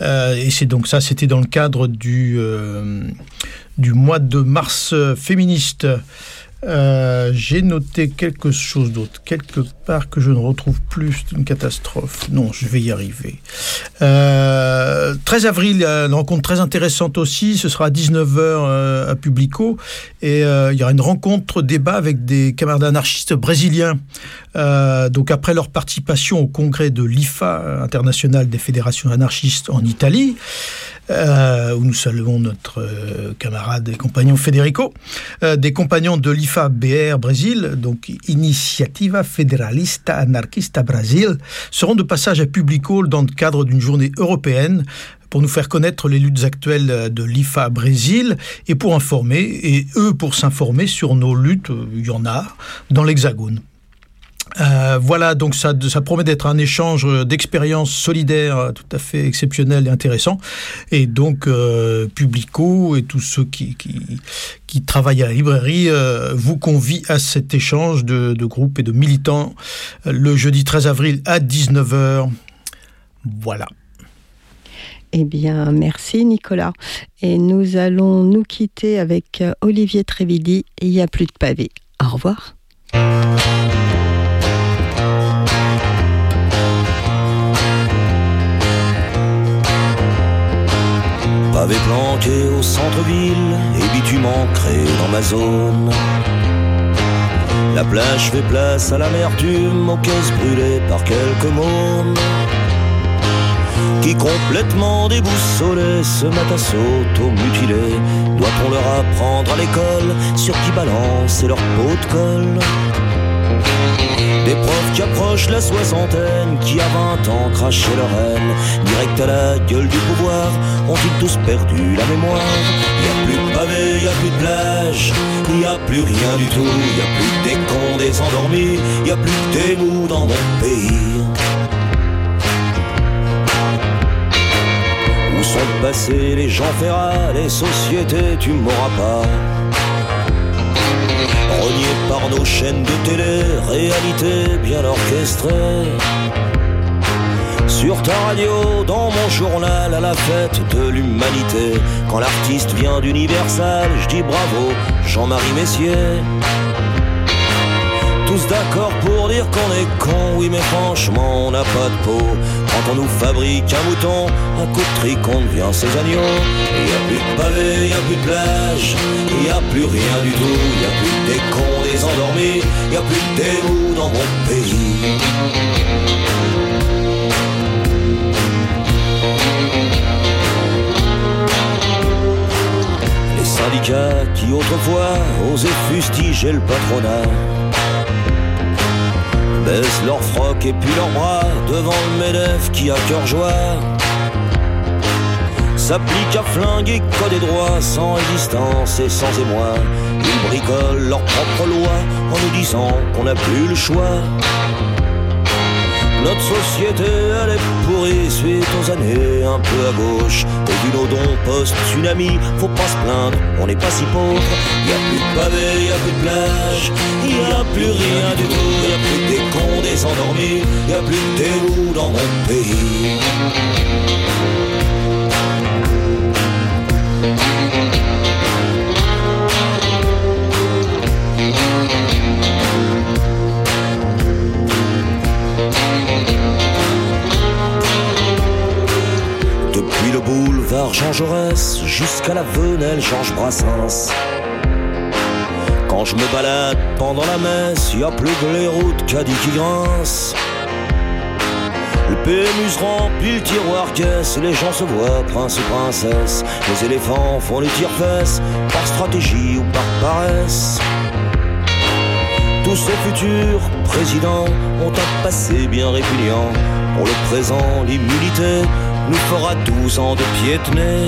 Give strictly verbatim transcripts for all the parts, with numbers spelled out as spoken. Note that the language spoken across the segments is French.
Euh, et c'est donc ça, c'était dans le cadre du, euh, du mois de mars féministe. Euh, j'ai noté quelque chose d'autre, quelque part que je ne retrouve plus. C'est une catastrophe. Non, je vais y arriver. Euh, treize avril, une rencontre très intéressante aussi. Ce sera à dix-neuf heures euh, à Publico. Et euh, il y aura une rencontre débat avec des camarades anarchistes brésiliens. Euh, donc après leur participation au congrès de l'I F A, International des fédérations anarchistes en Italie, Euh, où nous saluons notre euh, camarade et compagnon Federico, euh, des compagnons de l'I F A B R Brésil, donc Iniciativa Federalista Anarquista Brasil, seront de passage à Publico dans le cadre d'une journée européenne pour nous faire connaître les luttes actuelles de l'I F A Brésil et pour informer, et eux pour s'informer sur nos luttes, il y en a, dans l'Hexagone. Euh, voilà, donc ça, ça promet d'être un échange d'expériences solidaires tout à fait exceptionnel et intéressant. Et donc, euh, Publico et tous ceux qui, qui, qui travaillent à la librairie euh, vous convient à cet échange de, de groupes et de militants euh, le jeudi treize avril à dix-neuf heures. Voilà. Eh bien, merci Nicolas. Et nous allons nous quitter avec Olivier Trévidi et Il n'y a plus de pavés. Au revoir. Pavé planqué au centre-ville et bitume ancré dans ma zone. La plage fait place à l'amertume, aux caisses brûlées par quelques mômes qui complètement déboussolés se mettent à s'auto-mutiler. Doit-on leur apprendre à l'école sur qui balancer leur pot de colle? Des profs qui approchent la soixantaine, qui à vingt ans crachaient leur haine, direct à la gueule du pouvoir, ont-ils tous perdu la mémoire? Y a plus de pavés, y a plus de plage, y a plus rien du tout, y a plus que des cons, des endormis, y a plus que des mous dans mon pays. Où sont passés les gens ferrats, les sociétés, tu m'auras pas. Reniés par nos chaînes de télé, réalité bien orchestrée. Sur ta radio, dans mon journal, à la fête de l'humanité, quand l'artiste vient d'Universal, je dis bravo, Jean-Marie Messier. Tous d'accord pour dire qu'on est con, oui mais franchement on n'a pas de peau. Quand on nous fabrique un mouton, un coup de trick on devient ses agneaux. Et y a plus de pavés, y a plus de plage, y a plus rien du tout. Y a plus que des cons, des endormis, y a plus que des mous dans mon pays. Les syndicats qui autrefois osaient fustiger le patronat baissent leur froc et puis leurs bras devant le MEDEF qui a cœur joie s'applique à flinguer code et droit sans résistance et sans émoi. Ils bricolent leur propre loi en nous disant qu'on n'a plus le choix. Notre société elle est pourrie suite aux années un peu à gauche. Et du nodon post-tsunami, faut pas se plaindre, on n'est pas si pauvre. Y a plus de pavés, y a plus de plage, y a plus rien du tout. Y a plus que des cons, des endormis, y a plus que des loups dans mon pays. Depuis le boulevard Jean Jaurès jusqu'à la Venelle Georges Brassens, quand je me balade pendant la messe, y a plus que les routes caddies qui grincent. Le P M U se remplit le tiroir caisse, les gens se voient prince ou princesse. Les éléphants font les tire-fesses, par stratégie ou par paresse. Tous ces futurs présidents ont un passé bien répugnant. Pour le présent, l'immunité nous fera douze ans de piétiner.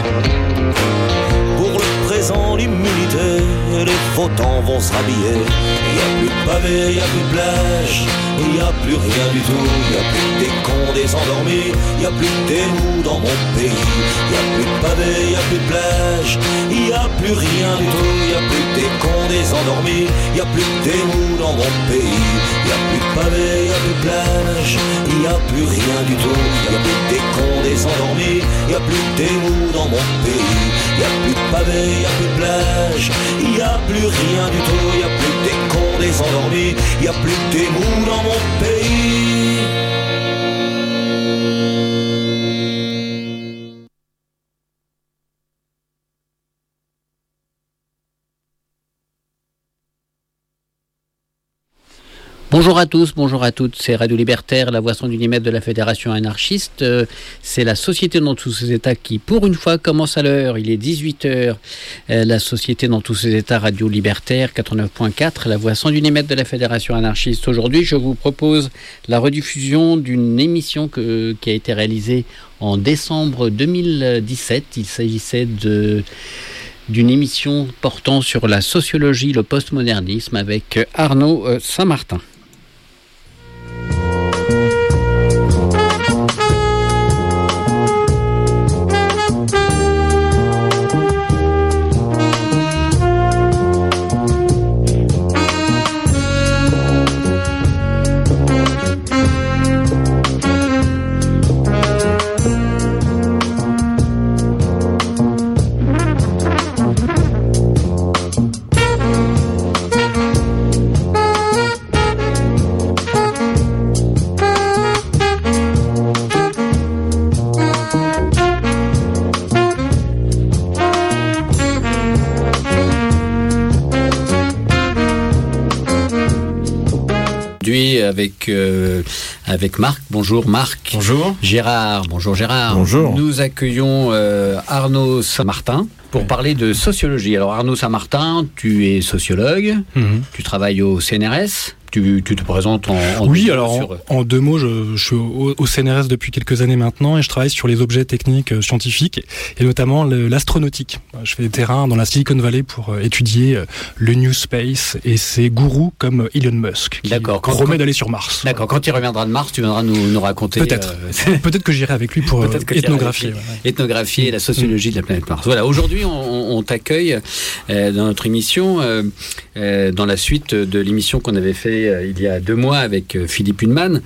Pour le présent, l'immunité, les votants vont se rhabiller. Y a plus de pavés, y a plus de plage, y a plus rien du tout. Y a plus que des cons, des endormis, y a plus que des mous dans mon pays. Y a plus de pavés, y a plus de plage, y a plus rien du tout. Y a plus que des cons, des endormis, y a plus que des mous dans mon pays. Y a plus de pavés, y a plus de plage, y a plus rien du tout. Y a plus que des cons, des endormis, y a plus d'émous dans mon pays, y a plus de pavés, y a plus de plage, y a plus rien du tout, y a plus que des cons, des endormis, y a plus d'émous dans mon pays. Bonjour à tous, bonjour à toutes, c'est Radio Libertaire, la voix sans unimètre de la Fédération anarchiste. Euh, c'est la Société dans tous ses états qui, pour une fois, commence à l'heure. Il est dix-huit heures. Euh, la Société dans tous ses états, Radio Libertaire, quatre-vingt-neuf point quatre, la voix sans unimètre de la Fédération anarchiste. Aujourd'hui, je vous propose la rediffusion d'une émission que, qui a été réalisée en décembre deux mille dix-sept. Il s'agissait de... d'une émission portant sur la sociologie, le postmodernisme avec Arnaud Saint-Martin. Avec, euh, avec Marc. Bonjour Marc. Bonjour. Gérard. Bonjour Gérard. Bonjour. Nous accueillons euh, Arnaud Saint-Martin pour parler de sociologie. Alors Arnaud Saint-Martin, tu es sociologue, mm-hmm. tu travailles au C N R S. Tu, tu te présentes en, en oui, deux alors sur... en, en deux mots, je, je suis au, au C N R S depuis quelques années maintenant et je travaille sur les objets techniques euh, scientifiques et notamment le, l'astronautique. Je fais des terrains dans la Silicon Valley pour euh, étudier euh, le New Space et ses gourous comme Elon Musk qui D'accord, quand, promet quand, d'aller sur Mars. D'accord, quand il reviendra de Mars, tu viendras nous, nous raconter... Peut-être. Euh... Peut-être que j'irai avec lui pour euh, ethnographier. Ouais. Ethnographier la sociologie mmh. de la planète Mars. Voilà, aujourd'hui on, on t'accueille euh, dans notre émission, euh, euh, dans la suite de l'émission qu'on avait fait euh, il y a deux mois avec Philippe Hunnemann,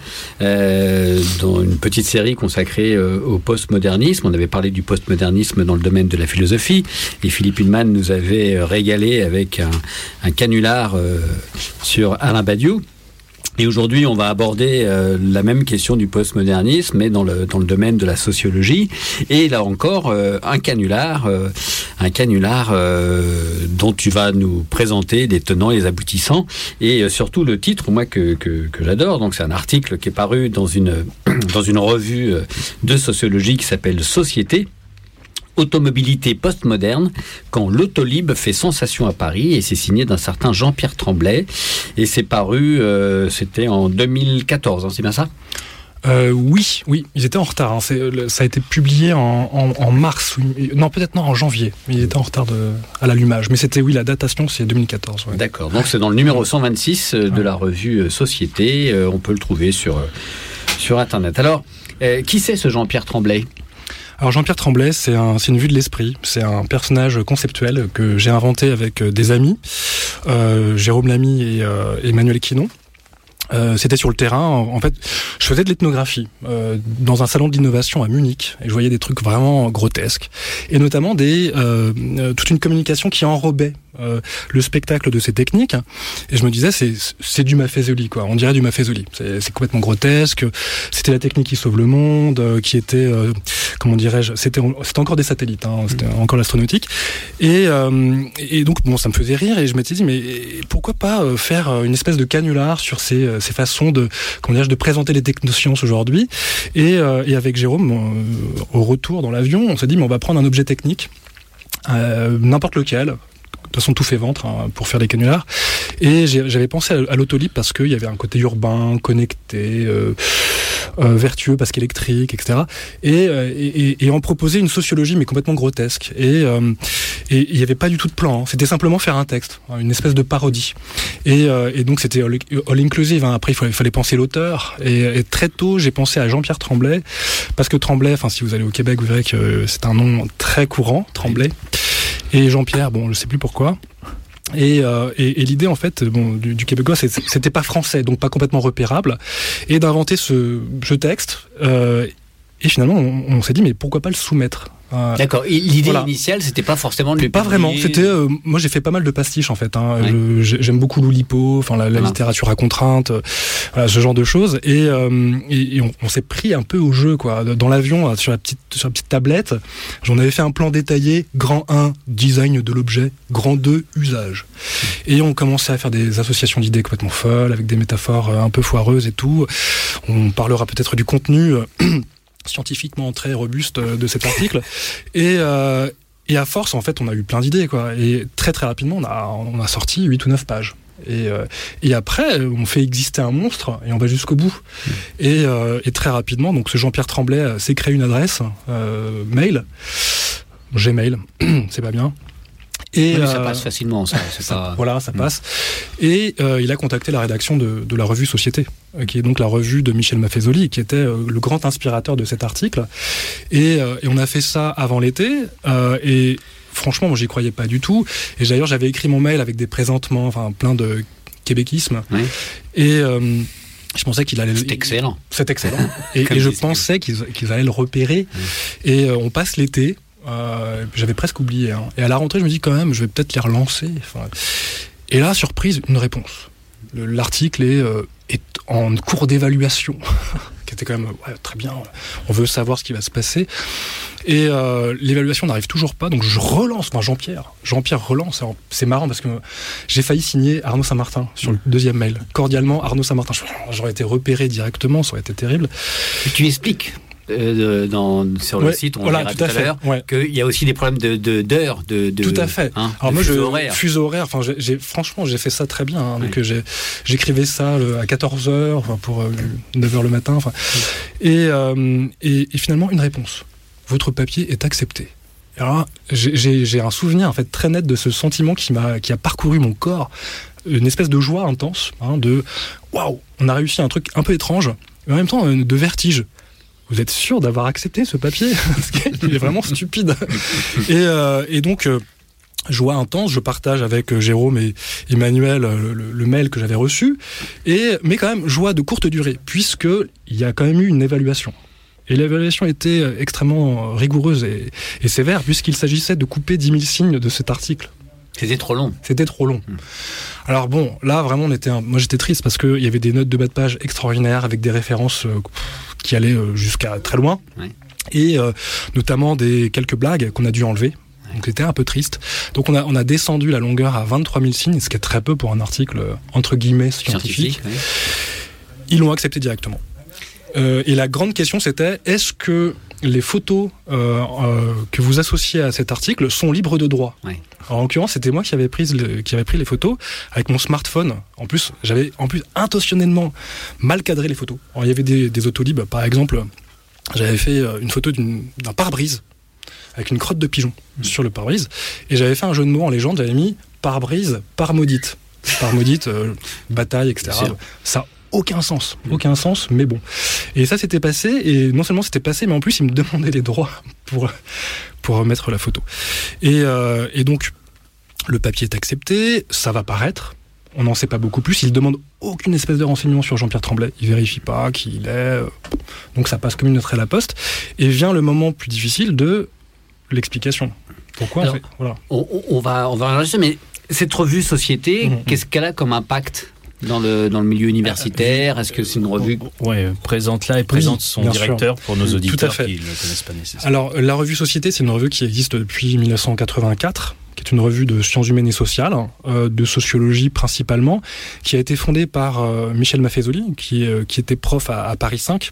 euh, dans une petite série consacrée euh, au postmodernisme. On avait parlé du postmodernisme dans le domaine de la philosophie et Philippe Hunnemann nous avait régalé avec un, un canular euh, sur Alain Badiou. Et aujourd'hui, on va aborder euh, la même question du postmodernisme, mais dans le dans le domaine de la sociologie. Et là encore, euh, un canular, euh, un canular euh, dont tu vas nous présenter les tenants et les aboutissants, et euh, surtout le titre, moi que que, que j'adore. Donc c'est un article qui est paru dans une dans une revue de sociologie qui s'appelle Société. Automobilité postmoderne, quand l'autolib fait sensation à Paris, et c'est signé d'un certain Jean-Pierre Tremblay, et c'est paru, euh, c'était en deux mille quatorze, hein, c'est bien ça ? Euh, oui, oui, ils étaient en retard. Hein. C'est, ça a été publié en, en, en mars, non peut-être non en janvier. Ils étaient en retard de, à l'allumage, mais c'était oui la datation c'est deux mille quatorze. Ouais. D'accord. Donc c'est dans le numéro cent vingt-six de ouais. la revue Société. Euh, on peut le trouver sur sur internet. Alors, euh, qui c'est ce Jean-Pierre Tremblay ? Alors Jean-Pierre Tremblay, c'est, un, c'est une vue de l'esprit, c'est un personnage conceptuel que j'ai inventé avec des amis, euh, Jérôme Lamy et euh, Emmanuel Quinon. Euh, c'était sur le terrain. En fait, je faisais de l'ethnographie euh, dans un salon de l'innovation à Munich et je voyais des trucs vraiment grotesques et notamment des euh, euh, toute une communication qui enrobait euh, le spectacle de ces techniques. Et je me disais, c'est c'est du Maffesoli, quoi. On dirait du Maffesoli. C'est, c'est complètement grotesque. C'était la technique qui sauve le monde, euh, qui était, euh, comment dirais-je, c'était c'était encore des satellites, hein, c'était mmh. encore l'astronautique. Et euh, et donc bon, ça me faisait rire et je m'étais dit, mais pourquoi pas euh, faire une espèce de canular sur ces ces façons de, comment dire, de présenter les technosciences aujourd'hui. Et, euh, et avec Jérôme, euh, au retour dans l'avion, on s'est dit, mais on va prendre un objet technique, euh, n'importe lequel, de toute façon tout fait ventre hein, pour faire des canulars. Et j'ai, j'avais pensé à, à l'autolib parce qu'il y avait un côté urbain, connecté, euh, euh, vertueux parce qu'électrique, et cetera. Et, euh, et, et en proposer une sociologie mais complètement grotesque. Et euh, et il n'y avait pas du tout de plan. Hein. C'était simplement faire un texte, hein, une espèce de parodie. Et, euh, et donc c'était all, all inclusive. Hein. Après il fallait, il fallait penser l'auteur. Et, et très tôt j'ai pensé à Jean-Pierre Tremblay parce que Tremblay, enfin si vous allez au Québec vous verrez que c'est un nom très courant, Tremblay. Et Jean-Pierre, bon je sais plus pourquoi. Et, euh, et, et l'idée en fait bon, du, du québécois c'est, c'était pas français donc pas complètement repérable et d'inventer ce, ce texte euh, et finalement, on, on s'est dit, mais pourquoi pas le soumettre ? Euh, D'accord. Et l'idée voilà. initiale, c'était pas forcément de le Pas publier. vraiment. C'était, euh, moi, j'ai fait pas mal de pastiches en fait. Hein. Ouais. Je, j'aime beaucoup l'Oulipo, enfin la, la Ah. littérature à contrainte, euh, voilà, ce genre de choses. Et, euh, et, et on, on s'est pris un peu au jeu, quoi. Dans l'avion, sur la petite, sur la petite tablette, j'en avais fait un plan détaillé. Grand un, design de l'objet. Grand deux, usage. Et on commençait à faire des associations d'idées complètement folles, avec des métaphores un peu foireuses et tout. On parlera peut-être du contenu. Euh, scientifiquement très robuste de cet article et, euh, et à force en fait on a eu plein d'idées quoi et très très rapidement on a, on a sorti huit ou neuf pages et, euh, et après on fait exister un monstre et on va jusqu'au bout mmh. et, euh, et très rapidement donc ce Jean-Pierre Tremblay s'est créé une adresse euh, mail Gmail c'est pas bien. Et oui, ça euh, passe facilement, ça. C'est ça pas... Voilà, ça passe. Et euh, il a contacté la rédaction de, de la revue Société, euh, qui est donc la revue de Michel Maffezoli, qui était euh, le grand inspirateur de cet article. Et, euh, et on a fait ça avant l'été. Euh, et franchement, moi, j'y croyais pas du tout. Et d'ailleurs, j'avais écrit mon mail avec des présentements, enfin, plein de québéquisme. Oui. Et euh, je pensais qu'il allait. C'est excellent. C'est excellent. et, et je pensais qu'ils, qu'ils allaient le repérer. Oui. Et euh, on passe l'été. Euh, j'avais presque oublié. Hein. Et à la rentrée, je me dis quand même, je vais peut-être les relancer. Enfin, et là, surprise, une réponse. Le, l'article est, euh, est en cours d'évaluation, qui était quand même ouais, très bien. On veut savoir ce qui va se passer. Et euh, l'évaluation n'arrive toujours pas, donc je relance. Enfin, Jean-Pierre, Jean-Pierre relance. Alors, c'est marrant parce que j'ai failli signer Arnaud Saint-Martin sur le deuxième mail. Cordialement, Arnaud Saint-Martin. J'aurais été repéré directement, ça aurait été terrible. Et tu expliques. Euh, dans, sur le ouais, site, on voilà, verra tout, tout à, à l'heure, ouais. qu'il y a aussi des problèmes de, de, d'heures. De, de, tout à fait. Hein, Alors de moi, fuseau je, horaire. Fuseau horaire, enfin, j'ai, j'ai, franchement, j'ai fait ça très bien. Hein, ouais. Donc, j'ai, j'écrivais ça le, à quatorze heures, enfin, pour euh, neuf heures le matin. Enfin, ouais. et, euh, et, et finalement, une réponse. Votre papier est accepté. Alors, j'ai, j'ai, j'ai un souvenir en fait, très net de ce sentiment qui, m'a, qui a parcouru mon corps. Une espèce de joie intense, hein, de waouh, on a réussi un truc un peu étrange, mais en même temps, de vertige. Vous êtes sûr d'avoir accepté ce papier ? Parce qu'il est vraiment stupide. Et, euh, et donc, euh, joie intense, je partage avec euh, Jérôme et Emmanuel le, le, le mail que j'avais reçu. Et, mais quand même, joie de courte durée, puisqu'il y a quand même eu une évaluation. Et l'évaluation était extrêmement rigoureuse et, et sévère, puisqu'il s'agissait de couper dix mille signes de cet article. C'était trop long. C'était trop long. Mmh. Alors bon, là vraiment, on était un... moi j'étais triste parce qu'il y avait des notes de bas de page extraordinaires avec des références euh, qui allaient euh, jusqu'à très loin. Ouais. Et euh, notamment des quelques blagues qu'on a dû enlever. Ouais. Donc c'était un peu triste. Donc on a, on a descendu la longueur à vingt-trois mille signes, ce qui est très peu pour un article euh, entre guillemets scientifique. scientifique ouais. Ils l'ont accepté directement. Euh, et la grande question c'était, est-ce que les photos euh, euh, que vous associez à cet article sont libres de droit ? Ouais. Alors, en l'occurrence, c'était moi qui avais, pris le, qui avait pris les photos avec mon smartphone. En plus, j'avais en plus intentionnellement mal cadré les photos. Alors, il y avait des, des autolibes. Par exemple, j'avais fait une photo d'une, d'un pare-brise avec une crotte de pigeon mmh. sur le pare-brise. Et j'avais fait un jeu de mots en légende. J'avais mis pare-brise, par-maudite. Par-maudite, euh, bataille, et cetera. Ça aucun sens, aucun sens, mais bon. Et ça s'était passé, et non seulement c'était passé, mais en plus ils me demandaient les droits pour, pour remettre la photo. Et, euh, et donc, le papier est accepté, ça va paraître, on n'en sait pas beaucoup plus, ils ne demandent aucune espèce de renseignement sur Jean-Pierre Tremblay, ils ne vérifient pas qui il est, donc ça passe comme une lettre à la poste, et vient le moment plus difficile de l'explication. Pourquoi Alors, on fait, voilà. on, on va on va enregistrer, mais cette revue Société, mmh, qu'est-ce qu'elle a comme impact dans le, dans le milieu universitaire? Est-ce que c'est une revue Oui, présente là et présente oui, son directeur sûr. pour nos auditeurs Tout à fait. qui ne le connaissent pas nécessairement. Alors, la revue Société, c'est une revue qui existe depuis dix-neuf cent quatre-vingt-quatre, qui est une revue de sciences humaines et sociales, euh, de sociologie principalement, qui a été fondée par euh, Michel Maffezoli, qui, euh, qui était prof à, à Paris cinq,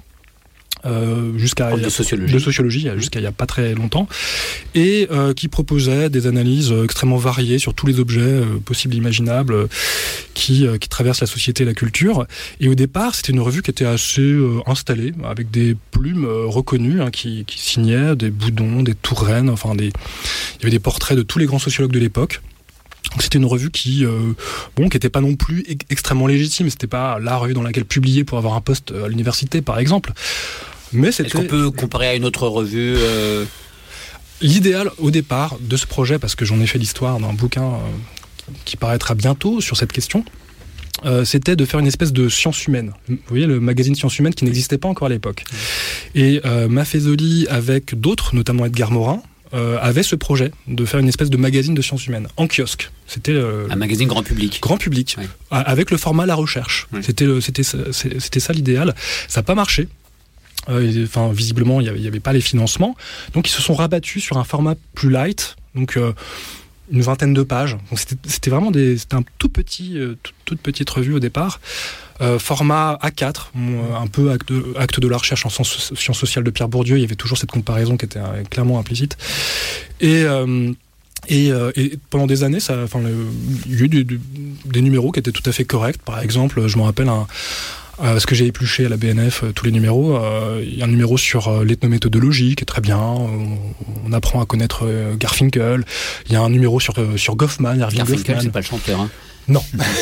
Euh, jusqu'à de sociologie, de sociologie jusqu'à il y a pas très longtemps, et euh, qui proposait des analyses extrêmement variées sur tous les objets euh, possibles et imaginables euh, qui, euh, qui traversent la société et la culture. Et au départ, c'était une revue qui était assez euh, installée, avec des plumes euh, reconnues hein, qui, qui signaient des Boudon, des Touraine, enfin des... il y avait des portraits de tous les grands sociologues de l'époque. Donc c'était une revue qui, euh, bon, qui n'était pas non plus e- extrêmement légitime. C'était pas la revue dans laquelle publier pour avoir un poste à l'université, par exemple. Mais c'était... Est-ce qu'on peut comparer à une autre revue euh... L'idéal au départ de ce projet, parce que j'en ai fait l'histoire d'un bouquin euh, qui paraîtra bientôt sur cette question, Euh, c'était de faire une espèce de science humaine. Vous voyez, le magazine Science Humaine qui n'existait pas encore à l'époque. Et euh, Maffezoli, avec d'autres, notamment Edgar Morin, euh, avait ce projet de faire une espèce de magazine de sciences humaines en kiosque. C'était euh, un magazine grand public. Grand public, ouais. Avec le format La Recherche. Ouais. C'était, le, c'était, c'était ça l'idéal. Ça n'a pas marché. Euh, enfin, visiblement, il n'y avait pas les financements. Donc, ils se sont rabattus sur un format plus light. Donc, euh, une vingtaine de pages. Donc, c'était, c'était vraiment des, c'était un tout petit, euh, tout, toute petite revue au départ. Euh, format A quatre, un peu acte de, acte de la recherche en sciences sociales de Pierre Bourdieu. Il y avait toujours cette comparaison qui était euh, clairement implicite. Et, euh, et, euh, et pendant des années, ça, enfin, le, il y a eu des, des numéros qui étaient tout à fait corrects. Par exemple, je me rappelle un Euh, ce que j'ai épluché à la B N F, euh, tous les numéros. Euh, il y a un numéro sur euh, l'ethnométhodologie qui est très bien. On, on apprend à connaître euh, Garfinkel. Il y a un numéro sur, euh, sur Goffman, Erving Garfinkel, Goffman. C'est pas le chanteur, hein. Non.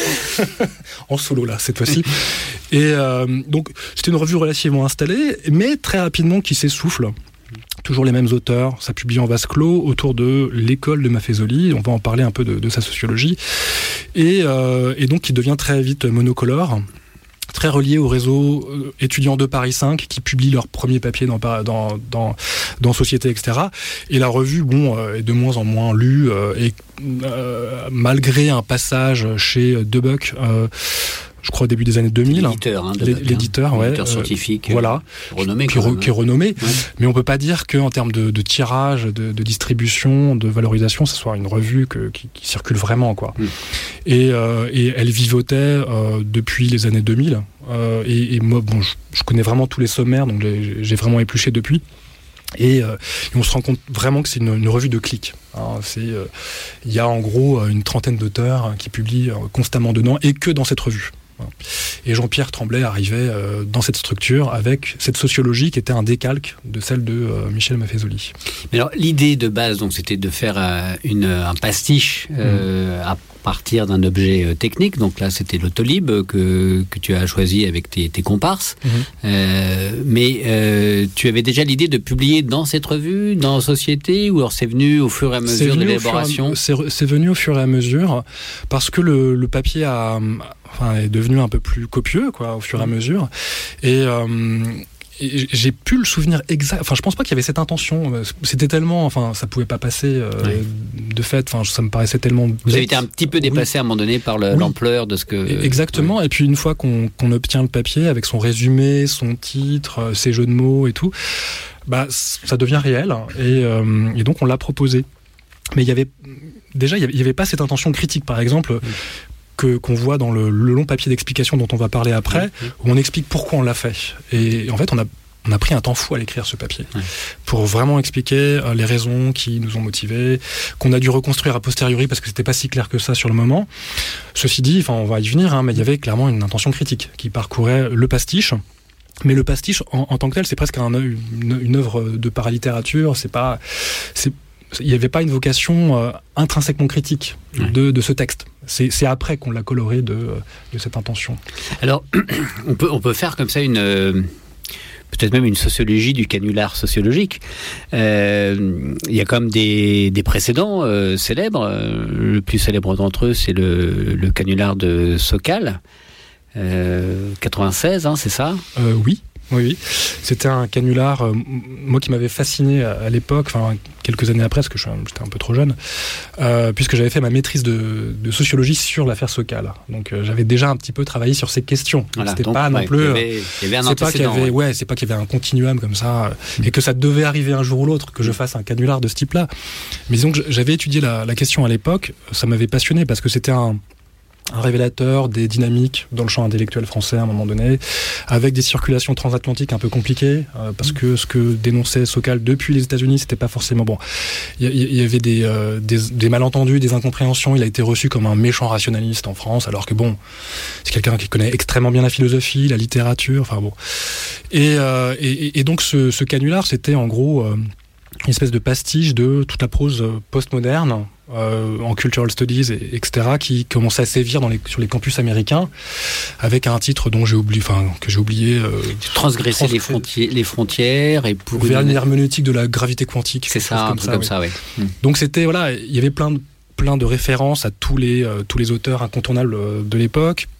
En solo, là, cette fois-ci. Et euh, donc, c'était une revue relativement installée, mais très rapidement qui s'essouffle. Toujours les mêmes auteurs, ça publie en vase clos autour de l'école de Maffezoli. On va en parler un peu de, de sa sociologie. Et, euh, et donc, qui devient très vite monocolore. Très relié au réseau étudiants de Paris cinq qui publient leurs premiers papiers dans, dans, dans, dans Société, et cetera. Et la revue, bon, euh, est de moins en moins lue. Euh, et euh, malgré un passage chez Debuck, euh, je crois au début des années deux mille. L'éditeur, hein, Debuck, l'éditeur, hein, ouais, l'éditeur scientifique, euh, voilà, renommé, qui, qui, qui est renommé. Ouais. Mais on peut pas dire qu'en termes de, de tirage, de, de distribution, de valorisation, ce soit une revue que, qui, qui circule vraiment, quoi. Mm. Et, euh, et elle vivotait euh, depuis les années deux mille. Euh, et, et moi, bon, je, je connais vraiment tous les sommaires, donc j'ai, j'ai vraiment épluché depuis. Et, euh, et on se rend compte vraiment que c'est une, une revue de clics. Hein, c'est, il euh, y a en gros une trentaine d'auteurs qui publient constamment dedans, et que dans cette revue. Et Jean-Pierre Tremblay arrivait euh, dans cette structure avec cette sociologie qui était un décalque de celle de euh, Michel Maffezoli. Mais alors, l'idée de base, donc, c'était de faire euh, une, un pastiche euh, mmh. à partir d'un objet euh, technique. Donc là, c'était l'autolib que, que tu as choisi avec tes, tes comparses. Mmh. Euh, mais euh, tu avais déjà l'idée de publier dans cette revue, dans Société, ou alors c'est venu au fur et à mesure de l'élaboration ? C'est, c'est venu au fur et à mesure parce que le, le papier a... Enfin, est devenu un peu plus copieux, quoi, au fur et à mesure. Et, euh, et j'ai plus le souvenir exact. Enfin, je pense pas qu'il y avait cette intention. C'était tellement, enfin, ça pouvait pas passer euh, oui. de fait. Enfin, ça me paraissait tellement. Vous bête. Avez été un petit peu dépassé oui. à un moment donné par le, oui. l'ampleur de ce que. Exactement. Oui. Et puis une fois qu'on, qu'on obtient le papier avec son résumé, son titre, ses jeux de mots et tout, bah, ça devient réel. Et, euh, et donc on l'a proposé. Mais il y avait déjà, il y avait pas cette intention critique, par exemple. Oui. Que, qu'on voit dans le, le long papier d'explication dont on va parler après, oui, oui. où on explique pourquoi on l'a fait. Et, et en fait, on a, on a pris un temps fou à l'écrire, ce papier, oui. pour vraiment expliquer euh, les raisons qui nous ont motivés, qu'on a dû reconstruire a posteriori parce que c'était pas si clair que ça sur le moment. Ceci dit, enfin, on va y venir, hein, mais il y avait clairement une intention critique qui parcourait le pastiche. Mais le pastiche, en, en tant que tel, c'est presque un, une, une œuvre de paralittérature. C'est pas, c'est, il n'y avait pas une vocation euh, intrinsèquement critique de, oui. de ce texte. C'est, c'est après qu'on l'a coloré de, de cette intention. Alors, on peut, on peut faire comme ça une... Euh, peut-être même une sociologie du canular sociologique. Euh, il y a quand même des, des précédents euh, célèbres. Le plus célèbre d'entre eux, c'est le, le canular de Sokal. Euh, quatre-vingt-seize, hein, c'est ça ? euh, Oui. Oui, oui. C'était un canular, euh, moi qui m'avait fasciné à, à l'époque, enfin quelques années après, parce que je, j'étais un peu trop jeune, euh, puisque j'avais fait ma maîtrise de, de sociologie sur l'affaire Sokal. Donc euh, j'avais déjà un petit peu travaillé sur ces questions. Voilà, C'était donc, pas non ouais, plus. Il y avait, il y avait un c'est pas qu'il y avait, ouais. ouais, c'est pas qu'il y avait un continuum comme ça, mmh. et que ça devait arriver un jour ou l'autre que je fasse un canular de ce type-là. Mais disons que j'avais étudié la, la question à l'époque, ça m'avait passionné parce que c'était un un révélateur des dynamiques dans le champ intellectuel français à un moment donné, avec des circulations transatlantiques un peu compliquées, euh, parce que ce que dénonçait Sokal depuis les États-Unis, c'était pas forcément bon. Il y, y avait des, euh, des, des malentendus, des incompréhensions. Il a été reçu comme un méchant rationaliste en France, alors que bon, c'est quelqu'un qui connaît extrêmement bien la philosophie, la littérature, enfin bon. Et, euh, et, et donc ce, ce canular, c'était en gros euh, une espèce de pastiche de toute la prose postmoderne, Euh, en cultural studies, et, etc., qui commençait à sévir dans les, sur les campus américains, avec un titre dont j'ai oublié, enfin que j'ai oublié. Euh, transgresser trans- les, frontières, les frontières et pour vers une herméneutique de la gravité quantique. C'est ça, comme, ça, comme oui. ça, oui. Mmh. Donc c'était voilà, il y avait plein de plein de références à tous les euh, tous les auteurs incontournables de l'époque.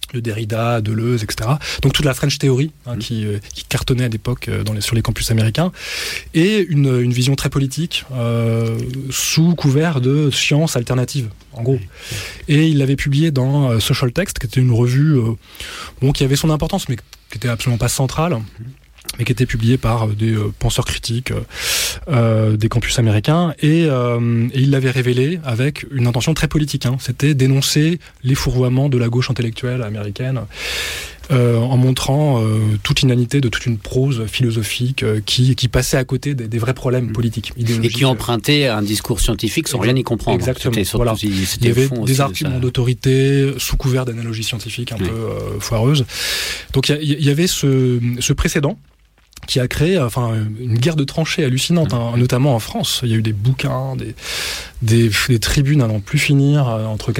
de Derrida, Deleuze, et cetera. Donc toute la French Theory hein, mmh. qui, euh, qui cartonnait à l'époque euh, dans les, sur les campus américains, et une, une vision très politique euh, sous couvert de sciences alternatives, en gros. Mmh. Et il l'avait publié dans euh, Social Text, qui était une revue euh, bon, qui avait son importance, mais qui était absolument pas centrale. Mmh. mais qui était publié par des euh, penseurs critiques euh, des campus américains, et, euh, et il l'avait révélé avec une intention très politique. Hein. C'était dénoncer les fourvoiements de la gauche intellectuelle américaine, euh, en montrant euh, toute l'inanité de toute une prose philosophique euh, qui, qui passait à côté des, des vrais problèmes politiques, idéologiques. Et qui empruntait un discours scientifique sans rien y comprendre. Exactement. C'était surtout, voilà. c'était il y avait fond des arguments de d'autorité sous couvert d'analogies scientifiques un oui. peu euh, foireuses. Donc il y, y avait ce, ce précédent qui a créé enfin, une guerre de tranchées hallucinante, hein, notamment en France. Il y a eu des bouquins, des, des, des tribunes à n'en plus finir, entre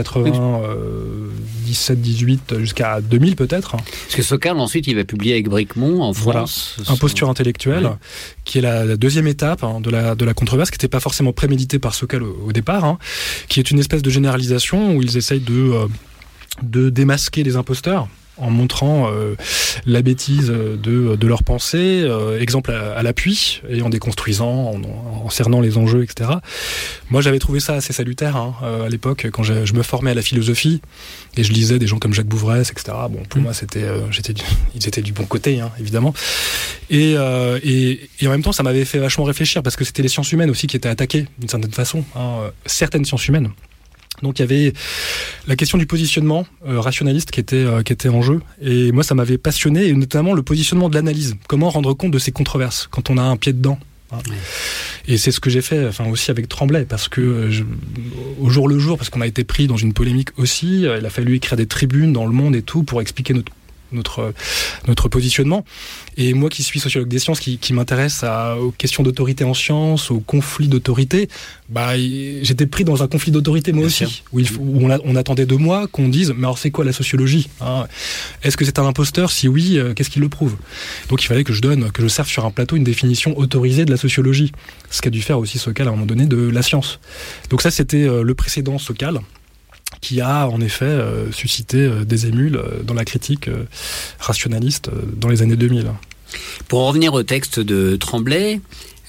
quatre-vingt-dix-sept dix-huit jusqu'à deux mille peut-être. Parce que Sokal, ensuite, il va publier avec Bricmont en France. Voilà. Imposture intellectuelle, oui. qui est la, la deuxième étape hein, de, la, de la controverse, qui n'était pas forcément préméditée par Sokal au, au départ, hein, qui est une espèce de généralisation où ils essayent de, euh, de démasquer les imposteurs, en montrant euh, la bêtise de, de leurs pensées, euh, exemple à, à l'appui, et en déconstruisant, en, en cernant les enjeux, et cetera. Moi, j'avais trouvé ça assez salutaire hein, euh, à l'époque, quand je, je me formais à la philosophie, et je lisais des gens comme Jacques Bouvresse, et cetera. Bon, pour mmh. moi, c'était, euh, j'étais du, ils étaient du bon côté, hein, évidemment. Et, euh, et, et en même temps, ça m'avait fait vachement réfléchir, parce que c'était les sciences humaines aussi qui étaient attaquées, d'une certaine façon, hein, certaines sciences humaines. Donc il y avait la question du positionnement euh, rationaliste qui était, euh, qui était en jeu, et moi ça m'avait passionné, et notamment le positionnement de l'analyse, comment rendre compte de ces controverses quand on a un pied dedans. Hein. Ouais. Et c'est ce que j'ai fait enfin, aussi avec Tremblay, parce que je, au jour le jour, parce qu'on a été pris dans une polémique aussi, il a fallu écrire des tribunes dans Le Monde et tout pour expliquer notre Notre, notre positionnement. Et moi qui suis sociologue des sciences, qui, qui m'intéresse à, aux questions d'autorité en sciences, aux conflits d'autorité, bah, j'étais pris dans un conflit d'autorité moi Bien aussi, où, il, où on, a, on attendait de moi qu'on dise mais alors c'est quoi la sociologie hein? Est-ce que c'est un imposteur? Si oui, euh, qu'est-ce qui le prouve? Donc il fallait que je donne, que je serve sur un plateau une définition autorisée de la sociologie, ce qu'a dû faire aussi Sokal à un moment donné de la science. Donc ça c'était euh, le précédent Sokal, qui a en effet euh, suscité euh, des émules euh, dans la critique euh, rationaliste euh, dans les années deux mille. Pour en revenir au texte de Tremblay,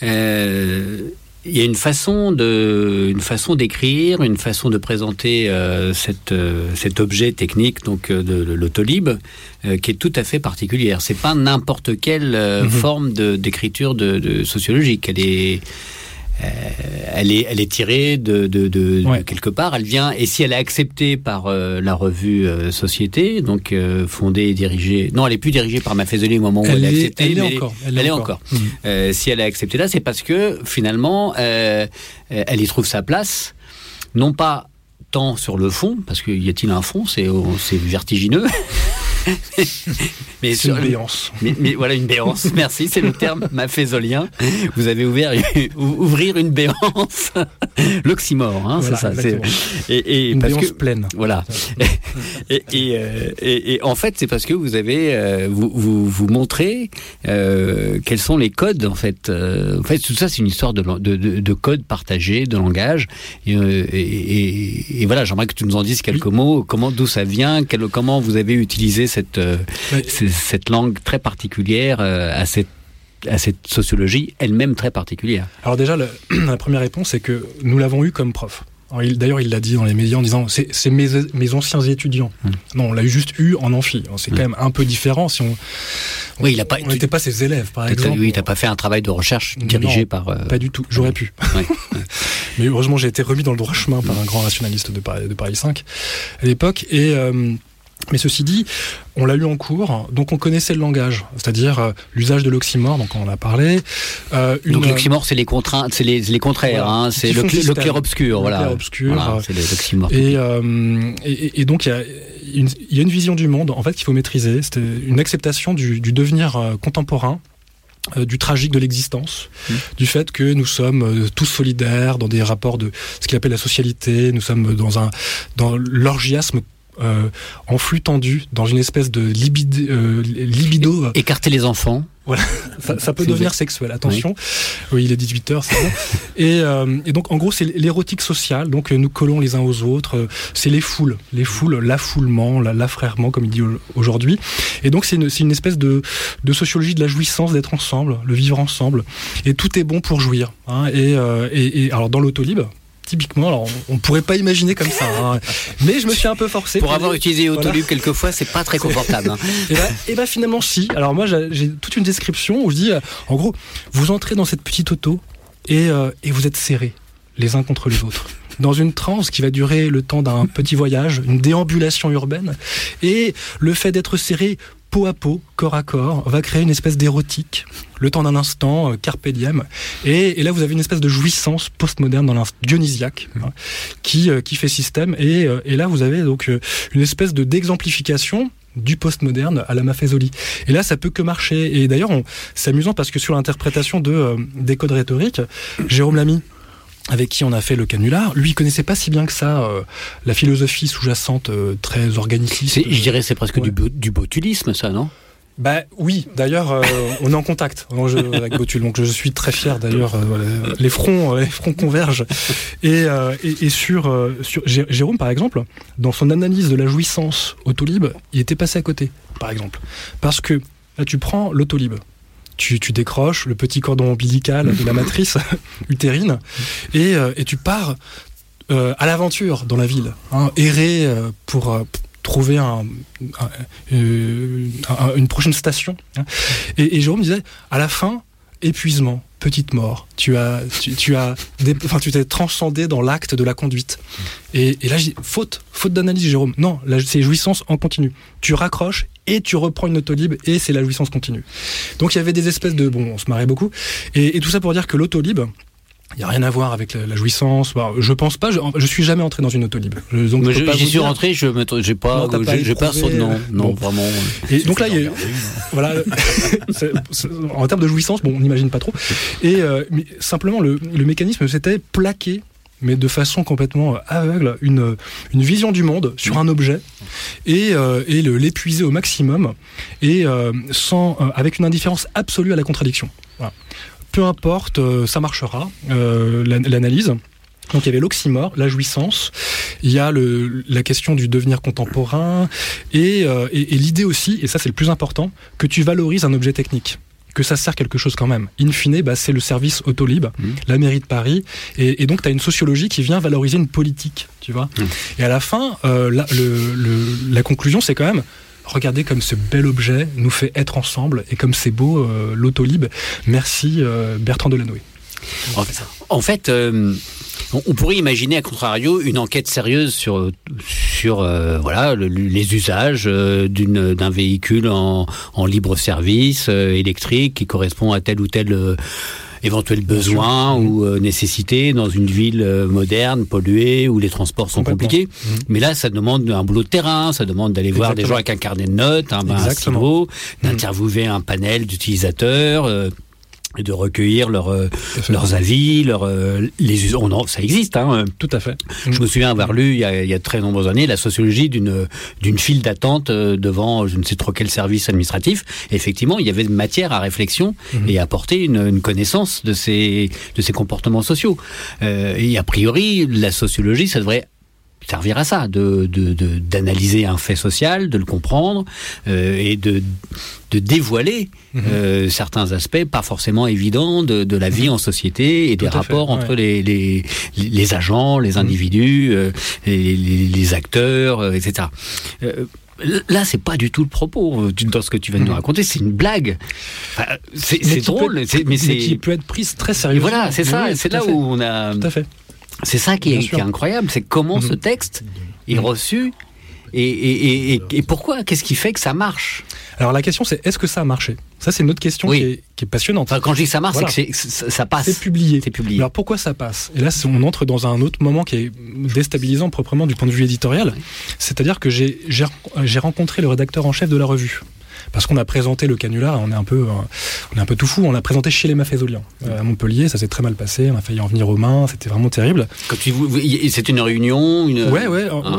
euh, il y a une façon de, une façon d'écrire, une façon de présenter euh, cette, euh, cet objet technique donc euh, de, de l'autolib euh, qui est tout à fait particulière. C'est pas n'importe quelle euh, mm-hmm. forme de, d'écriture de, de sociologique. Elle est Euh, elle est, elle est tirée de, de, de, ouais. de quelque part. Elle vient, et si elle est acceptée par euh, la revue euh, Société, donc euh, fondée et dirigée. Non, elle est plus dirigée par Maffezoli au moment où elle, elle est acceptée. Elle, mais est, encore, elle, elle est encore. encore. Mmh. Euh, si elle est acceptée là, c'est parce que finalement, euh, elle y trouve sa place, non pas tant sur le fond, parce qu'il y a-t-il un fond, c'est, c'est vertigineux. mais c'est une béance. Mais, mais voilà, une béance. Merci, c'est le terme maffezolien. Vous avez ouvert ouvrir une béance. L'oxymore, hein, voilà, c'est ça. C'est, et, et une parce béance que, pleine. Voilà. et, et, et, et en fait, c'est parce que vous avez vous vous, vous montrez euh, quels sont les codes en fait. Euh, en fait, tout ça, c'est une histoire de de, de, de codes partagés, de langage. Et, et, et, et voilà, j'aimerais que tu nous en dises quelques oui. mots. Comment, d'où ça vient, quel, comment vous avez utilisé cette, euh, ouais. cette langue très particulière euh, à, cette, à cette sociologie elle-même très particulière. Alors déjà, le, la première réponse, c'est que nous l'avons eu comme prof. Alors, il, d'ailleurs, il l'a dit dans les médias en disant c'est, c'est mes, mes anciens étudiants. Hum. Non, on l'a juste eu en amphi. C'est hum. quand même un peu différent. Si on, oui, il a pas. On n'était pas ses élèves, par exemple. Oui, t'as pas fait un travail de recherche dirigé non, par. Euh... Pas du tout. J'aurais pu. Ouais. Mais heureusement, j'ai été remis dans le droit chemin par un grand rationaliste de Paris, de Paris cinq à l'époque. Et euh, mais ceci dit, on l'a eu en cours, donc on connaissait le langage, c'est-à-dire euh, l'usage de l'oxymore, donc on en a parlé. Euh, une, donc l'oxymore, c'est les contraintes, c'est les, les contraires, voilà, hein, c'est le, le clair-obscur, le voilà. clair-obscur, voilà, c'est l'oxymore. Et, euh, et, et donc il y a une, il y a une vision du monde, en fait, qu'il faut maîtriser. C'était une acceptation du, du devenir euh, contemporain. Euh, du tragique de l'existence, mmh. du fait que nous sommes euh, tous solidaires dans des rapports de ce qu'il appelle la socialité, nous sommes dans un dans l'orgiasme euh, en flux tendu, dans une espèce de libido, euh, libido. Écarter les enfants. Voilà, ça, ça peut devenir sexuel, attention. Oui, oui il est dix-huit heures, c'est bon. Et, euh, et donc, en gros, c'est l'érotique sociale. Donc, nous collons les uns aux autres. C'est les foules, les foules, l'affoulement, l'affrèrement, comme il dit aujourd'hui. Et donc, c'est une, c'est une espèce de, de sociologie de la jouissance d'être ensemble, le vivre ensemble. Et tout est bon pour jouir. Hein. Et, euh, et, et alors, dans l'autolib, typiquement, alors on ne pourrait pas imaginer comme ça, hein. Mais je me suis un peu forcé. Pour avoir les... utilisé Autolib voilà. quelques fois, c'est pas très confortable. Hein. Et bah, et bah finalement si. Alors moi j'ai, j'ai toute une description où je dis, euh, en gros, vous entrez dans cette petite auto et, euh, et vous êtes serrés les uns contre les autres. Dans une transe qui va durer le temps d'un petit voyage, une déambulation urbaine, et le fait d'être serré peau à peau, corps à corps, va créer une espèce d'érotique, le temps d'un instant, euh, carpe diem, et, et là vous avez une espèce de jouissance postmoderne dans l'instant dionysiaque, mmh. hein, qui, euh, qui fait système, et, euh, et là vous avez donc euh, une espèce de d'exemplification du postmoderne à la Maffezoli. Et là, ça peut que marcher. Et d'ailleurs, on, c'est amusant parce que sur l'interprétation de, euh, des codes rhétoriques, Jérôme Lamy, avec qui on a fait le canular, lui il connaissait pas si bien que ça euh, la philosophie sous-jacente euh, très organiciste. C'est, je dirais c'est presque ouais. du, du botulisme ça, non ? Bah oui, d'ailleurs euh, on est en contact je, avec Botul, donc je suis très fier d'ailleurs, euh, voilà, les fronts les fronts convergent. Et, euh, et, et sur, euh, sur Jérôme par exemple, dans son analyse de la jouissance autolib, il était passé à côté, par exemple. Parce que là tu prends l'autolib. Tu, tu décroches le petit cordon ombilical de la matrice utérine et, euh, et tu pars euh, à l'aventure dans la ville, hein, errer euh, pour euh, trouver un, un, euh, un, une prochaine station. Hein. Et, et Jérôme disait, à la fin, épuisement, petite mort. Tu as, tu, tu as, des, enfin, tu t'es transcendé dans l'acte de la conduite. Et, et là, je dis, faute, faute d'analyse, Jérôme. Non, là, c'est jouissance en continu. Tu raccroches et tu reprends une autolib et c'est la jouissance continue. Donc il y avait des espèces de, bon, on se marrait beaucoup. Et, et tout ça pour dire que l'autolib, il n'y a rien à voir avec la, la jouissance. Bah, je pense pas. Je, je suis jamais entré dans une autolib. Je, donc mais je je, j'y suis rentré. Je me, j'ai pas. Non, j'ai, j'ai personne. Non, non, bon. Vraiment. Et donc là, il y a, voilà. c'est, c'est, en termes de jouissance, bon, on n'imagine pas trop. Et euh, mais simplement, le, le mécanisme, c'était plaquer, mais de façon complètement aveugle, une, une vision du monde sur un objet et, euh, et le, l'épuiser au maximum et euh, sans, euh, avec une indifférence absolue à la contradiction. Voilà. Peu importe, euh, ça marchera, euh, l'analyse. Donc il y avait l'oxymore, la jouissance, il y a le, la question du devenir contemporain et, euh, et, et l'idée aussi, et ça c'est le plus important, que tu valorises un objet technique, que ça sert quelque chose quand même. In fine, bah, c'est le service Autolib, mmh. la mairie de Paris, et, et donc tu as une sociologie qui vient valoriser une politique, tu vois. Mmh. Et à la fin, euh, la, le, le, la conclusion c'est quand même, regardez comme ce bel objet nous fait être ensemble, et comme c'est beau, euh, l'Autolib. Merci euh, Bertrand Delanoë. En fait, en fait euh, on pourrait imaginer, à contrario, une enquête sérieuse sur, sur euh, voilà, le, les usages euh, d'une, d'un véhicule en, en libre service euh, électrique qui correspond à tel ou tel euh, éventuel besoin ou euh, nécessité dans une ville euh, moderne, polluée, où les transports sont compliqués. Mmh. Mais là, ça demande un boulot de terrain, ça demande d'aller Exactement. voir des gens avec un carnet de notes, un, un stylo, mmh. d'interviewer un panel d'utilisateurs, euh, et de recueillir leur, euh, leurs avis, leurs, euh, les on en, ça existe. Hein. Tout à fait. Je me souviens avoir lu, il y a, il y a de très nombreuses années, la sociologie d'une, d'une file d'attente devant je ne sais trop quel service administratif. Et effectivement, il y avait matière à réflexion mmh. et à apporter une, une connaissance de ces, de ces comportements sociaux. Euh, et a priori, la sociologie, ça devrait servir à ça, de, de, de, d'analyser un fait social, de le comprendre euh, et de, de dévoiler mmh. euh, certains aspects pas forcément évidents de, de la vie en société et Tout des rapports fait, entre ouais. les, les, les agents, les individus, mmh. euh, les, les, les acteurs, euh, et cetera. Euh, Là, c'est pas du tout le propos dans ce que tu viens de nous raconter. C'est une blague. Enfin, c'est c'est drôle, peut, c'est, mais, mais c'est qui peut être prise très sérieusement. Et voilà, c'est ça. Oui, c'est là fait. où on a. Tout à fait. C'est ça qui est, qui est incroyable, c'est comment mmh. ce texte est mmh. reçu et, et, et, et pourquoi, qu'est-ce qui fait que ça marche ? Alors la question c'est, est-ce que ça a marché ? Ça c'est une autre question oui. qui, est, qui est passionnante. Enfin, quand je dis que ça marche, voilà. c'est que c'est, ça, ça passe. C'est publié. c'est publié. Alors pourquoi ça passe ? Et là on entre dans un autre moment qui est déstabilisant proprement du point de vue éditorial. Oui. C'est-à-dire que j'ai, j'ai, j'ai rencontré le rédacteur en chef de la revue. Parce qu'on a présenté le canular, on est un peu, on est un peu tout fou. On l'a présenté chez les Maffezoliens euh, à Montpellier. Ça s'est très mal passé. On a failli en venir aux mains. C'était vraiment terrible. Quand tu, c'est une réunion, une. Ouais, ouais. Un...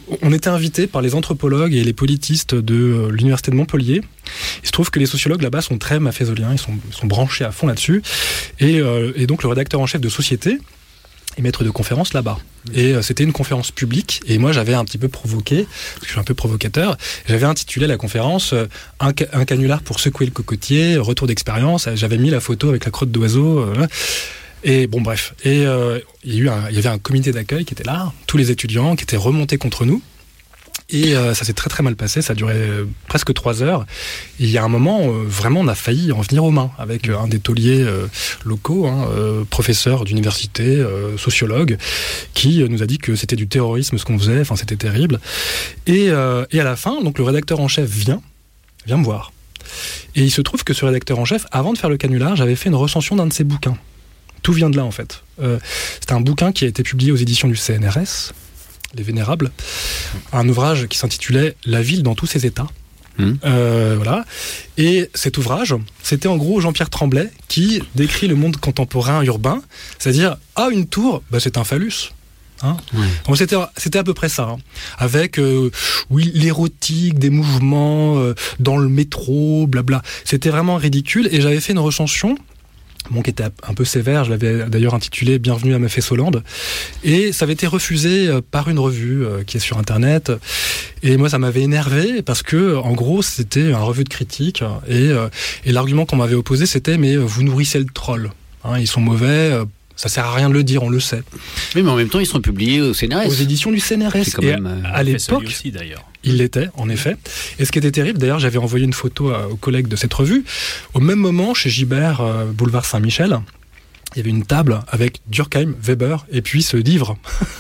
on était invités par les anthropologues et les politistes de euh, l'université de Montpellier. Il se trouve que les sociologues là-bas sont très machiavéliens, ils sont, ils sont branchés à fond là-dessus. Et, euh, et donc le rédacteur en chef de Société est maître de conférence là-bas. Et euh, c'était une conférence publique. Et moi, j'avais un petit peu provoqué, parce que je suis un peu provocateur, j'avais intitulé la conférence euh, un, ca- un canular pour secouer le cocotier, retour d'expérience. J'avais mis la photo avec la crotte d'oiseau. Euh, et bon, bref. Et euh, il y a eu un, il y avait un comité d'accueil qui était là, tous les étudiants qui étaient remontés contre nous. Et euh, ça s'est très très mal passé, ça a duré euh, presque trois heures. Et il y a un moment, euh, vraiment, on a failli en venir aux mains avec euh, un des tauliers euh, locaux, hein, euh, professeur d'université, euh, sociologue, qui euh, nous a dit que c'était du terrorisme ce qu'on faisait, enfin c'était terrible. Et, euh, et à la fin, donc le rédacteur en chef vient, vient me voir. Et il se trouve que ce rédacteur en chef, avant de faire le canular, j'avais fait une recension d'un de ses bouquins. Tout vient de là en fait. Euh, c'était un bouquin qui a été publié aux éditions du C N R S, Les Vénérables, un ouvrage qui s'intitulait La ville dans tous ses états. Mmh. Euh, voilà. Et cet ouvrage, c'était en gros Jean-Pierre Tremblay qui décrit le monde contemporain urbain, c'est-à-dire, ah, une tour, bah, c'est un phallus. Hein, ouais. Donc c'était, c'était à peu près ça, hein. Avec euh, oui, l'érotique, des mouvements euh, dans le métro, blabla. C'était vraiment ridicule et j'avais fait une recension. Bon, qui était un peu sévère, je l'avais d'ailleurs intitulé « Bienvenue à Mefès-Hollande ». Et ça avait été refusé par une revue euh, qui est sur Internet. Et moi, ça m'avait énervé parce que, en gros, c'était un revue de critique. Et, euh, et l'argument qu'on m'avait opposé, c'était « Mais vous nourrissez le troll. Hein, ils sont mauvais, euh, ça sert à rien de le dire, on le sait. » Oui, mais en même temps, ils sont publiés au C N R S. Aux éditions du C N R S. C'est quand même, euh, à l'époque, aussi, d'ailleurs. Il l'était, en effet. Et ce qui était terrible, d'ailleurs, j'avais envoyé une photo à, aux collègues de cette revue. Au même moment, chez Gibert, euh, boulevard Saint-Michel, il y avait une table avec Durkheim, Weber, et puis ce livre.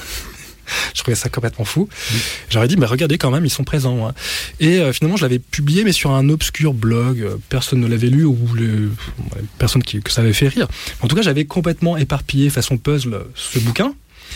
Je trouvais ça complètement fou. Mmh. J'aurais dit, mais regardez quand même, ils sont présents. Hein. Et euh, finalement, je l'avais publié, mais sur un obscur blog. Euh, personne ne l'avait lu, ou le, personne qui, que ça avait fait rire. En tout cas, j'avais complètement éparpillé, façon puzzle, ce bouquin.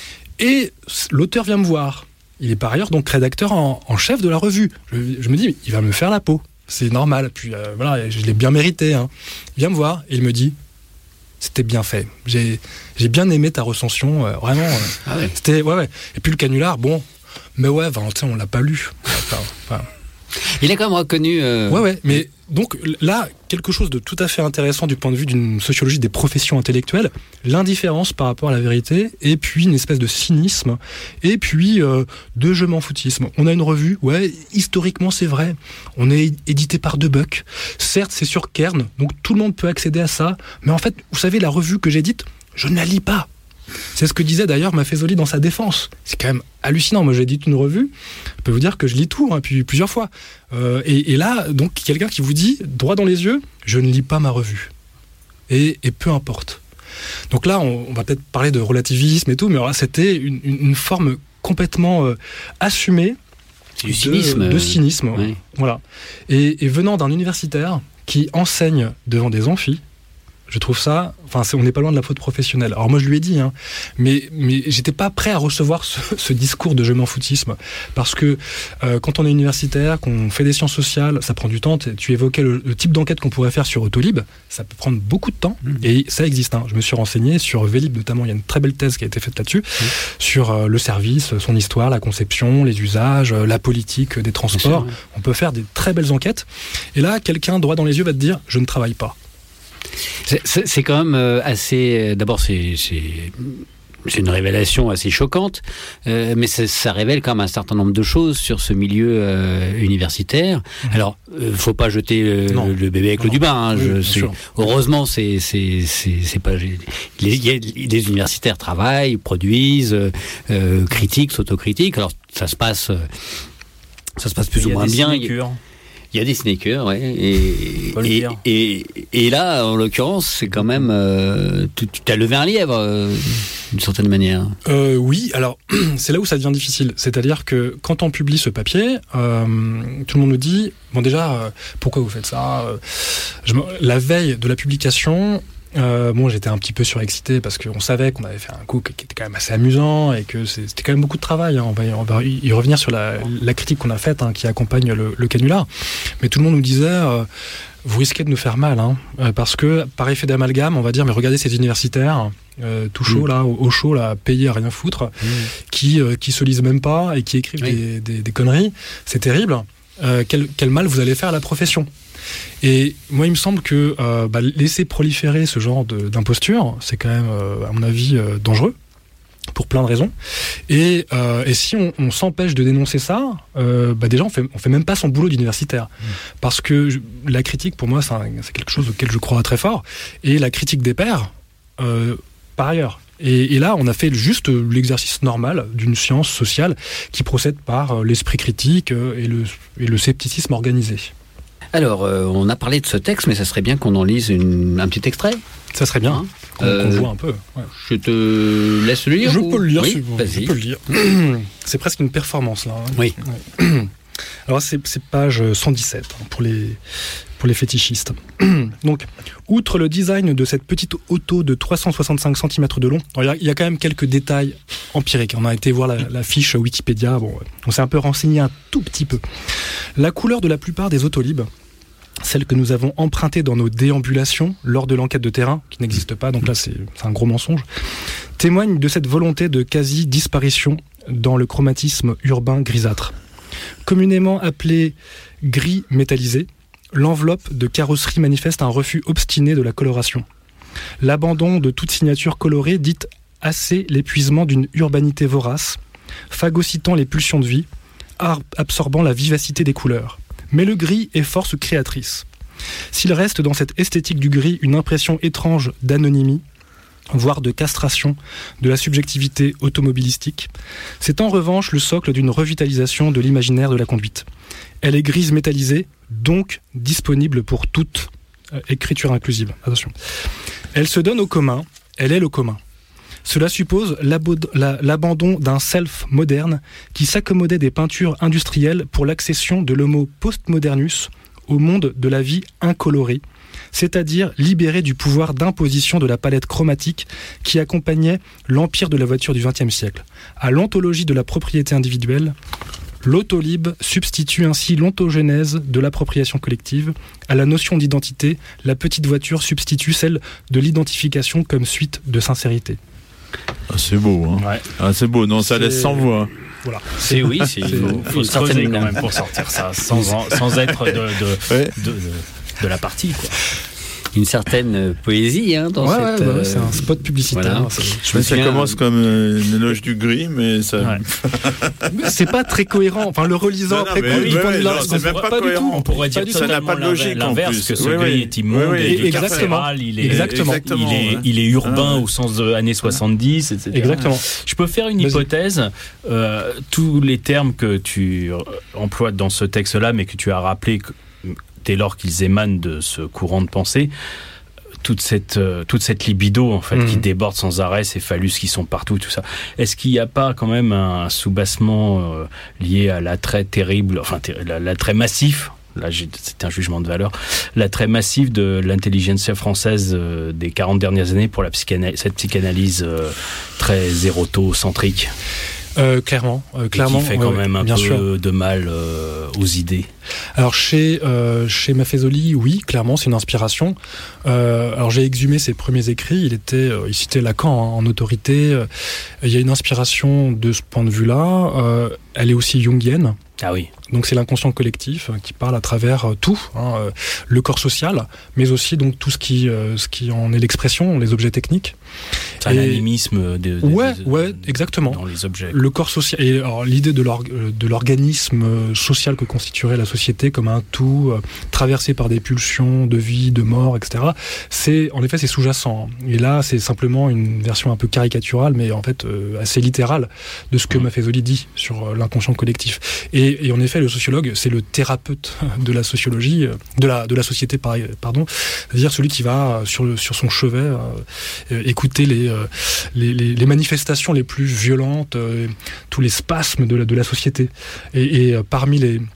Et l'auteur vient me voir. Il est par ailleurs donc rédacteur en, en chef de la revue. Je, je me dis, il va me faire la peau. C'est normal. Puis euh, voilà, je l'ai bien mérité. Hein. Il vient me voir et il me dit, c'était bien fait. J'ai, j'ai bien aimé ta recension. Euh, vraiment. Euh, ah ouais. C'était, ouais, ouais. Et puis le canular, bon, mais ouais, Valentin, on l'a pas lu. Enfin, enfin. Il a quand même reconnu. Euh... Ouais, ouais. Mais donc là, quelque chose de tout à fait intéressant du point de vue d'une sociologie des professions intellectuelles, l'indifférence par rapport à la vérité, et puis une espèce de cynisme, et puis euh, de je m'en foutisme. On a une revue, ouais, historiquement c'est vrai. On est édité par Debuck. Certes, c'est sur Kern, donc tout le monde peut accéder à ça. Mais en fait, vous savez, la revue que j'édite, je ne la lis pas. C'est ce que disait d'ailleurs Maffezoli dans sa défense. C'est quand même hallucinant. Moi, j'édite une revue, je peux vous dire que je lis tout, hein, puis plusieurs fois. Euh, et, et là, donc, quelqu'un qui vous dit, droit dans les yeux, je ne lis pas ma revue. Et, et peu importe. Donc là, on, on va peut-être parler de relativisme et tout, mais alors là, c'était une, une, une forme complètement euh, assumée C'est du cynisme. De, de cynisme. Euh, ouais. Voilà. Et, et venant d'un universitaire qui enseigne devant des amphis, je trouve ça, enfin, c'est, on n'est pas loin de la faute professionnelle. Alors moi, je lui ai dit, hein, mais mais j'étais pas prêt à recevoir ce, ce discours de je m'en foutisme, parce que euh, quand on est universitaire, qu'on fait des sciences sociales, ça prend du temps. Tu évoquais le, le type d'enquête qu'on pourrait faire sur Autolib, ça peut prendre beaucoup de temps, mmh. et ça existe. Hein. Je me suis renseigné sur Vélib notamment. Il y a une très belle thèse qui a été faite là-dessus, mmh. sur euh, le service, son histoire, la conception, les usages, euh, la politique des transports. Sûr, ouais. On peut faire des très belles enquêtes. Et là, quelqu'un droit dans les yeux va te dire, je ne travaille pas. C'est, c'est, c'est quand même assez... D'abord, c'est, c'est, c'est une révélation assez choquante, euh, mais ça, ça révèle quand même un certain nombre de choses sur ce milieu euh, universitaire. Mmh. Alors, il euh, ne faut pas jeter le, le bébé avec non. l'eau du bain. Hein, oui, je, c'est, heureusement, c'est, c'est, c'est, c'est pas... Les, les, les universitaires travaillent, produisent, euh, critiquent, s'autocritiquent. Alors, ça se passe, ça se passe plus ou moins bien. Il y a des sneakers, ouais. Et, et, et, et là, en l'occurrence, c'est quand même... Euh, tu, tu as levé un lièvre, euh, d'une certaine manière. Euh, oui, alors, c'est là où ça devient difficile. C'est-à-dire que quand on publie ce papier, euh, tout le monde nous dit, bon déjà, euh, pourquoi vous faites ça ? je, La veille de la publication, Euh, bon, j'étais un petit peu surexcité parce qu'on savait qu'on avait fait un coup qui était quand même assez amusant et que c'était quand même beaucoup de travail. Hein. On va, on va y revenir sur la, la critique qu'on a faite, hein, qui accompagne le, le canular. Mais tout le monde nous disait, euh, vous risquez de nous faire mal, hein, parce que par effet d'amalgame, on va dire, mais regardez ces universitaires, euh, tout chaud mmh. là, au, au chaud là, payés à rien foutre, mmh. qui euh, qui se lisent même pas et qui écrivent oui. des, des, des conneries. C'est terrible. Euh, quel, quel mal vous allez faire à la profession. Et moi, il me semble que euh, bah, laisser proliférer ce genre de, d'imposture, c'est quand même, euh, à mon avis, euh, dangereux, pour plein de raisons. Et, euh, et si on, on s'empêche de dénoncer ça, euh, bah déjà, on fait, on fait même pas son boulot d'universitaire. Mmh. Parce que je, la critique, pour moi, c'est, un, c'est quelque chose auquel je crois très fort. Et la critique des pairs, euh, par ailleurs. Et, et là, on a fait juste l'exercice normal d'une science sociale qui procède par l'esprit critique et le, et le scepticisme organisé. Alors, euh, on a parlé de ce texte, mais ça serait bien qu'on en lise une, un petit extrait. Ça serait bien, hein, qu'on, euh, qu'on voit un peu. Ouais. Je te laisse le lire. Je ou... peux le lire, oui, si vous vas-y. Je peux le lire. C'est presque une performance, là. Hein. Oui. Ouais. Alors, c'est, c'est page cent dix-sept, hein, pour les... pour les fétichistes. Donc, outre le design de cette petite auto de trois cent soixante-cinq centimètres de long, il y, y a quand même quelques détails empiriques. On a été voir la, la fiche Wikipédia, bon, on s'est un peu renseigné un tout petit peu. La couleur de la plupart des autolibes, celle que nous avons empruntée dans nos déambulations lors de l'enquête de terrain, qui n'existe pas, donc là c'est, c'est un gros mensonge, témoigne de cette volonté de quasi-disparition dans le chromatisme urbain grisâtre. Communément appelé gris métallisé, l'enveloppe de carrosserie manifeste un refus obstiné de la coloration. L'abandon de toute signature colorée dit assez l'épuisement d'une urbanité vorace, phagocytant les pulsions de vie, absorbant la vivacité des couleurs. Mais le gris est force créatrice. S'il reste dans cette esthétique du gris une impression étrange d'anonymie, voire de castration de la subjectivité automobilistique, c'est en revanche le socle d'une revitalisation de l'imaginaire de la conduite. Elle est grise métallisée, donc disponible pour toute euh, écriture inclusive. Attention. Elle se donne au commun, elle est le commun. Cela suppose l'abo- la, l'abandon d'un self moderne qui s'accommodait des peintures industrielles pour l'accession de l'homo postmodernus au monde de la vie incolorée, c'est-à-dire libéré du pouvoir d'imposition de la palette chromatique qui accompagnait l'empire de la voiture du vingtième siècle. À l'ontologie de la propriété individuelle, l'autolib substitue ainsi l'ontogénèse de l'appropriation collective. À la notion d'identité, la petite voiture substitue celle de l'identification comme suite de sincérité. Ah, c'est beau, hein. Ouais. Ah, c'est beau, non, ça c'est... laisse sans voix. Voilà. C'est oui, c'est, il faut, faut se creuser quand même pour sortir ça, sans, sans être de, de, ouais. de, de, de la partie, quoi. Une certaine poésie, hein, dans ouais, cette... Ouais, bah, c'est un spot publicitaire. Voilà. Je me ça souviens... commence comme une éloge du gris, mais ça... Ouais. C'est pas très cohérent. Enfin, le relisant, non, non, après, oui, ouais, ouais, non, c'est même pas, pas cohérent. On pourrait dire ça n'a pas de logique, l'inverse, que ce oui, gris oui. est immonde, oui, oui. et exactement. Il est, exactement. Il est, il est urbain ah. au sens de années soixante-dix, et cetera. Exactement. Je peux faire une Vas-y. hypothèse. Euh, tous les termes que tu emploies dans ce texte-là, mais que tu as rappelé dès lors qu'ils émanent de ce courant de pensée, toute cette euh, toute cette libido en fait mmh. qui déborde sans arrêt, ces phallus qui sont partout, tout ça. Est-ce qu'il n'y a pas quand même un soubassement euh, lié à l'attrait terrible, enfin ter- l'attrait massif, là j'ai, c'est un jugement de valeur, l'attrait massif de l'intelligentsia française euh, des quarante dernières années pour la psychana- cette psychanalyse euh, très érotocentrique? Euh, clairement, euh, clairement, et qui fait quand ouais, même un peu sûr. de mal euh, aux idées. Alors chez euh, chez Maffezoli, oui, clairement, c'est une inspiration. Euh, alors j'ai exhumé ses premiers écrits. Il était, euh, il citait Lacan hein, en autorité. Euh, il y a une inspiration de ce point de vue-là. Euh, elle est aussi jungienne. Ah oui. Donc c'est l'inconscient collectif qui parle à travers euh, tout, hein, euh, le corps social, mais aussi donc tout ce qui, euh, ce qui en est l'expression, les objets techniques. C'est un animisme de, de, ouais, de, de, ouais, exactement. Dans les objets. Le corps social et alors l'idée de, l'org- de l'organisme social que constituerait la société comme un tout euh, traversé par des pulsions de vie, de mort, et cetera. C'est en effet c'est sous-jacent. Et là c'est simplement une version un peu caricaturale, mais en fait euh, assez littérale de ce que mmh. Maffezoli dit sur euh, l'inconscient collectif. Et, et en effet le sociologue c'est le thérapeute de la sociologie, de la de la société pardon, c'est-à-dire celui qui va sur le, sur son chevet euh, écouter les Les, les, les manifestations les plus violentes, euh, tous les spasmes de la, de la société. Et, et euh, parmi les,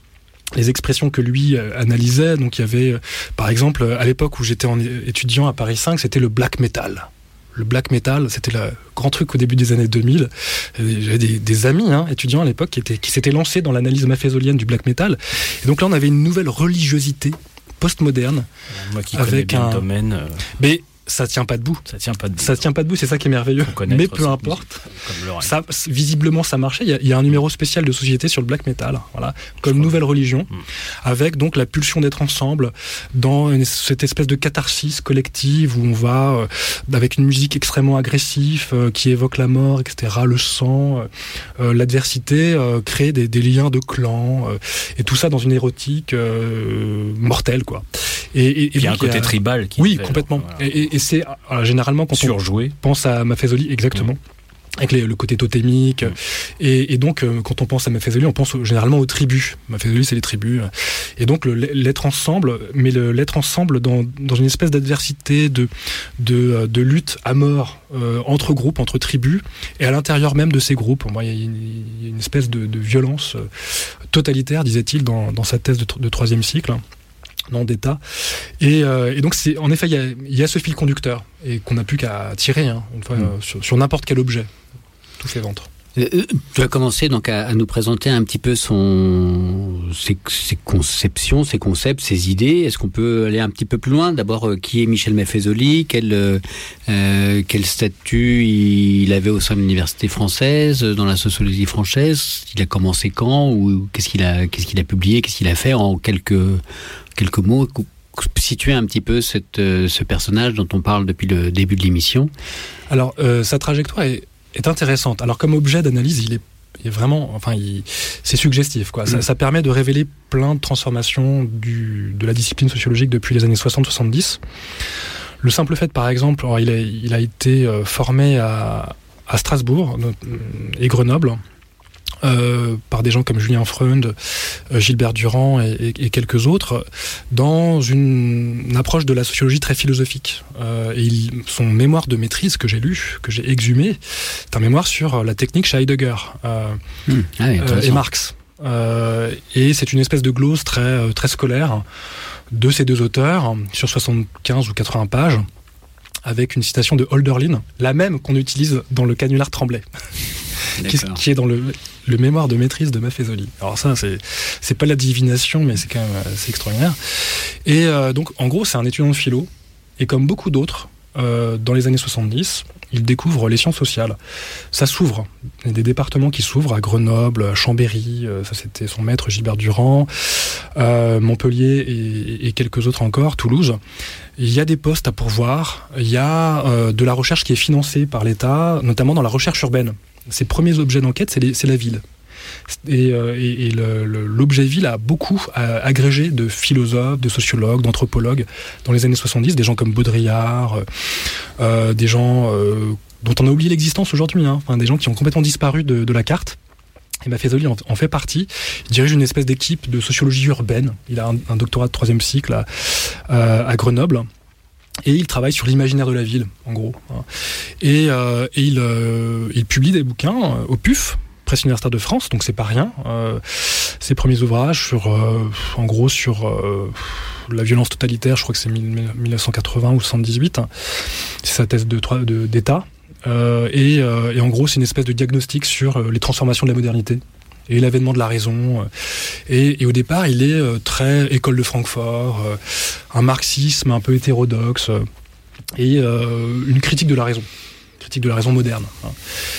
les expressions que lui euh, analysait. Donc il y avait, euh, par exemple, à l'époque où j'étais en étudiant à Paris cinq, c'était le black metal. Le black metal, c'était le grand truc au début des années deux mille. J'avais des, des amis hein, étudiants à l'époque qui, étaient, qui s'étaient lancés dans l'analyse maffezolienne du black metal. Et donc là, on avait une nouvelle religiosité postmoderne. Moi qui connais bien un... le domaine... Euh... Mais ça tient pas debout. Ça tient pas debout. Ça tient pas debout, c'est ça qui est merveilleux. Mais peu importe. Ça, visiblement, ça marchait. Il y, a, il y a un numéro spécial de Société sur le black metal, voilà, comme nouvelle religion, mmh. avec donc la pulsion d'être ensemble dans une, cette espèce de catharsis collective où on va euh, avec une musique extrêmement agressive euh, qui évoque la mort, et cetera, le sang, euh, l'adversité, euh, créer des, des liens de clan euh, et tout ça dans une érotique euh, mortelle, quoi. Et, et, et il y a un côté a... tribal qui oui, fait, complètement. Voilà. Et, et, et c'est alors, généralement quand surjoué. On pense à Maffezoli, exactement. Mmh. Avec les, le côté totémique. Mmh. Et, et donc, euh, quand on pense à Maffezoli, on pense au, généralement aux tribus. Maffezoli, c'est les tribus. Et donc, le, l'être ensemble, mais le, l'être ensemble dans, dans une espèce d'adversité, de, de, de lutte à mort euh, entre groupes, entre tribus, et à l'intérieur même de ces groupes. Il y a une, il y a une espèce de, de violence euh, totalitaire, disait-il, dans, dans sa thèse de, de troisième cycle. Non, d'État. Et, euh, et donc, c'est, en effet, il y a, y a ce fil conducteur et qu'on n'a plus qu'à tirer hein, une fois, mmh. euh, sur, sur n'importe quel objet. Tout fait ventre. Euh, tu as commencé donc à, à nous présenter un petit peu son, ses, ses conceptions, ses concepts, ses idées. Est-ce qu'on peut aller un petit peu plus loin ? D'abord, euh, qui est Michel Maffezoli ? Quel, euh, quel statut il avait au sein de l'université française, dans la sociologie française ? Il a commencé quand ? Ou qu'est-ce qu'il a, qu'est-ce qu'il a publié ? Qu'est-ce qu'il a fait en quelques quelques mots, situer un petit peu cette, euh, ce personnage dont on parle depuis le début de l'émission. Alors, euh, sa trajectoire est, est intéressante. Alors, comme objet d'analyse, il est, il est vraiment, enfin, il, c'est suggestif, quoi. Mmh. Ça, ça permet de révéler plein de transformations du, de la discipline sociologique depuis les années soixante soixante-dix. Le simple fait, par exemple, alors, il, a, il a été euh, formé à, à Strasbourg et Grenoble. Euh, par des gens comme Julien Freund, euh, Gilbert Durand et, et, et quelques autres, dans une, une approche de la sociologie très philosophique. Euh, et il, son mémoire de maîtrise que j'ai lu, que j'ai exhumé, c'est un mémoire sur la technique chez Heidegger euh, mmh. ah oui, euh, et Marx. Euh, et c'est une espèce de glose très, très scolaire de ces deux auteurs, sur soixante-quinze ou quatre-vingts pages, avec une citation de Hölderlin, la même qu'on utilise dans le canular Tremblay. Qui, qui est dans le, le mémoire de maîtrise de Maffezoli. Alors ça, c'est, c'est pas la divination, mais c'est quand même assez extraordinaire. Et euh, donc, en gros, c'est un étudiant de philo, et comme beaucoup d'autres, euh, dans les années soixante-dix, il découvre les sciences sociales. Ça s'ouvre. Il y a des départements qui s'ouvrent à Grenoble, à Chambéry, euh, ça c'était son maître Gilbert Durand, euh, Montpellier et, et quelques autres encore, Toulouse. Il y a des postes à pourvoir, il y a euh, de la recherche qui est financée par l'État, notamment dans la recherche urbaine. Ses premiers objets d'enquête, c'est, les, c'est la ville. Et, euh, et, et le, le, l'objet ville a beaucoup euh, agrégé de philosophes, de sociologues, d'anthropologues dans les années soixante-dix, des gens comme Baudrillard, euh, des gens euh, dont on a oublié l'existence aujourd'hui, hein, enfin, des gens qui ont complètement disparu de, de la carte. Et Maffezoli en, en fait partie. Il dirige une espèce d'équipe de sociologie urbaine. Il a un, un doctorat de troisième cycle à, euh, à Grenoble. Et il travaille sur l'imaginaire de la ville, en gros. Et, euh, et il, euh, il publie des bouquins euh, au P U F, Presse universitaire de France, donc c'est pas rien. Euh, ses premiers ouvrages, sur, euh, en gros, sur euh, la violence totalitaire, je crois que c'est mille neuf cent quatre-vingts ou soixante-dix-huit. C'est sa thèse de, de, d'État. Euh, et, euh, et en gros, c'est une espèce de diagnostic sur euh, les transformations de la modernité et l'avènement de la raison. Et, et au départ, il est euh, très école de Francfort, euh, un marxisme un peu hétérodoxe, euh, et euh, une critique de la raison, critique de la raison moderne. Hein.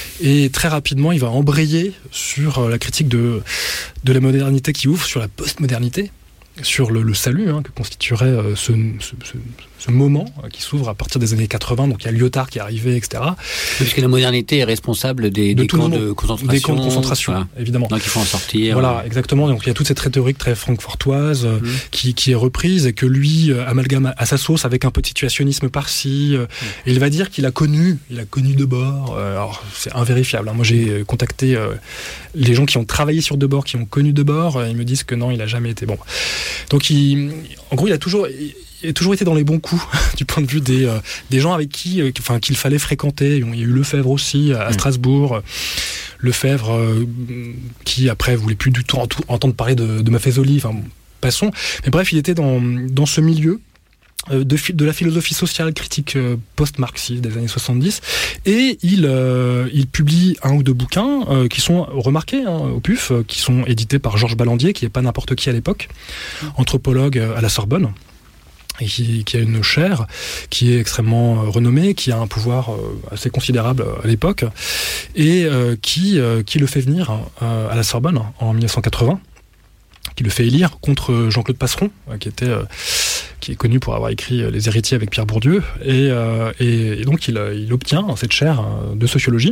Et très rapidement, il va embrayer sur euh, la critique de, de la modernité qui ouvre sur la postmodernité, sur le, le salut hein, que constituerait euh, ce, ce, ce, ce moment euh, qui s'ouvre à partir des années quatre-vingts. Donc il y a Lyotard qui est arrivé, et cetera. Puisque la modernité est responsable des, de des camps de concentration. Des camps de concentration, voilà. Évidemment. Donc il faut en sortir. Voilà, ouais. exactement. Donc il y a toute cette rhétorique très francfortoise euh, mmh. qui, qui est reprise et que lui euh, amalgame à sa sauce avec un peu de situationnisme par-ci. Euh, mmh. Et il va dire qu'il a connu, il a connu Debord. Euh, alors c'est invérifiable. Hein. Moi j'ai contacté euh, les gens qui ont travaillé sur Debord, qui ont connu Debord. Euh, ils me disent que non, il a jamais été bon. Donc il, en gros, il a toujours. Il, Il a toujours été dans les bons coups du point de vue des, euh, des gens avec qui, euh, enfin, qu'il fallait fréquenter. Il y a eu Lefebvre aussi à, à Strasbourg. Lefebvre, euh, qui après voulait plus du tout entendre parler de, de Maffezoli, enfin passons. Mais bref, il était dans, dans ce milieu de, de la philosophie sociale critique euh, post-marxiste des années soixante-dix, et il, euh, il publie un ou deux bouquins euh, qui sont remarqués hein, au P U F, euh, qui sont édités par Georges Ballandier, qui n'est pas n'importe qui à l'époque, anthropologue à la Sorbonne, et qui, qui a une chaire qui est extrêmement euh, renommée, qui a un pouvoir euh, assez considérable à l'époque, et euh, qui, euh, qui le fait venir euh, à la Sorbonne en mille neuf cent quatre-vingts, qui le fait élire contre Jean-Claude Passeron, euh, qui était... Euh, qui est connu pour avoir écrit Les Héritiers avec Pierre Bourdieu, et, euh, et, et donc il, il obtient cette chaire de sociologie.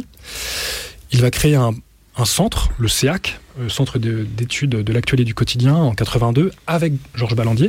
Il va créer un, un centre, le C E A C, le Centre de, d'études de l'actuel et du quotidien, en quatre-vingt-deux, avec Georges Ballandier,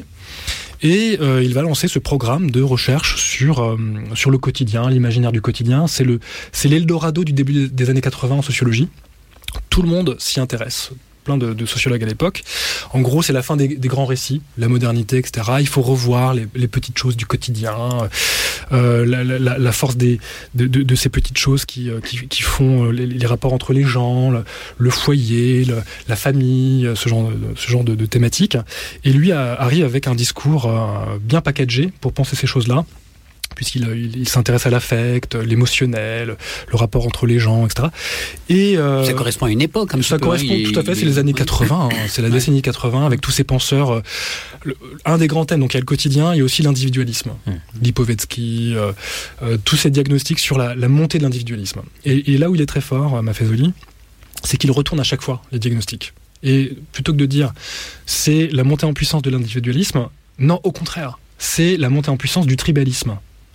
et euh, il va lancer ce programme de recherche sur, euh, sur le quotidien, l'imaginaire du quotidien. C'est, le, c'est l'Eldorado du début des années quatre-vingts en sociologie. Tout le monde s'y intéresse. Plein de, de sociologues à l'époque. En gros, c'est la fin des, des grands récits, la modernité, et cetera. Il faut revoir les, les petites choses du quotidien, euh, la, la, la force des, de, de, de ces petites choses qui, qui, qui font les, les rapports entre les gens, le, le foyer, le, la famille, ce genre, de, ce genre de, de thématiques. Et lui a, arrive avec un discours euh, bien packagé pour penser ces choses-là, puisqu'il il, il s'intéresse à l'affect, l'émotionnel, le rapport entre les gens, et cetera. Et, euh, ça correspond à une époque. Un ça peu, correspond hein, tout à fait, c'est les années quatre-vingts, hein, c'est la ouais. décennie quatre-vingts, avec tous ces penseurs. Euh, le, un des grands thèmes, donc il y a le quotidien, il y a aussi l'individualisme. Mmh. Lipovetsky, euh, euh, tous ces diagnostics sur la, la montée de l'individualisme. Et, et là où il est très fort, Maffezoli, c'est qu'il retourne à chaque fois les diagnostics. Et plutôt que de dire c'est la montée en puissance de l'individualisme, non, au contraire, c'est la montée en puissance du tribalisme.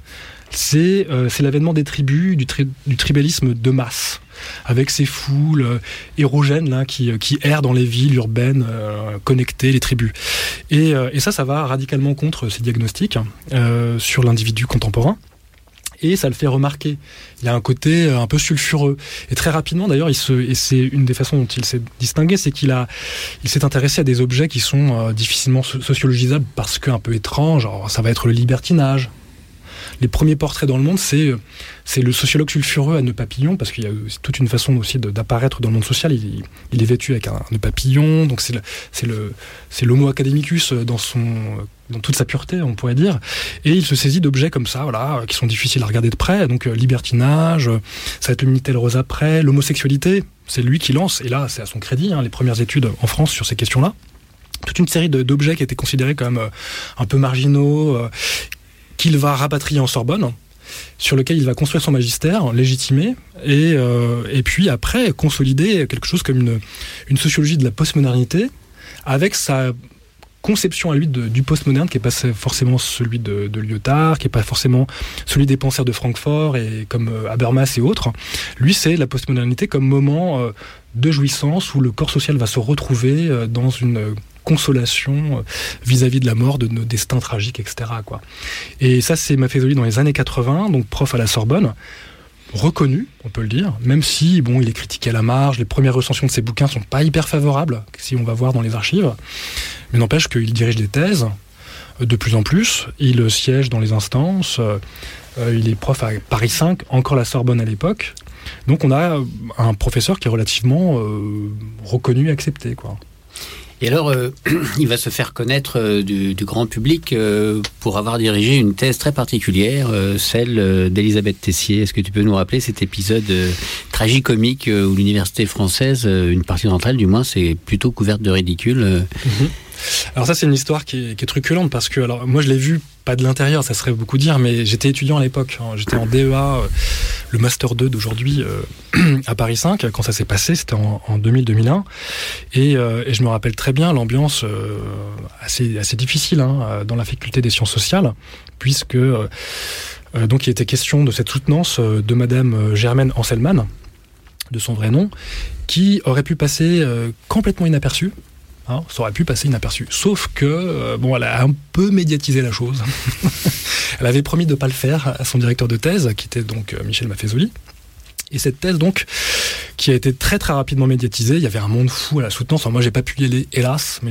C'est, euh, c'est l'avènement des tribus, du, tri- du tribalisme de masse, avec ces foules euh, érogènes là, qui, euh, qui errent dans les villes urbaines, euh, connectées, les tribus. Et, euh, et ça, ça va radicalement contre ces diagnostics euh, sur l'individu contemporain. Et ça le fait remarquer. Il y a un côté un peu sulfureux. Et très rapidement, d'ailleurs, il se, et c'est une des façons dont il s'est distingué, c'est qu'il a, il s'est intéressé à des objets qui sont euh, difficilement sociologisables parce qu'un peu étranges. Alors, ça va être le libertinage. Les premiers portraits dans le monde, c'est, c'est le sociologue sulfureux à nœud papillon, parce qu'il y a toute une façon aussi de, d'apparaître dans le monde social. Il, il est vêtu avec un nœud papillon, donc c'est, le, c'est, le, c'est l'homo academicus dans, son, dans toute sa pureté, on pourrait dire. Et il se saisit d'objets comme ça, voilà, qui sont difficiles à regarder de près. Donc libertinage, ça va être le Minitel rose après, l'homosexualité, c'est lui qui lance, et là c'est à son crédit, hein, les premières études en France sur ces questions-là. Toute une série de, d'objets qui étaient considérés comme euh, un peu marginaux, euh, qu'il va rapatrier en Sorbonne, sur lequel il va construire son magistère, légitimer, et, euh, et puis après consolider quelque chose comme une, une sociologie de la postmodernité, avec sa conception à lui de, du postmoderne, qui n'est pas forcément celui de, de Lyotard, qui n'est pas forcément celui des penseurs de Francfort, et comme euh, Habermas et autres. Lui, c'est la postmodernité comme moment euh, de jouissance où le corps social va se retrouver euh, dans une euh, consolation euh, vis-à-vis de la mort, de nos destins tragiques, et cetera, quoi. Et ça, c'est Maffezoli dans les années quatre-vingts, donc prof à la Sorbonne, reconnu, on peut le dire, même si bon, il est critiqué à la marge, les premières recensions de ses bouquins sont pas hyper favorables, si on va voir dans les archives, mais n'empêche qu'il dirige des thèses, de plus en plus, il siège dans les instances, euh, il est prof à Paris cinq, encore la Sorbonne à l'époque, donc on a un professeur qui est relativement euh, reconnu et accepté, quoi. Et alors, euh, il va se faire connaître euh, du, du grand public euh, pour avoir dirigé une thèse très particulière, euh, celle euh, d'Elisabeth Tessier. Est-ce que tu peux nous rappeler cet épisode euh, tragicomique euh, où l'université française, euh, une partie d'entre elles du moins, c'est plutôt couverte de ridicule euh. Mmh. Alors ça, c'est une histoire qui est, qui est truculente, parce que alors moi je l'ai vu pas de l'intérieur, ça serait beaucoup dire, mais j'étais étudiant à l'époque, hein, j'étais en D E A, euh, le master deux d'aujourd'hui euh, à Paris cinq, quand ça s'est passé, c'était en, en deux mille deux mille un, et, euh, et je me rappelle très bien l'ambiance euh, assez, assez difficile hein, dans la faculté des sciences sociales, puisque euh, euh, donc il était question de cette soutenance euh, de Madame Germaine Anselman, de son vrai nom, qui aurait pu passer euh, complètement inaperçue. Hein, ça aurait pu passer inaperçu. Sauf que, euh, bon, elle a un peu médiatisé la chose. Elle avait promis de ne pas le faire à son directeur de thèse, qui était donc euh, Michel Maffezoli. Et cette thèse, donc, qui a été très très rapidement médiatisée, il y avait un monde fou à la soutenance. Alors, moi, j'ai pas pu y aller, hélas, mais j'ai des très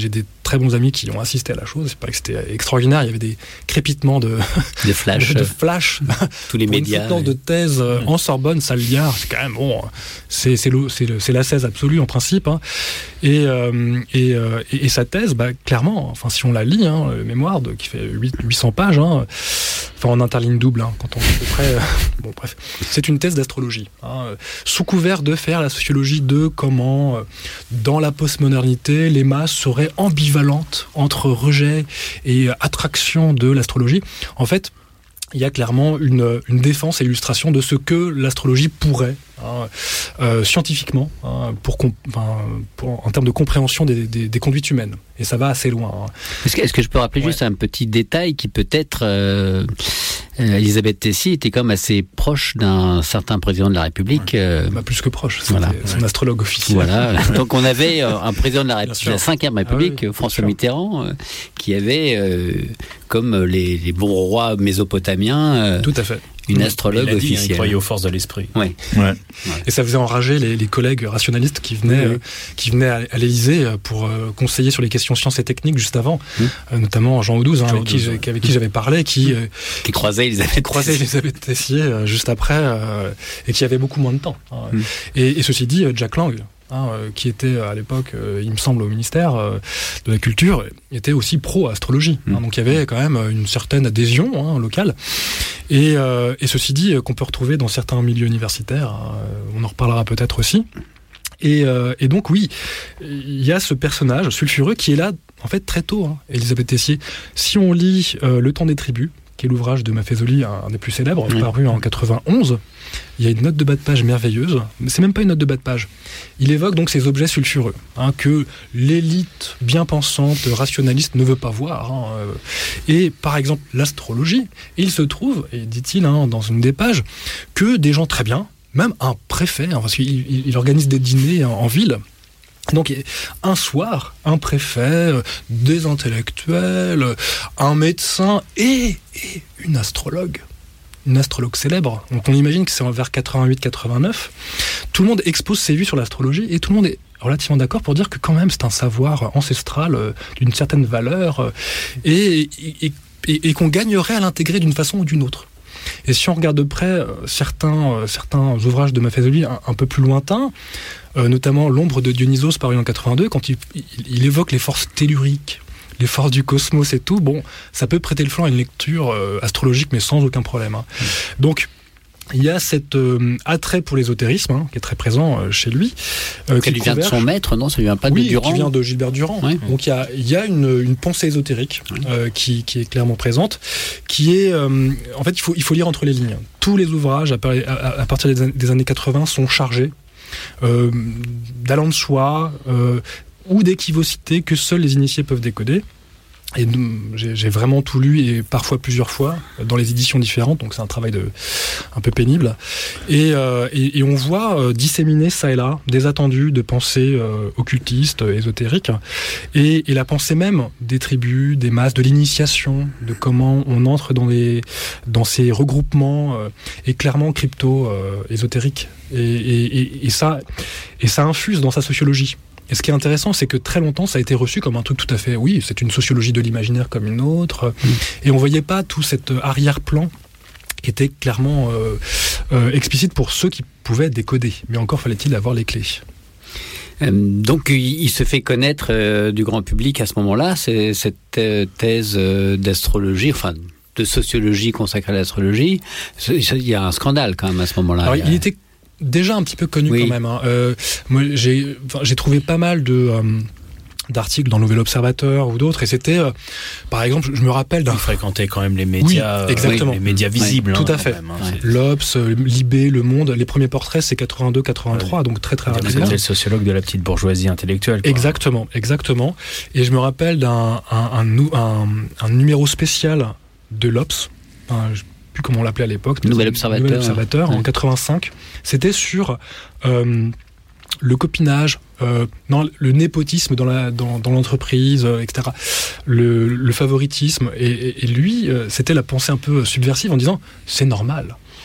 très bons amis qui ont assisté à la chose. C'est pas que c'était extraordinaire. Il y avait des crépitements de de flash, de, de flash. Tous les pour médias. Une soutenance de thèse euh, en Sorbonne, ça le liard. C'est quand même bon. C'est c'est le, c'est, le, c'est la thèse absolue en principe. Hein. Et, euh, et, euh, et et sa thèse, bah clairement. Enfin, si on la lit, hein, le mémoire de, qui fait huit cents pages. Hein, enfin en interligne double. Hein, quand on est à peu près. Euh, bon bref, c'est une thèse d'astrologie. Hein, sous couvert de faire la sociologie de comment, euh, dans la postmodernité, les masses seraient ambivalentes entre rejet et euh, attraction de l'astrologie. En fait, il y a clairement une, une défense et illustration de ce que l'astrologie pourrait, hein, euh, scientifiquement, hein, pour, enfin, pour, en termes de compréhension des, des, des conduites humaines. Et ça va assez loin. Hein. Est-ce que, est-ce que je peux rappeler ouais. juste un petit détail qui peut-être... Euh, euh, Elisabeth Tessier était quand même assez proche d'un certain président de la République. Ouais. Euh, bah, plus que proche, c'était voilà. son ouais. astrologue officiel. Voilà. Donc on avait euh, un président de la République, la cinquième République, ah oui, François Mitterrand, euh, qui avait, euh, comme les, les bons rois mésopotamiens, euh, tout à fait. Une astrologue il a dit, officielle. Il croyait aux forces de l'esprit. Oui. Ouais. Et ça faisait enrager les, les collègues rationalistes qui venaient, oui. euh, qui venaient à, à l'Élysée pour euh, conseiller sur les questions sciences et techniques juste avant, oui. euh, notamment Jean Audouze, hein, avec, qui, ouais. avec qui j'avais parlé, qui, euh, qui croisait Elisabeth croisait Elisabeth Tessier euh, juste après, euh, et qui avait beaucoup moins de temps. Hein. Mm. Et, et ceci dit, Jack Lang, Hein, euh, qui était à l'époque, euh, il me semble, au ministère euh, de la Culture, était aussi pro-astrologie. Mmh. Hein, donc il y avait quand même une certaine adhésion hein, locale. Et, euh, et ceci dit, euh, qu'on peut retrouver dans certains milieux universitaires, euh, on en reparlera peut-être aussi. Et, euh, et donc oui, il y a ce personnage sulfureux qui est là, en fait, très tôt, hein, Elisabeth Tessier. Si on lit euh, Le Temps des tribus, qui est l'ouvrage de Maffezoli, un des plus célèbres, mmh. paru en quatre-vingt-onze, il y a une note de bas de page merveilleuse, mais c'est même pas une note de bas de page. Il évoque donc ces objets sulfureux, hein, que l'élite bien pensante, rationaliste ne veut pas voir. Hein, euh, et par exemple, l'astrologie, il se trouve, et dit-il hein, dans une des pages, que des gens très bien, même un préfet, hein, parce qu'il il, il organise des dîners en, en ville. Donc un soir, un préfet, des intellectuels, un médecin et, et une astrologue. Une astrologue célèbre. Donc on imagine que c'est vers quatre-vingt-huit quatre-vingt-neuf. Tout le monde expose ses vues sur l'astrologie et tout le monde est relativement d'accord pour dire que quand même c'est un savoir ancestral euh, d'une certaine valeur euh, et, et, et, et qu'on gagnerait à l'intégrer d'une façon ou d'une autre. Et si on regarde de près euh, certains, euh, certains ouvrages de Maffezoli un, un peu plus lointains, euh, notamment L'ombre de Dionysos paru en quatre-vingt-deux, quand il, il, il évoque les forces telluriques, les forces du cosmos et tout, bon, ça peut prêter le flanc à une lecture euh, astrologique, mais sans aucun problème. Hein. Mmh. Donc, il y a cet euh, attrait pour l'ésotérisme, hein, qui est très présent euh, chez lui. Euh, ça lui vient de son maître, non? Ça lui vient pas oui, de Durand? Oui, qui vient de Gilbert Durand. Ouais. Donc, il y a, il y a une, une pensée ésotérique ouais. euh, qui, qui est clairement présente, qui est... Euh, en fait, il faut, il faut lire entre les lignes. Tous les ouvrages, à, à, à partir des, des années quatre-vingts, sont chargés euh, d'allant de soi... Euh, ou d'équivocité que seuls les initiés peuvent décoder. Et j'ai, j'ai vraiment tout lu, et parfois plusieurs fois, dans les éditions différentes, donc c'est un travail de, un peu pénible. Et, euh, et, et on voit euh, disséminer ça et là des attendus de pensées euh, occultistes, ésotériques, et, et la pensée même des tribus, des masses, de l'initiation, de comment on entre dans, les, dans ces regroupements, euh, est clairement crypto-ésotérique. Euh, et, et, et, et, ça, et ça infuse dans sa sociologie. Et ce qui est intéressant, c'est que très longtemps, ça a été reçu comme un truc tout à fait... Oui, c'est une sociologie de l'imaginaire comme une autre. Mmh. Et on ne voyait pas tout cet arrière-plan qui était clairement euh, euh, explicite pour ceux qui pouvaient décoder. Mais encore fallait-il avoir les clés. Euh, donc, il, il se fait connaître euh, du grand public à ce moment-là, c'est, cette euh, thèse euh, d'astrologie, enfin... de sociologie consacrée à l'astrologie. Il y a un scandale quand même à ce moment-là. Alors, il, a... il était... déjà un petit peu connu oui. quand même. Hein. Euh, moi, j'ai, enfin, j'ai trouvé pas mal de euh, d'articles dans le Nouvel Observateur ou d'autres, et c'était, euh, par exemple, je me rappelle d'un. Il fréquentait quand même les médias, oui, exactement. Euh, les médias visibles. Oui, hein, tout à fait. Même, hein, ouais. L'Obs, Libé, Le Monde, les premiers portraits, c'est quatre-vingt-deux quatre-vingt-trois, ouais. donc très très rapidement. C'était le sociologue de la petite bourgeoisie intellectuelle. Quoi. Exactement, exactement. Et je me rappelle d'un un, un, un, un numéro spécial de l'Obs. Enfin, je, plus comment on l'appelait à l'époque, Nouvel Observateur, Nouvel Observateur ouais. en quatre-vingt-cinq. C'était sur euh, le copinage, euh, non, le népotisme dans, la, dans, dans l'entreprise, euh, et cetera. Le, le favoritisme. Et, et, et lui, euh, c'était la pensée un peu subversive en disant c'est normal.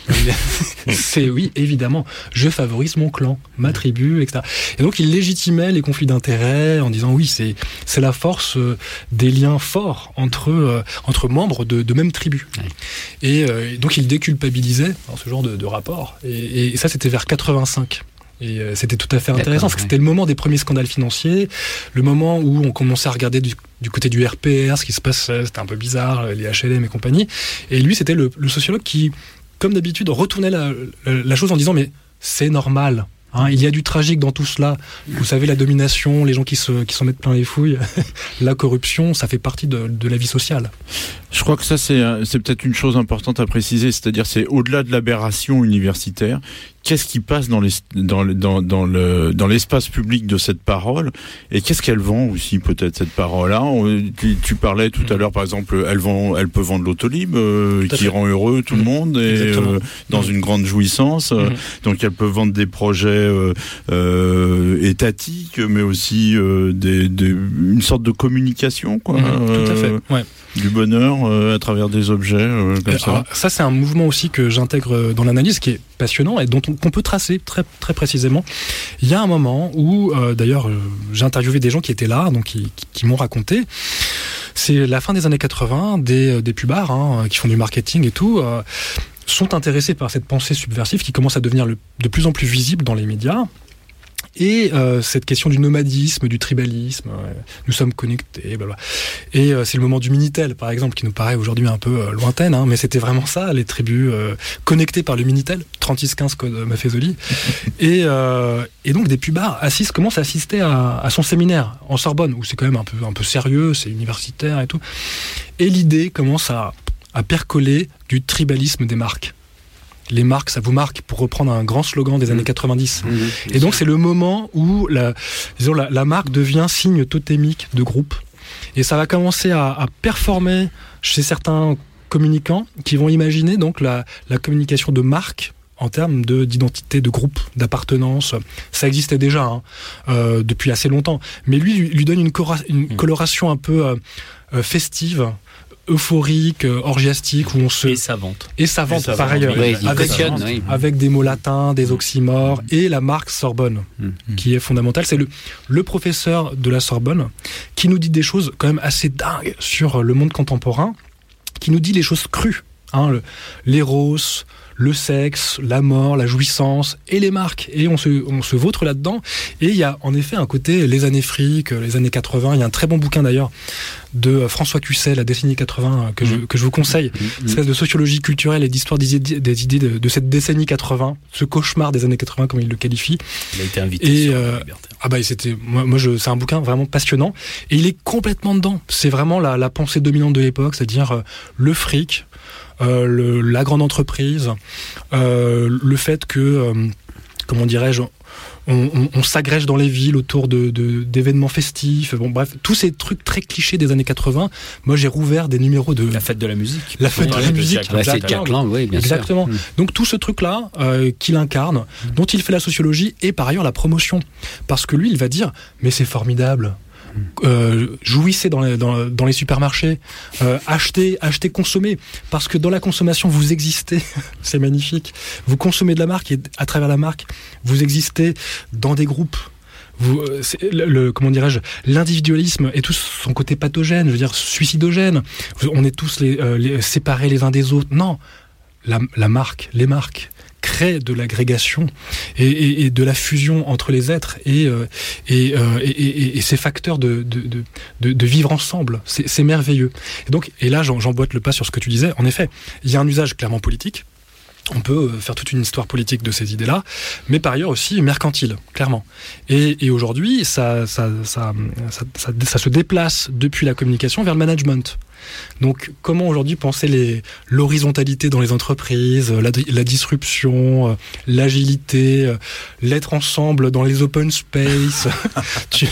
C'est oui, évidemment, je favorise mon clan, ma tribu, et cetera. Et donc il légitimait les conflits d'intérêts en disant oui, c'est c'est la force euh, des liens forts entre euh, entre membres de, de même tribu. Ouais. Et, euh, et donc il déculpabilisait dans ce genre de, de rapport. Et, et ça, c'était vers quatre-vingt-cinq. Et euh, c'était tout à fait intéressant, parce que c'était le moment des premiers scandales financiers, le moment où on commençait à regarder du, du côté du R P R, ce qui se passait, c'était un peu bizarre, les H L M et compagnie. Et lui, c'était le, le sociologue qui, comme d'habitude, retournait la, la, la chose en disant « mais c'est normal ». Hein, il y a du tragique dans tout cela. Vous savez, la domination, les gens qui se, qui s'en mettent plein les fouilles, la corruption, ça fait partie de, de la vie sociale. Je crois que ça, c'est, c'est peut-être une chose importante à préciser, c'est-à-dire c'est au-delà de l'aberration universitaire, qu'est-ce qui passe dans, les, dans, dans, dans, le, dans l'espace public de cette parole, et qu'est-ce qu'elle vend aussi, peut-être, cette parole-là. Tu, tu parlais tout à l'heure, par exemple, elle, vend, elle peut vendre l'autolib, euh, qui fait. rend heureux tout mmh. le monde, et euh, dans mmh. une grande jouissance. Mmh. Donc elle peut vendre des projets euh, euh, étatiques, mais aussi euh, des, des, une sorte de communication, quoi. Mmh. Tout à fait, ouais. Du bonheur euh, à travers des objets euh, comme euh, ça. Alors, ça, c'est un mouvement aussi que j'intègre dans l'analyse, qui est passionnant et dont on, qu'on peut tracer très, très précisément. Il y a un moment où, euh, d'ailleurs, euh, j'ai interviewé des gens qui étaient là, donc qui, qui, qui m'ont raconté. C'est la fin des années quatre-vingts, des, des pubards hein, qui font du marketing et tout, euh, sont intéressés par cette pensée subversive qui commence à devenir le, de plus en plus visible dans les médias. Et euh, cette question du nomadisme, du tribalisme, euh, nous sommes connectés, blablabla. Et euh, c'est le moment du Minitel, par exemple, qui nous paraît aujourd'hui un peu euh, lointaine, hein, mais c'était vraiment ça, les tribus euh, connectées par le Minitel, trente-six quinze code Maffezoli. et, euh, et donc des pubards assistent, commencent à assister à, à son séminaire en Sorbonne, où c'est quand même un peu, un peu sérieux, c'est universitaire et tout. Et l'idée commence à, à percoler du tribalisme des marques. Les marques, ça vous marque, pour reprendre un grand slogan des années quatre-vingt-dix. Mmh, et donc, c'est le moment où la, disons, la, la marque devient signe totémique de groupe. Et ça va commencer à, à performer chez certains communicants qui vont imaginer donc la, la communication de marque en termes de, d'identité, de groupe, d'appartenance. Ça existait déjà hein, euh, depuis assez longtemps. Mais lui, lui donne une, cora- une coloration un peu euh, euh, festive, euphorique, euh, orgiastique, où on se... Et savante. Et savante, par ailleurs. Oui, avec, oui. avec des mots latins, des oxymores, mmh. et la marque Sorbonne, mmh. qui est fondamentale. C'est le, le professeur de la Sorbonne qui nous dit des choses quand même assez dingues sur le monde contemporain, qui nous dit les choses crues. Hein, le, l'éros, le sexe, la mort, la jouissance et les marques. Et on se, on se vautre là-dedans. Et il y a en effet un côté, les années fric, les années quatre-vingts. Il y a un très bon bouquin d'ailleurs de François Cusset, La décennie quatre-vingts, que, mmh. je, que je vous conseille. Mmh. Une espèce de sociologie culturelle et d'histoire des idées, des idées de, de cette décennie quatre-vingts, ce cauchemar des années quatre-vingts, comme il le qualifie. Il a été invité et, sur euh, la Liberté. Ah bah, c'était, moi, moi je, c'est un bouquin vraiment passionnant. Et il est complètement dedans. C'est vraiment la, la pensée dominante de l'époque, c'est-à-dire euh, le fric, Euh, le, la grande entreprise, euh, le fait que, euh, comment dirais-je, on, on, on s'agrège dans les villes autour de, de, d'événements festifs. Bon, bref, tous ces trucs très clichés des années quatre-vingts. Moi, j'ai rouvert des numéros de... La fête de la musique. La fête de la musique. Ouais, c'est Jack Lang, oui, bien Exactement. sûr. Mmh. Donc, tout ce truc-là euh, qu'il incarne, mmh. dont il fait la sociologie et par ailleurs la promotion. Parce que lui, il va dire, mais c'est formidable. Euh, jouissez dans les, dans, dans les supermarchés, euh, achetez, achetez, consommez, parce que dans la consommation vous existez, c'est magnifique. Vous consommez de la marque et à travers la marque vous existez dans des groupes. Vous, c'est le, le, comment dirais-je, l'individualisme et tout son côté pathogène, je veux dire suicidogène. On est tous les, euh, les, séparés les uns des autres. Non, la, la marque, les marques crée de l'agrégation et, et, et de la fusion entre les êtres et, euh, et, euh, et, et, et ces facteurs de, de, de, de, de vivre ensemble. C'est, c'est merveilleux. Et, donc, et là, j'en, j'emboîte le pas sur ce que tu disais. En effet, il y a un usage clairement politique. On peut faire toute une histoire politique de ces idées-là, mais par ailleurs aussi mercantile, clairement. Et, et aujourd'hui, ça, ça, ça, ça, ça, ça se déplace depuis la communication vers le management. Donc, comment aujourd'hui penser les, l'horizontalité dans les entreprises, la, la disruption, l'agilité, l'être ensemble dans les open space. tu,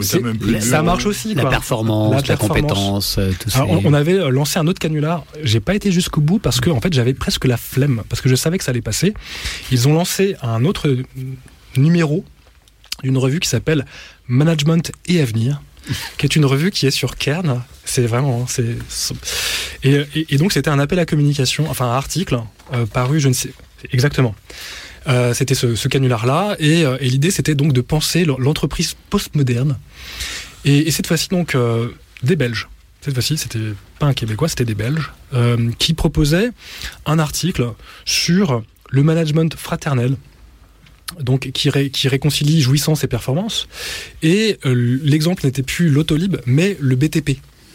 ça marche aussi. La quoi. performance, la, la performance, compétence, tout ça. On, on avait lancé un autre canular. J'ai pas été jusqu'au bout parce que en fait, j'avais presque la flemme parce que je savais que ça allait passer. Ils ont lancé un autre numéro d'une revue qui s'appelle Management et Avenir. qui est une revue qui est sur Cairn. C'est vraiment... C'est... Et, et, et donc, c'était un appel à communication, enfin un article euh, paru, je ne sais... Exactement. Euh, c'était ce, ce canular-là. Et, euh, et l'idée, c'était donc de penser l'entreprise postmoderne. Et, et cette fois-ci, donc, euh, des Belges. Cette fois-ci, c'était pas un Québécois, c'était des Belges, euh, qui proposaient un article sur le management fraternel, donc qui, ré, qui réconcilie jouissance et performance. Et euh, l'exemple n'était plus l'autolib, mais le B T P.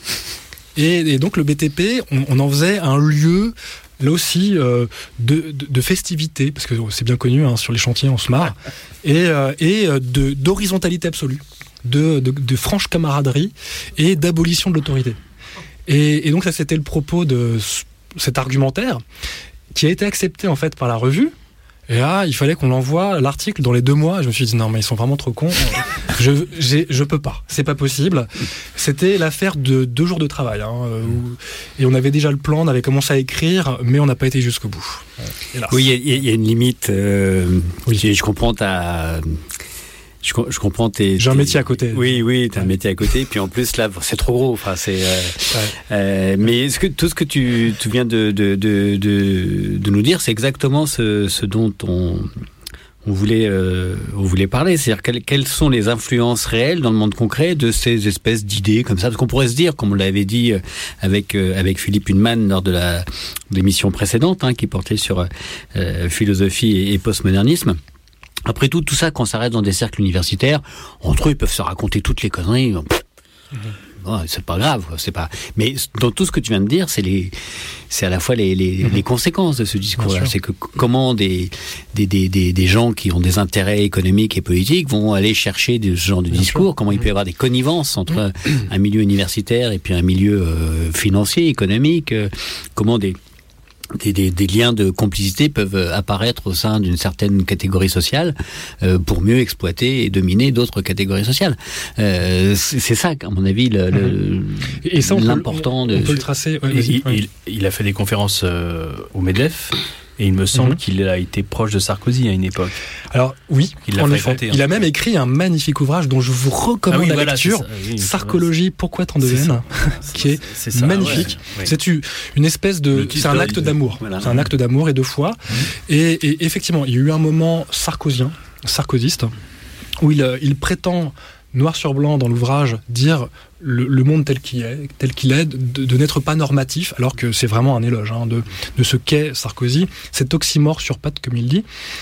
Et, et donc le B T P, on, on en faisait un lieu, là aussi, euh, de, de, de festivité, parce que c'est bien connu, hein, sur les chantiers, on se marre, et, euh, et de, d'horizontalité absolue, de, de, de franche camaraderie et d'abolition de l'autorité. Et, et donc ça, c'était le propos de cet argumentaire, qui a été accepté en fait par la revue. Et là, il fallait qu'on envoie l'article dans les deux mois. Je me suis dit non, mais ils sont vraiment trop cons. je, j'ai, je peux pas, c'est pas possible. C'était l'affaire de deux jours de travail. Hein, où, et on avait déjà le plan, on avait commencé à écrire, mais on n'a pas été jusqu'au bout. Hélas. Oui, il y, y a une limite. Euh, oui. Je, je comprends ta. Je, je comprends tes. J'ai tes, un métier à côté. Oui, oui, t'as ouais. un métier à côté. Puis en plus là, c'est trop gros. Enfin, c'est. Euh, ouais. euh, mais ce que tout ce que tu, tu viens de de, de de de nous dire, c'est exactement ce, ce dont on on voulait euh, on voulait parler. C'est-à-dire quelles, quelles sont les influences réelles dans le monde concret de ces espèces d'idées comme ça. Parce qu'on pourrait se dire, comme on l'avait dit avec euh, avec Philippe Hunnemann lors de la de l'émission précédente, hein, qui portait sur euh, philosophie et, et postmodernisme. Après tout, tout ça, quand ça reste dans des cercles universitaires, entre eux, ils peuvent se raconter toutes les conneries. Mmh. Bon, c'est pas grave, c'est pas. Mais dans tout ce que tu viens de dire, c'est les, c'est à la fois les les, mmh. les conséquences de ce discours-là. C'est que comment des des des des des gens qui ont des intérêts économiques et politiques vont aller chercher ce genre de Bien discours. Sûr. Comment il peut y avoir des connivences entre mmh. un milieu universitaire et puis un milieu euh, financier, économique. Euh, comment des Des, des, des liens de complicité peuvent apparaître au sein d'une certaine catégorie sociale euh, pour mieux exploiter et dominer d'autres catégories sociales. Euh, c'est, c'est ça, à mon avis, le, le, et ça, on l'important peut, on, de... On peut le tracer. Ouais, il, il, il a fait des conférences euh, au MEDEF. Et il me semble mm-hmm. qu'il a été proche de Sarkozy à une époque. Alors oui, il l'a fréquenté. Il a même écrit un magnifique ouvrage dont je vous recommande ah oui, la voilà, lecture, oui, Sarkologie, pourquoi tant de haine, qui est, c'est ça, magnifique. Ouais, ouais. C'est une espèce de, c'est un acte d'amour. Voilà. C'est un acte d'amour et de foi. Mm-hmm. Et, et effectivement, il y a eu un moment sarkozien, sarkozyste, où il, il prétend noir sur blanc dans l'ouvrage dire le, le monde tel qu'il est, tel qu'il est, de, de n'être pas normatif, alors que c'est vraiment un éloge hein, de, de ce qu'est Sarkozy, cet oxymore sur pattes comme il dit,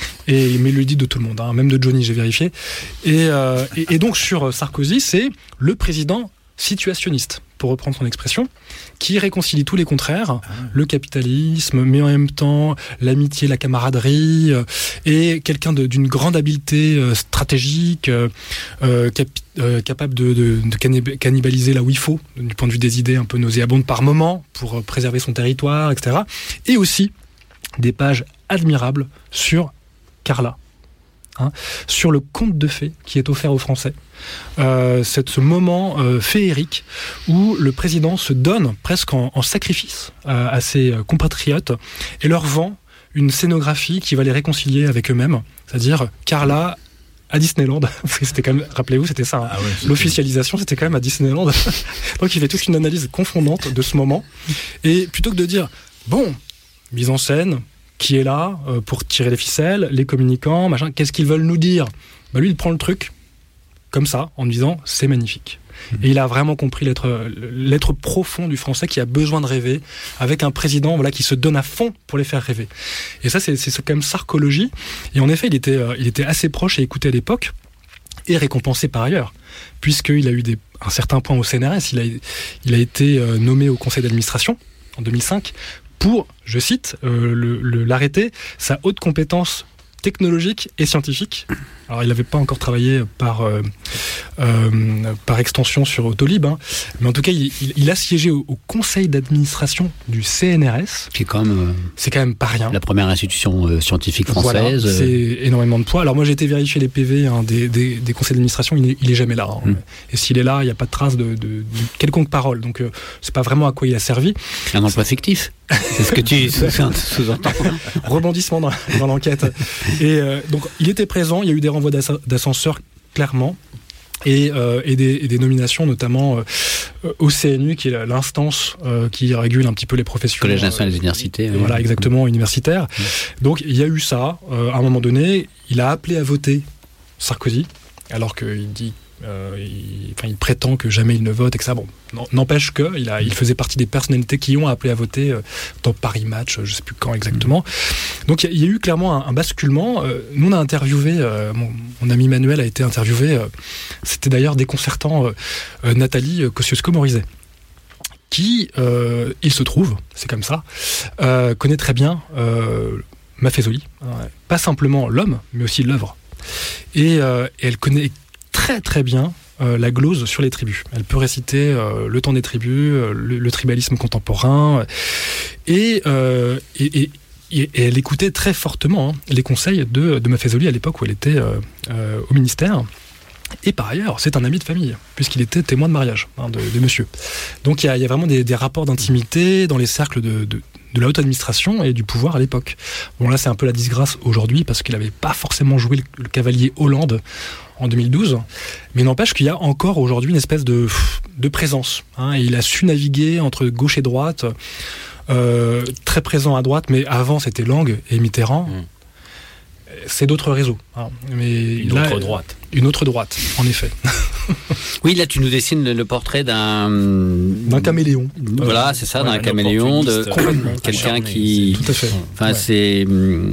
et mais il le dit de tout le monde, hein, même de Johnny, j'ai vérifié. Et, euh, et, et donc sur Sarkozy, c'est le président situationniste, pour reprendre son expression, qui réconcilie tous les contraires, ah. le capitalisme, mais en même temps l'amitié, la camaraderie, euh, et quelqu'un de, d'une grande habileté euh, stratégique, euh, capi- euh, capable de, de, de cannibaliser là où il faut, du point de vue des idées un peu nauséabondes par moment, pour euh, préserver son territoire, et cetera. Et aussi des pages admirables sur Carla. Hein, sur le conte de fées qui est offert aux Français. Euh, c'est ce moment euh, féerique où le président se donne presque en, en sacrifice euh, à ses compatriotes et leur vend une scénographie qui va les réconcilier avec eux-mêmes, c'est-à-dire Carla à Disneyland. C'était quand même, rappelez-vous, c'était ça. Hein. Ah ouais, c'était... L'officialisation, c'était quand même à Disneyland. Donc il fait toute une analyse confondante de ce moment. Et plutôt que de dire, bon, mise en scène, qui est là euh, pour tirer les ficelles, les communicants, machin, qu'est-ce qu'ils veulent nous dire ? Bah lui, il prend le truc comme ça, en nous disant « c'est magnifique ». Et il a vraiment compris l'être, l'être profond du français qui a besoin de rêver, avec un président voilà, qui se donne à fond pour les faire rêver. Et ça, c'est, c'est quand même Sarkologie. Et en effet, il était, euh, il était assez proche et écouté à l'époque, et récompensé par ailleurs, puisqu'il a eu des, un certain point au C N R S. Il a, il a été euh, nommé au conseil d'administration en deux mille cinq, pour, je cite, euh, le, le, l'arrêté, sa haute compétence technologique et scientifique. Alors, il n'avait pas encore travaillé par, euh, euh, par extension sur Autolib, hein, mais en tout cas, il, il, il a siégé au, au conseil d'administration du C N R S. Qui est quand même, euh, c'est quand même pas rien. La première institution euh, scientifique française. Voilà, c'est énormément de poids. Alors moi, j'ai été vérifier les P V hein, des, des, des conseils d'administration, il, il est jamais là. Hein. Mm. Et s'il est là, il n'y a pas de trace de, de, de quelconque parole. Donc, euh, c'est pas vraiment à quoi il a servi. Un emploi fictif. C'est ce que tu sous-entends. Rebondissement dans, dans l'enquête. Et euh, donc, il était présent, il y a eu des renvois d'ascenseur, clairement. Et, euh, et, des, et des nominations notamment euh, au C N U, qui est l'instance euh, qui régule un petit peu les professions. Collège national des universités. Euh, voilà, exactement, universitaire. Mmh. Donc il y a eu ça. Euh, à un moment donné, il a appelé à voter Sarkozy, alors qu'il dit, euh, il, enfin, il prétend que jamais il ne vote et que ça. Bon, n'empêche que il, a, il faisait partie des personnalités qui ont appelé à voter euh, dans Paris Match, je ne sais plus quand exactement. Mmh. Donc il y, y a eu clairement un, un basculement. Euh, nous on a interviewé, euh, mon, mon ami Manuel a été interviewé. Euh, c'était d'ailleurs déconcertant. Euh, euh, Nathalie Kosciusko-Morizet, qui, euh, il se trouve, c'est comme ça, euh, connaît très bien euh, Maffezoli, euh, pas simplement l'homme, mais aussi l'œuvre. Et, euh, et elle connaît très très bien euh, la glose sur les tribus. Elle peut réciter euh, le temps des tribus, euh, le, le tribalisme contemporain, et, euh, et, et, et elle écoutait très fortement hein, les conseils de, de Maffezoli à l'époque où elle était euh, euh, au ministère. Et par ailleurs, c'est un ami de famille, puisqu'il était témoin de mariage hein, de, de monsieur. Donc il y, y a vraiment des, des rapports d'intimité dans les cercles de, de, de la haute administration et du pouvoir à l'époque. Bon là c'est un peu la disgrâce aujourd'hui, parce qu'il n'avait pas forcément joué le, le cavalier Hollande en deux mille douze, mais n'empêche qu'il y a encore aujourd'hui une espèce de, de présence. Hein, et il a su naviguer entre gauche et droite, euh, très présent à droite, mais avant c'était Lang et Mitterrand. Mmh. C'est d'autres réseaux. Hein. Mais une là, autre droite. Une autre droite, en effet. Oui, là tu nous dessines le, le portrait d'un... D'un caméléon. Voilà, c'est ça, ouais, d'un caméléon, de quelqu'un qui... Tout à fait. Enfin, ouais. c'est...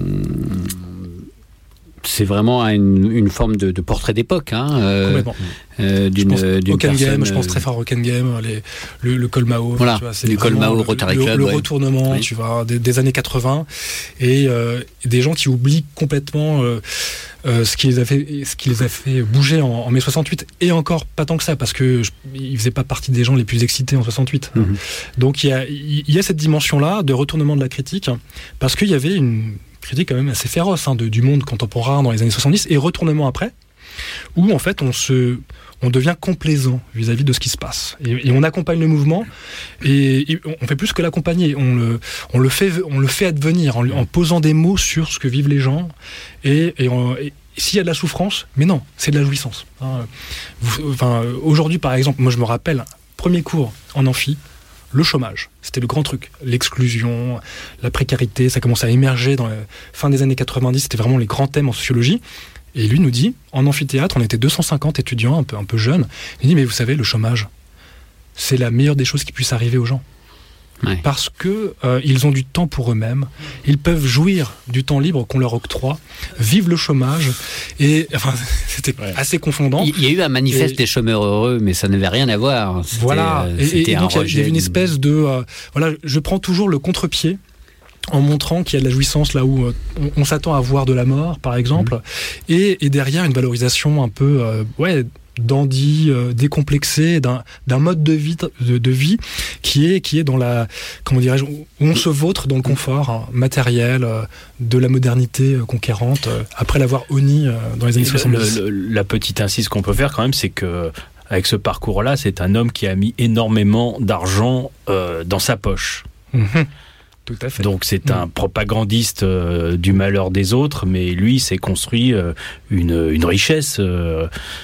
C'est vraiment une, une forme de, de portrait d'époque. Hein, euh, Complètement. Euh, d'une, je pense, d'une Hockenheim, personne, je pense très fort à Hockenheim, les, le, le Colmao. Voilà, tu vois, c'est du Colmao, le Rotary Club. Le, le ouais. retournement, oui. tu vois, des, des années quatre-vingts. Et euh, des gens qui oublient complètement euh, euh, ce, qui les a fait, ce qui les a fait bouger en, en mai soixante-huit. Et encore pas tant que ça, parce qu'ils ne faisaient pas partie des gens les plus excités en soixante-huit. Mm-hmm. Donc il y a, il y a cette dimension-là de retournement de la critique, parce qu'il y avait une critique quand même assez féroce hein, de, du monde contemporain dans les années soixante-dix, et retournement après, où en fait on se... on devient complaisant vis-à-vis de ce qui se passe. Et, et on accompagne le mouvement, et, et on fait plus que l'accompagner, on le, on le, fait, on le fait advenir en, en posant des mots sur ce que vivent les gens, et, et, on, et s'il y a de la souffrance, mais non, c'est de la jouissance. Hein. Vous, enfin, aujourd'hui, par exemple, moi je me rappelle, premier cours en amphi, le chômage, c'était le grand truc. L'exclusion, la précarité, ça commençait à émerger dans la fin des années quatre-vingt-dix, c'était vraiment les grands thèmes en sociologie. Et lui nous dit, en amphithéâtre, on était deux cent cinquante étudiants, un peu, un peu jeunes. Il dit, mais vous savez, le chômage, c'est la meilleure des choses qui puisse arriver aux gens. Ouais. Parce que euh, ils ont du temps pour eux-mêmes, ils peuvent jouir du temps libre qu'on leur octroie, vivre le chômage, et enfin c'était ouais. assez confondant. Il y a eu un manifeste et... des chômeurs heureux, mais ça n'avait rien à voir. C'était, voilà, euh, et, et donc il y a une espèce de, euh, voilà, je prends toujours le contre-pied en montrant qu'il y a de la jouissance là où euh, on, on s'attend à voir de la mort, par exemple, mmh. et, et derrière une valorisation un peu, euh, ouais. dandy, euh, décomplexé d'un, d'un mode de vie, de, de vie qui est, qui est dans la, comment dirais-je, où on se vautre dans le confort hein, matériel euh, de la modernité euh, conquérante euh, après l'avoir honni euh, dans les années soixante-dix. Le, le, la petite incise qu'on peut faire quand même, c'est que avec ce parcours-là, c'est un homme qui a mis énormément d'argent euh, dans sa poche. Mmh. Tout à fait. Donc c'est mmh. un propagandiste euh, du malheur des autres, mais lui s'est construit euh, une, une richesse. Euh,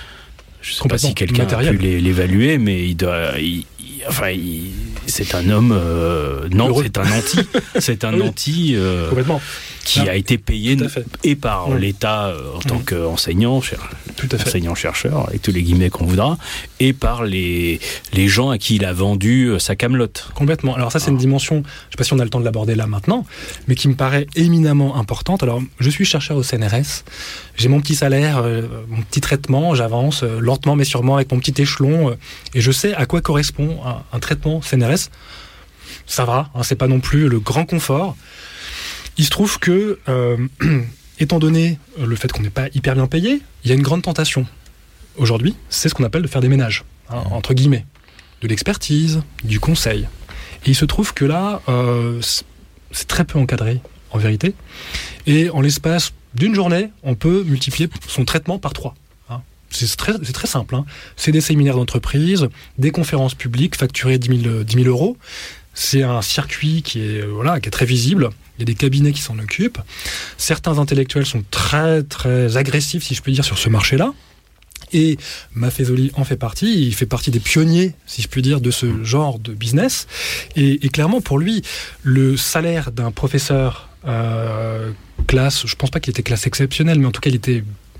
Je ne sais pas si quelqu'un matériel. a pu l'évaluer, mais il doit, il, il, enfin, il, c'est un homme. Euh, non, Heureux. c'est un anti. C'est un oui. anti euh, qui ah, a été payé et par oui. l'État euh, en tant oui. qu'enseignant, cher, enseignant-chercheur, avec tous les guillemets qu'on voudra, et par les, les gens à qui il a vendu sa camelote. Complètement. Alors ça, c'est ah. une dimension, je ne sais pas si on a le temps de l'aborder là maintenant, mais qui me paraît éminemment importante. Alors, je suis chercheur au C N R S, j'ai mon petit salaire, euh, mon petit traitement, j'avance euh, lentement mais sûrement avec mon petit échelon, euh, et je sais à quoi correspond un, un traitement C N R S. Ça va, hein, c'est pas non plus le grand confort. Il se trouve que, euh, étant donné le fait qu'on n'est pas hyper bien payé, il y a une grande tentation. Aujourd'hui, c'est ce qu'on appelle de faire des ménages, hein, entre guillemets, de l'expertise, du conseil. Et il se trouve que là, euh, c'est très peu encadré, en vérité. Et en l'espace d'une journée, on peut multiplier son traitement par trois. Hein. C'est, très, c'est très simple. Hein. C'est des séminaires d'entreprise, des conférences publiques facturées dix mille euros. C'est un circuit qui est, voilà, qui est très visible. Il y a des cabinets qui s'en occupent. Certains intellectuels sont très, très agressifs, si je peux dire, sur ce marché-là. Et Maffezoli en fait partie, il fait partie des pionniers, si je puis dire, de ce genre de business. Et, et clairement, pour lui, le salaire d'un professeur euh, classe, je pense pas qu'il était classe exceptionnelle, mais en tout cas, il était,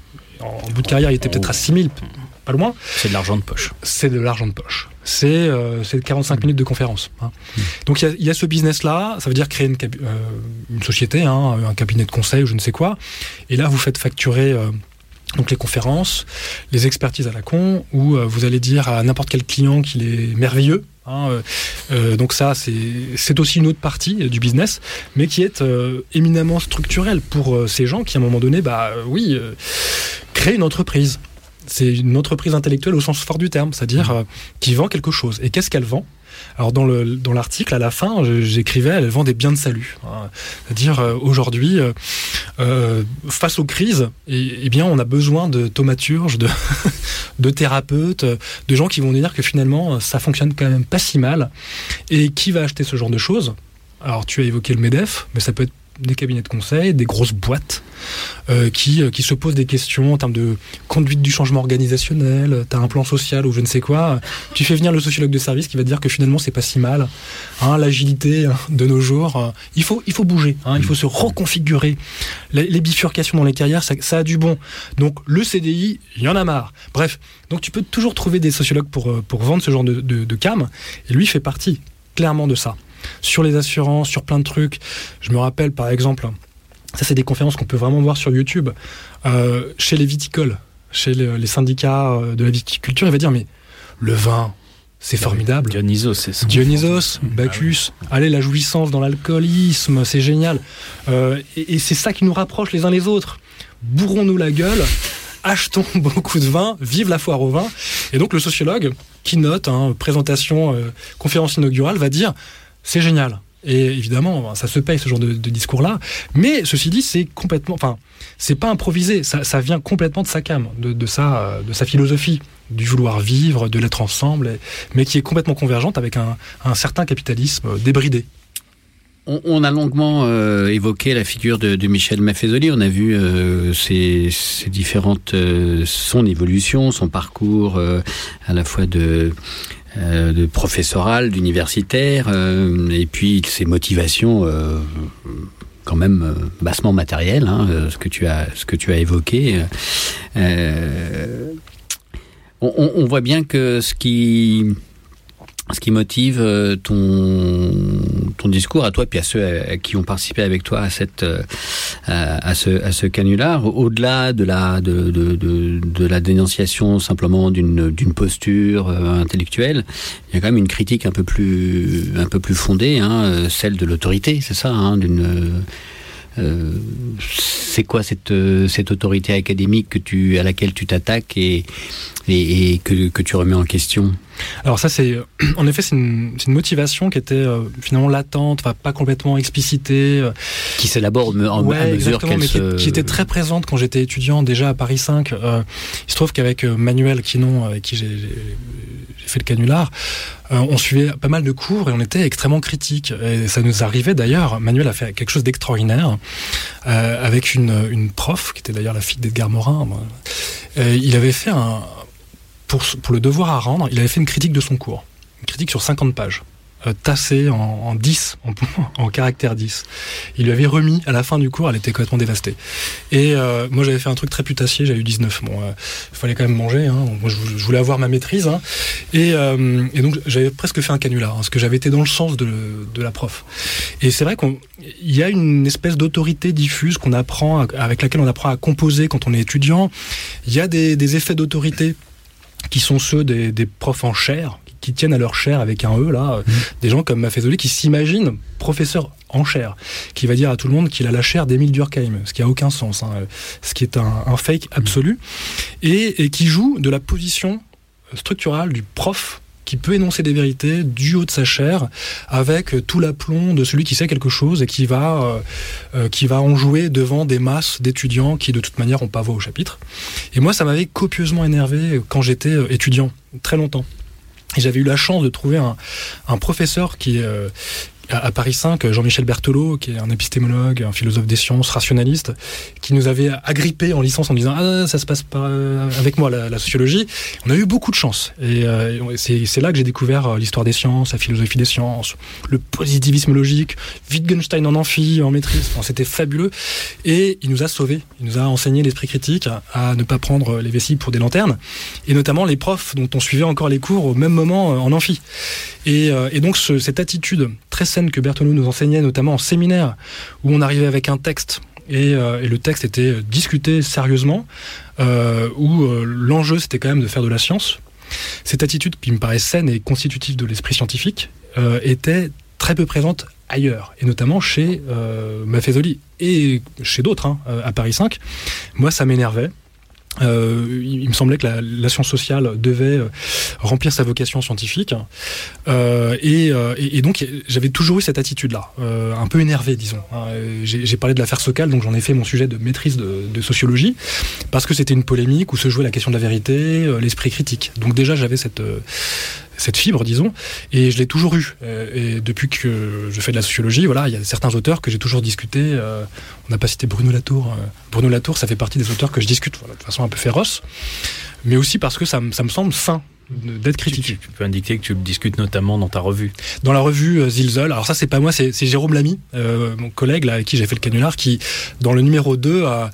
en bout de carrière, il était peut-être à six mille, pas loin. C'est de l'argent de poche. C'est de l'argent de poche. C'est, euh, c'est quarante-cinq minutes de conférence. Hein. Mmh. Donc, il y, y a ce business-là, ça veut dire créer une, euh, une société, hein, un cabinet de conseil ou je ne sais quoi. Et là, vous faites facturer... Euh, Donc les conférences, les expertises à la con, où euh, vous allez dire à n'importe quel client qu'il est merveilleux. Hein, euh, euh, donc ça, c'est, c'est aussi une autre partie euh, du business, mais qui est euh, éminemment structurelle pour euh, ces gens qui, à un moment donné, bah euh, oui, euh, créent une entreprise. C'est une entreprise intellectuelle au sens fort du terme, c'est-à-dire euh, qui vend quelque chose. Et qu'est-ce qu'elle vend ? Alors dans, le, dans l'article, à la fin, j'écrivais, elle vend des biens de salut. Hein. C'est-à-dire, euh, aujourd'hui, euh, euh, face aux crises, eh, eh bien, on a besoin de thaumaturges, de, de thérapeutes, de gens qui vont dire que finalement, ça fonctionne quand même pas si mal. Et qui va acheter ce genre de choses ? Alors, tu as évoqué le MEDEF, mais ça peut être des cabinets de conseil, des grosses boîtes euh, qui, euh, qui se posent des questions en termes de conduite du changement organisationnel. Tu as un plan social ou je ne sais quoi. Tu fais venir le sociologue de service qui va te dire que finalement c'est pas si mal. Hein, l'agilité hein, de nos jours, euh, il, faut, il faut bouger, hein, il faut se reconfigurer. Les, les bifurcations dans les carrières, ça, ça a du bon. Donc le C D I, il y en a marre. Bref, donc tu peux toujours trouver des sociologues pour, pour vendre ce genre de, de, de cam. Et lui fait partie clairement de ça. Sur les assurances, sur plein de trucs. Je me rappelle par exemple, ça c'est des conférences qu'on peut vraiment voir sur YouTube, euh, chez les viticoles, chez les, les syndicats de la viticulture, il va dire mais le vin, c'est formidable. Dionysos, c'est ça. Dionysos, Bacchus, ah oui. Allez, la jouissance dans l'alcoolisme, c'est génial. Euh, et, et c'est ça qui nous rapproche les uns les autres. Bourrons-nous la gueule, achetons beaucoup de vin, vive la foire au vin. Et donc le sociologue, qui note, hein, présentation, euh, conférence inaugurale, va dire c'est génial. Et évidemment, ça se paye ce genre de, de discours-là. Mais ceci dit, c'est complètement, enfin, c'est pas improvisé. Ça, ça vient complètement de sa came, de, de sa, de sa philosophie, du vouloir vivre, de l'être ensemble, et, mais qui est complètement convergente avec un, un certain capitalisme débridé. On, on a longuement euh, évoqué la figure de, de Michel Maffezoli. On a vu euh, ses, ses différentes, euh, son évolution, son parcours euh, à la fois de Euh, de professoral, d'universitaire, euh, et puis ses motivations euh, quand même euh, bassement matérielles, hein, euh, ce que tu as, ce que tu as évoqué. Euh, on, on voit bien que ce qui ce qui motive ton ton discours à toi, puis à ceux à qui ont participé avec toi à cette à, à ce à ce canular, au-delà de la de de de, de la dénonciation simplement d'une d'une posture intellectuelle, il y a quand même une critique un peu plus un peu plus fondée, hein, celle de l'autorité, c'est ça, hein, d'une Euh, c'est quoi cette cette autorité académique que tu à laquelle tu t'attaques et et, et que que tu remets en question? Alors ça, c'est en effet c'est une, c'est une motivation qui était euh, finalement latente, enfin pas complètement explicitée, euh, qui s'élabore en, ouais, à mesure qu'elle mais se... qui, qui était très présente quand j'étais étudiant déjà à Paris cinq. Euh, il se trouve qu'avec euh, Manuel Quinon, avec qui j'ai, j'ai, j'ai fait le canular, euh, on suivait pas mal de cours et on était extrêmement critiques. Et ça nous arrivait d'ailleurs. Manuel a fait quelque chose d'extraordinaire euh, avec une, une prof qui était d'ailleurs la fille d'Edgar Morin. Euh, il avait fait un Pour, pour le devoir à rendre, il avait fait une critique de son cours. Une critique sur cinquante pages, euh, tassée en, en dix, en, en caractère dix. Il lui avait remis à la fin du cours, elle était complètement dévastée. Et euh, moi, j'avais fait un truc très putassier, j'avais eu dix-neuf. Bon, il euh, fallait quand même manger, hein. Moi, je, je voulais avoir ma maîtrise. Hein. Et, euh, et donc, j'avais presque fait un canular, hein, parce que j'avais été dans le sens de, de la prof. Et c'est vrai qu'il y a une espèce d'autorité diffuse qu'on apprend, à, avec laquelle on apprend à composer quand on est étudiant. Il y a des, des effets d'autorité qui sont ceux des, des profs en chaire, qui tiennent à leur chaire avec un E, là, mmh. Des gens comme Maffezoli qui s'imaginent professeur en chaire, qui va dire à tout le monde qu'il a la chaire d'Émile Durkheim, ce qui n'a aucun sens, hein, ce qui est un, un fake absolu, mmh. et, et qui joue de la position structurale du prof qui peut énoncer des vérités du haut de sa chaire avec tout l'aplomb de celui qui sait quelque chose et qui va, euh, euh, qui va en jouer devant des masses d'étudiants qui de toute manière n'ont pas voix au chapitre. Et moi, ça m'avait copieusement énervé quand j'étais étudiant, très longtemps. Et j'avais eu la chance de trouver un, un professeur qui, euh, à, à Paris cinq, Jean-Michel Berthelot, qui est un épistémologue, un philosophe des sciences, rationaliste, qui nous avait agrippé en licence en disant « Ah, ça se passe pas avec moi, la, la sociologie ». On a eu beaucoup de chance. Et euh, c'est, c'est là que j'ai découvert l'histoire des sciences, la philosophie des sciences, le positivisme logique, Wittgenstein en amphi, en maîtrise. Enfin, c'était fabuleux. Et il nous a sauvés. Il nous a enseigné l'esprit critique, à ne pas prendre les vessies pour des lanternes, et notamment les profs dont on suivait encore les cours au même moment en amphi. Et, euh, et donc ce, cette attitude très saine que Berthelot nous enseignait, notamment en séminaire, où on arrivait avec un texte, et, euh, et le texte était discuté sérieusement, euh, où euh, l'enjeu c'était quand même de faire de la science. Cette attitude qui me paraît saine et constitutive de l'esprit scientifique euh, était très peu présente ailleurs, et notamment chez euh, Maffezoli et chez d'autres, hein, à Paris cinq. Moi, ça m'énervait. Euh, il me semblait que la, la science sociale devait euh, remplir sa vocation scientifique, euh, et, euh, et, et donc j'avais toujours eu cette attitude-là, euh, un peu énervé, disons. J'ai, j'ai parlé de l'affaire Sokal, donc j'en ai fait mon sujet de maîtrise de, de sociologie, parce que c'était une polémique où se jouait la question de la vérité, euh, l'esprit critique. Donc déjà j'avais cette euh, cette fibre, disons, et je l'ai toujours eu. Et depuis que je fais de la sociologie, voilà, il y a certains auteurs que j'ai toujours discuté. Euh, on n'a pas cité Bruno Latour. Bruno Latour, ça fait partie des auteurs que je discute, voilà, de façon un peu féroce, mais aussi parce que ça, ça me semble sain d'être critique. Tu, tu peux indiquer que tu le discutes notamment dans ta revue. Dans la revue euh, Zilzel. Alors ça, c'est pas moi, c'est, c'est Jérôme Lamy, euh, mon collègue là, avec qui j'ai fait le canular, qui, dans le numéro deux, a,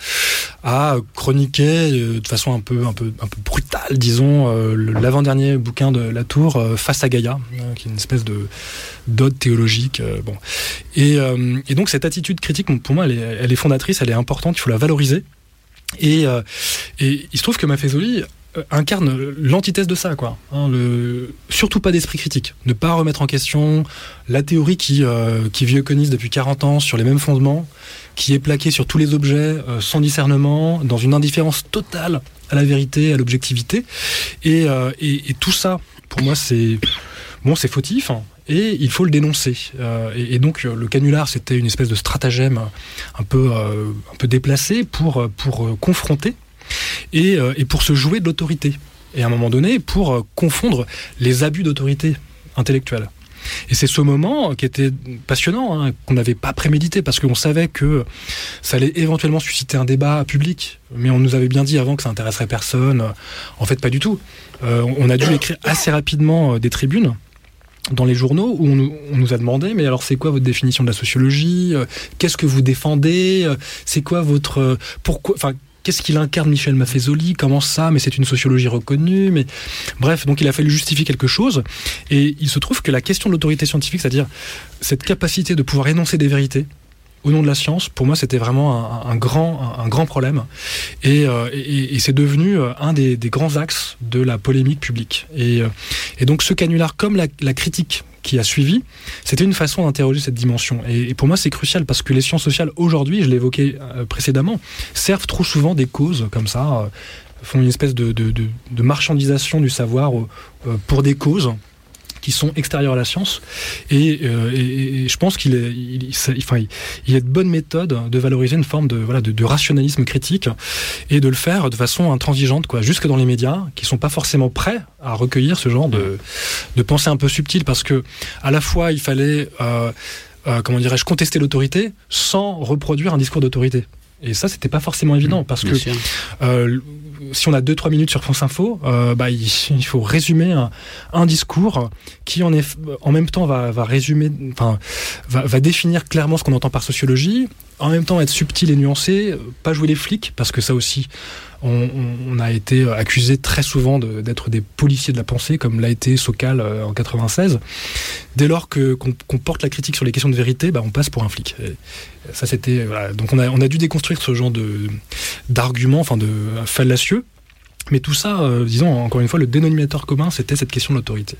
a chroniqué euh, de façon un peu, un peu, un peu brutale, disons, euh, le, l'avant-dernier bouquin de Latour, euh, Face à Gaïa, euh, qui est une espèce de d'ode théologique. Euh, bon. Et, euh, et donc cette attitude critique, pour moi, elle est, elle est fondatrice, elle est importante, il faut la valoriser. Et, euh, et il se trouve que Maffezoli incarne l'antithèse de ça, quoi. Hein, le... Surtout pas d'esprit critique. Ne pas remettre en question la théorie qui, euh, qui vieux-conise depuis quarante ans sur les mêmes fondements, qui est plaquée sur tous les objets, euh, sans discernement, dans une indifférence totale à la vérité, à l'objectivité. Et, euh, et, et tout ça, pour moi, c'est, bon, c'est fautif, hein, et il faut le dénoncer. Euh, et, et donc, le canular, c'était une espèce de stratagème un peu, euh, un peu déplacé pour, pour euh, confronter Et, euh, et pour se jouer de l'autorité. Et à un moment donné, pour euh, confondre les abus d'autorité intellectuelle. Et c'est ce moment qui était passionnant, hein, qu'on n'avait pas prémédité, parce qu'on savait que ça allait éventuellement susciter un débat public, mais on nous avait bien dit avant que ça n'intéresserait personne. En fait, pas du tout. Euh, on a dû écrire assez rapidement des tribunes dans les journaux où on nous, on nous a demandé, mais alors c'est quoi votre définition de la sociologie ? Qu'est-ce que vous défendez ? C'est quoi votre... Pourquoi... Enfin, qu'est-ce qu'il incarne, Michel Maffezoli ? Comment ça ? Mais c'est une sociologie reconnue. Mais bref, donc il a fallu justifier quelque chose. Et il se trouve que la question de l'autorité scientifique, c'est-à-dire cette capacité de pouvoir énoncer des vérités au nom de la science, pour moi, c'était vraiment un, un, grand, un, un grand problème. Et, euh, et, et c'est devenu un des, des grands axes de la polémique publique. Et, et donc ce canular, comme la, la critique qui a suivi, c'était une façon d'interroger cette dimension. Et, et pour moi, c'est crucial parce que les sciences sociales, aujourd'hui, je l'évoquais euh, précédemment, servent trop souvent des causes comme ça, euh, font une espèce de, de, de, de marchandisation du savoir euh, pour des causes qui sont extérieures à la science. Et, euh, et, et je pense qu'il est, il, il, enfin, il y a de bonnes méthodes de valoriser une forme de, voilà, de, de rationalisme critique et de le faire de façon intransigeante, quoi, jusque dans les médias, qui sont pas forcément prêts à recueillir ce genre de, de pensée un peu subtile, parce que à la fois il fallait, euh, euh, comment dirais-je, contester l'autorité sans reproduire un discours d'autorité. Et ça, c'était pas forcément évident, parce Bien que euh, si on a deux trois minutes sur France Info, euh, bah, il, il faut résumer un, un discours qui, en, est, en même temps, va, va résumer, enfin, va, va définir clairement ce qu'on entend par sociologie, en même temps être subtil et nuancé, pas jouer les flics, parce que ça aussi, on, on a été accusé très souvent de, d'être des policiers de la pensée, comme l'a été Sokal euh, en quatre-vingt-seize. Dès lors que, qu'on, qu'on porte la critique sur les questions de vérité, bah, on passe pour un flic. Et ça, c'était, voilà. Donc on a, on a dû déconstruire ce genre de, d'arguments, enfin de fallacieux. Mais tout ça, euh, disons, encore une fois, le dénominateur commun, c'était cette question de l'autorité.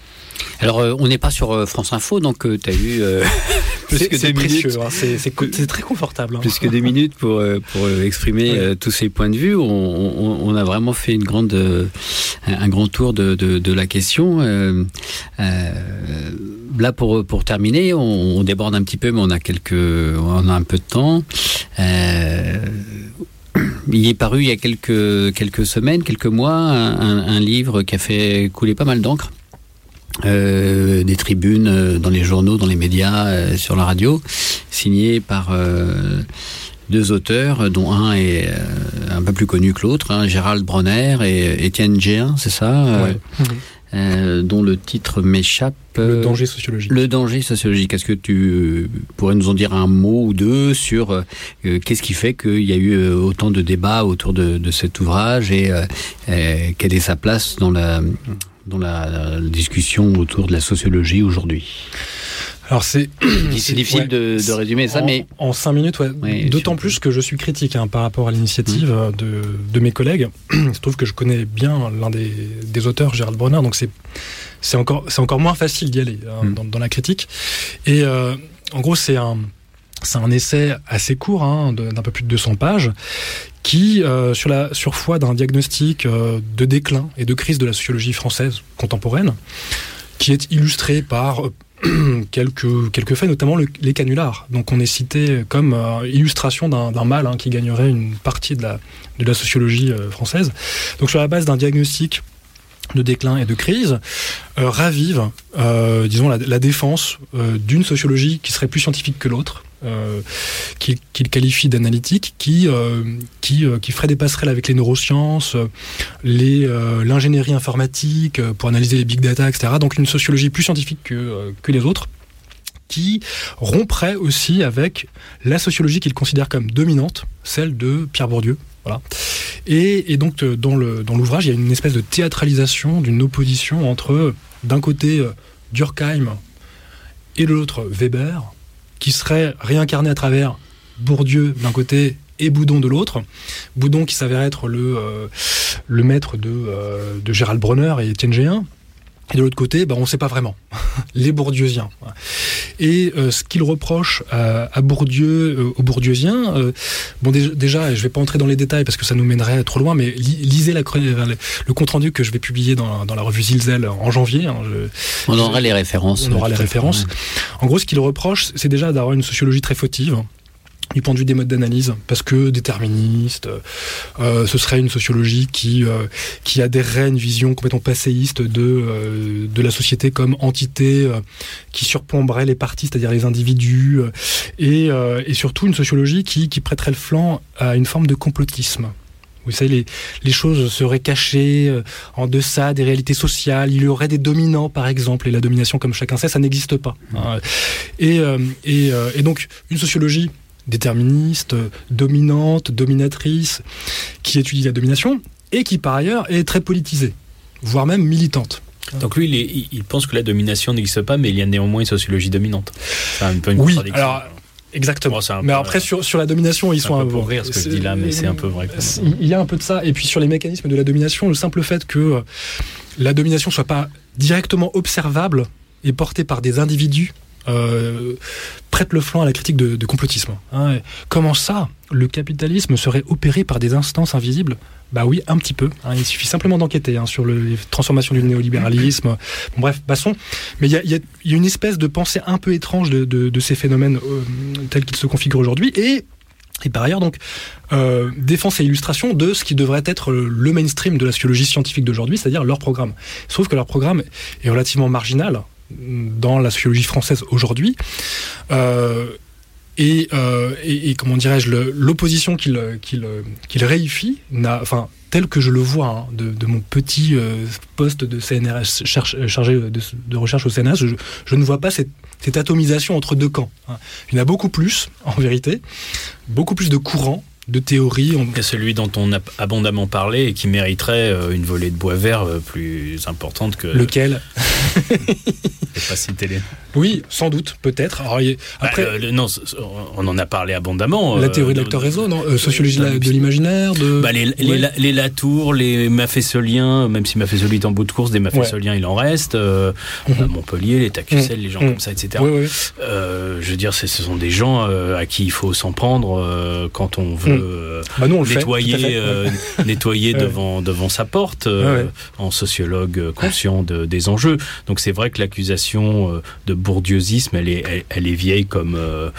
Alors, euh, on n'est pas sur euh, France Info, donc euh, tu as eu euh, plus c'est, que c'est des précieux, minutes. Hein, c'est, c'est, c'est très confortable. Hein. Plus que des minutes pour, euh, pour euh, exprimer oui. euh, tous ces points de vue. On, on, on a vraiment fait une grande, euh, un grand tour de, de, de la question. Euh, euh, là, pour, pour terminer, on, on déborde un petit peu, mais on a, quelques, on a un peu de temps. Euh, Il est paru il y a quelques, quelques semaines, quelques mois, un, un livre qui a fait couler pas mal d'encre. euh, des tribunes euh, dans les journaux, dans les médias, euh, sur la radio, signées par euh, deux auteurs, dont un est euh, un peu plus connu que l'autre, hein, Gérald Bronner et Étienne Géhin, c'est ça Ouais. euh, euh, dont le titre m'échappe. Le danger sociologique. Le danger sociologique. Est-ce que tu pourrais nous en dire un mot ou deux sur euh, qu'est-ce qui fait qu'il y a eu autant de débats autour de, de cet ouvrage et euh, euh, quelle est sa place dans la, dans la, la discussion autour de la sociologie aujourd'hui? Alors c'est, c'est difficile ouais, de, de résumer ça, en, mais en cinq minutes, ouais. Ouais, D'autant sur... plus que je suis critique hein, par rapport à l'initiative mmh. de, de mes collègues. Il se trouve que je connais bien l'un des, des auteurs, Gérald Bronner, donc c'est c'est encore c'est encore moins facile d'y aller hein, mmh. dans, dans la critique. Et euh, en gros, c'est un c'est un essai assez court, hein, d'un peu plus de deux cents pages, qui, euh, sur la sur foi d'un diagnostic euh, de déclin et de crise de la sociologie française contemporaine, qui est illustré par euh, quelques, quelques faits, notamment le, les canulars. Donc on est cité comme euh, illustration d'un, d'un mal hein, qui gagnerait une partie de la, de la sociologie euh, française. Donc sur la base d'un diagnostic de déclin et de crise, euh, ravive, euh, disons, la, la défense euh, d'une sociologie qui serait plus scientifique que l'autre, euh, qu'il, qu'il qualifie d'analytique, qui, euh, qui, euh, qui ferait des passerelles avec les neurosciences, les, euh, l'ingénierie informatique, euh, pour analyser les big data, et cetera. Donc une sociologie plus scientifique que, euh, que les autres, qui romprait aussi avec la sociologie qu'il considère comme dominante, celle de Pierre Bourdieu. Voilà. Et, et donc dans, le, dans l'ouvrage, il y a une espèce de théâtralisation d'une opposition entre, d'un côté, Durkheim et de l'autre, Weber, qui serait réincarné à travers Bourdieu d'un côté et Boudon de l'autre. Boudon qui s'avère être le, euh, le maître de, euh, de Gérald Bronner et Étienne Géhin. Et de l'autre côté, bah, on ne sait pas vraiment. Les bourdieusiens. Et euh, ce qu'il reproche à, à Bourdieu, euh, aux bourdieusiens, euh, bon déjà, déjà, je ne vais pas entrer dans les détails parce que ça nous mènerait trop loin, mais li, lisez la, le, le compte-rendu que je vais publier dans, dans la revue Zilzel en janvier. Hein, je, on aura je, les références. On aura les références. Ouais. En gros, ce qu'il reproche, c'est déjà d'avoir une sociologie très fautive, du point de vue des modes d'analyse, parce que déterministe, euh, ce serait une sociologie qui, euh, qui adhérerait à une vision complètement passéiste de, euh, de la société comme entité euh, qui surplomberait les parties, c'est-à-dire les individus, euh, et, euh, et surtout une sociologie qui, qui prêterait le flanc à une forme de complotisme. Vous savez, les, les choses seraient cachées euh, en deçà des réalités sociales, il y aurait des dominants par exemple, et la domination, comme chacun sait, ça n'existe pas. Mmh. Hein. Et, euh, et, euh, et donc, une sociologie déterministe, dominante, dominatrice, qui étudie la domination et qui par ailleurs est très politisée, voire même militante. Donc lui, il, est, il pense que la domination n'existe pas, mais il y a néanmoins une sociologie dominante. C'est un peu une oui, contradiction. alors exactement. Bon, mais peu, après sur sur la domination, ils sont un peu pour rire ce que je dis là, mais c'est un peu vrai. Il y a un peu de ça. Et puis sur les mécanismes de la domination, le simple fait que la domination soit pas directement observable et portée par des individus. Euh, prête le flanc à la critique de, de complotisme. Hein. Comment ça, le capitalisme serait opéré par des instances invisibles ? Bah oui, un petit peu. Hein. Il suffit simplement d'enquêter hein, sur le, les transformations du néolibéralisme. Bon, bref, passons. Mais il y a, y, a, y a une espèce de pensée un peu étrange de, de, de ces phénomènes euh, tels qu'ils se configurent aujourd'hui. Et, et par ailleurs, donc, euh, défense et illustration de ce qui devrait être le mainstream de la sociologie scientifique d'aujourd'hui, c'est-à-dire leur programme. Il se trouve que leur programme est relativement marginal dans la sociologie française aujourd'hui, euh, et, euh, et, et comment dirais-je, le, l'opposition qu'il, qu'il, qu'il réifie, n'a, enfin, tel que je le vois hein, de, de mon petit euh, poste de C N R S cherche, chargé de, de recherche au C N R S, je, je ne vois pas cette, cette atomisation entre deux camps. Hein. Il y en a beaucoup plus, en vérité, beaucoup plus de courants, de théories. On... C'est celui dont on a abondamment parlé et qui mériterait euh, une volée de bois vert euh, plus importante que... Lequel ? Je vais pas citer les... Oui, sans doute, peut-être. Alors, y... Après, bah, le, non, on en a parlé abondamment. La théorie de l'acteur-réseau, non euh, Sociologie euh, de l'imaginaire, de... Bah, les, ouais. les, les Latour, les Maffesoliens, même si Maffesoli est en bout de course, des Maffesoliens, ouais. il en reste. Euh, mm-hmm. Montpellier, les Tacussel, mm-hmm. les gens mm-hmm. comme ça, et cetera. Oui, oui. Euh, je veux dire, ce sont des gens euh, à qui il faut s'en prendre euh, quand on veut euh, bah, nous, on nettoyer, le fait, euh, nettoyer ouais. devant, devant sa porte, euh, ouais. en sociologue conscient de, des enjeux. Donc c'est vrai que l'accusation de bourdieusisme, elle est, elle, elle est vieille comme, euh,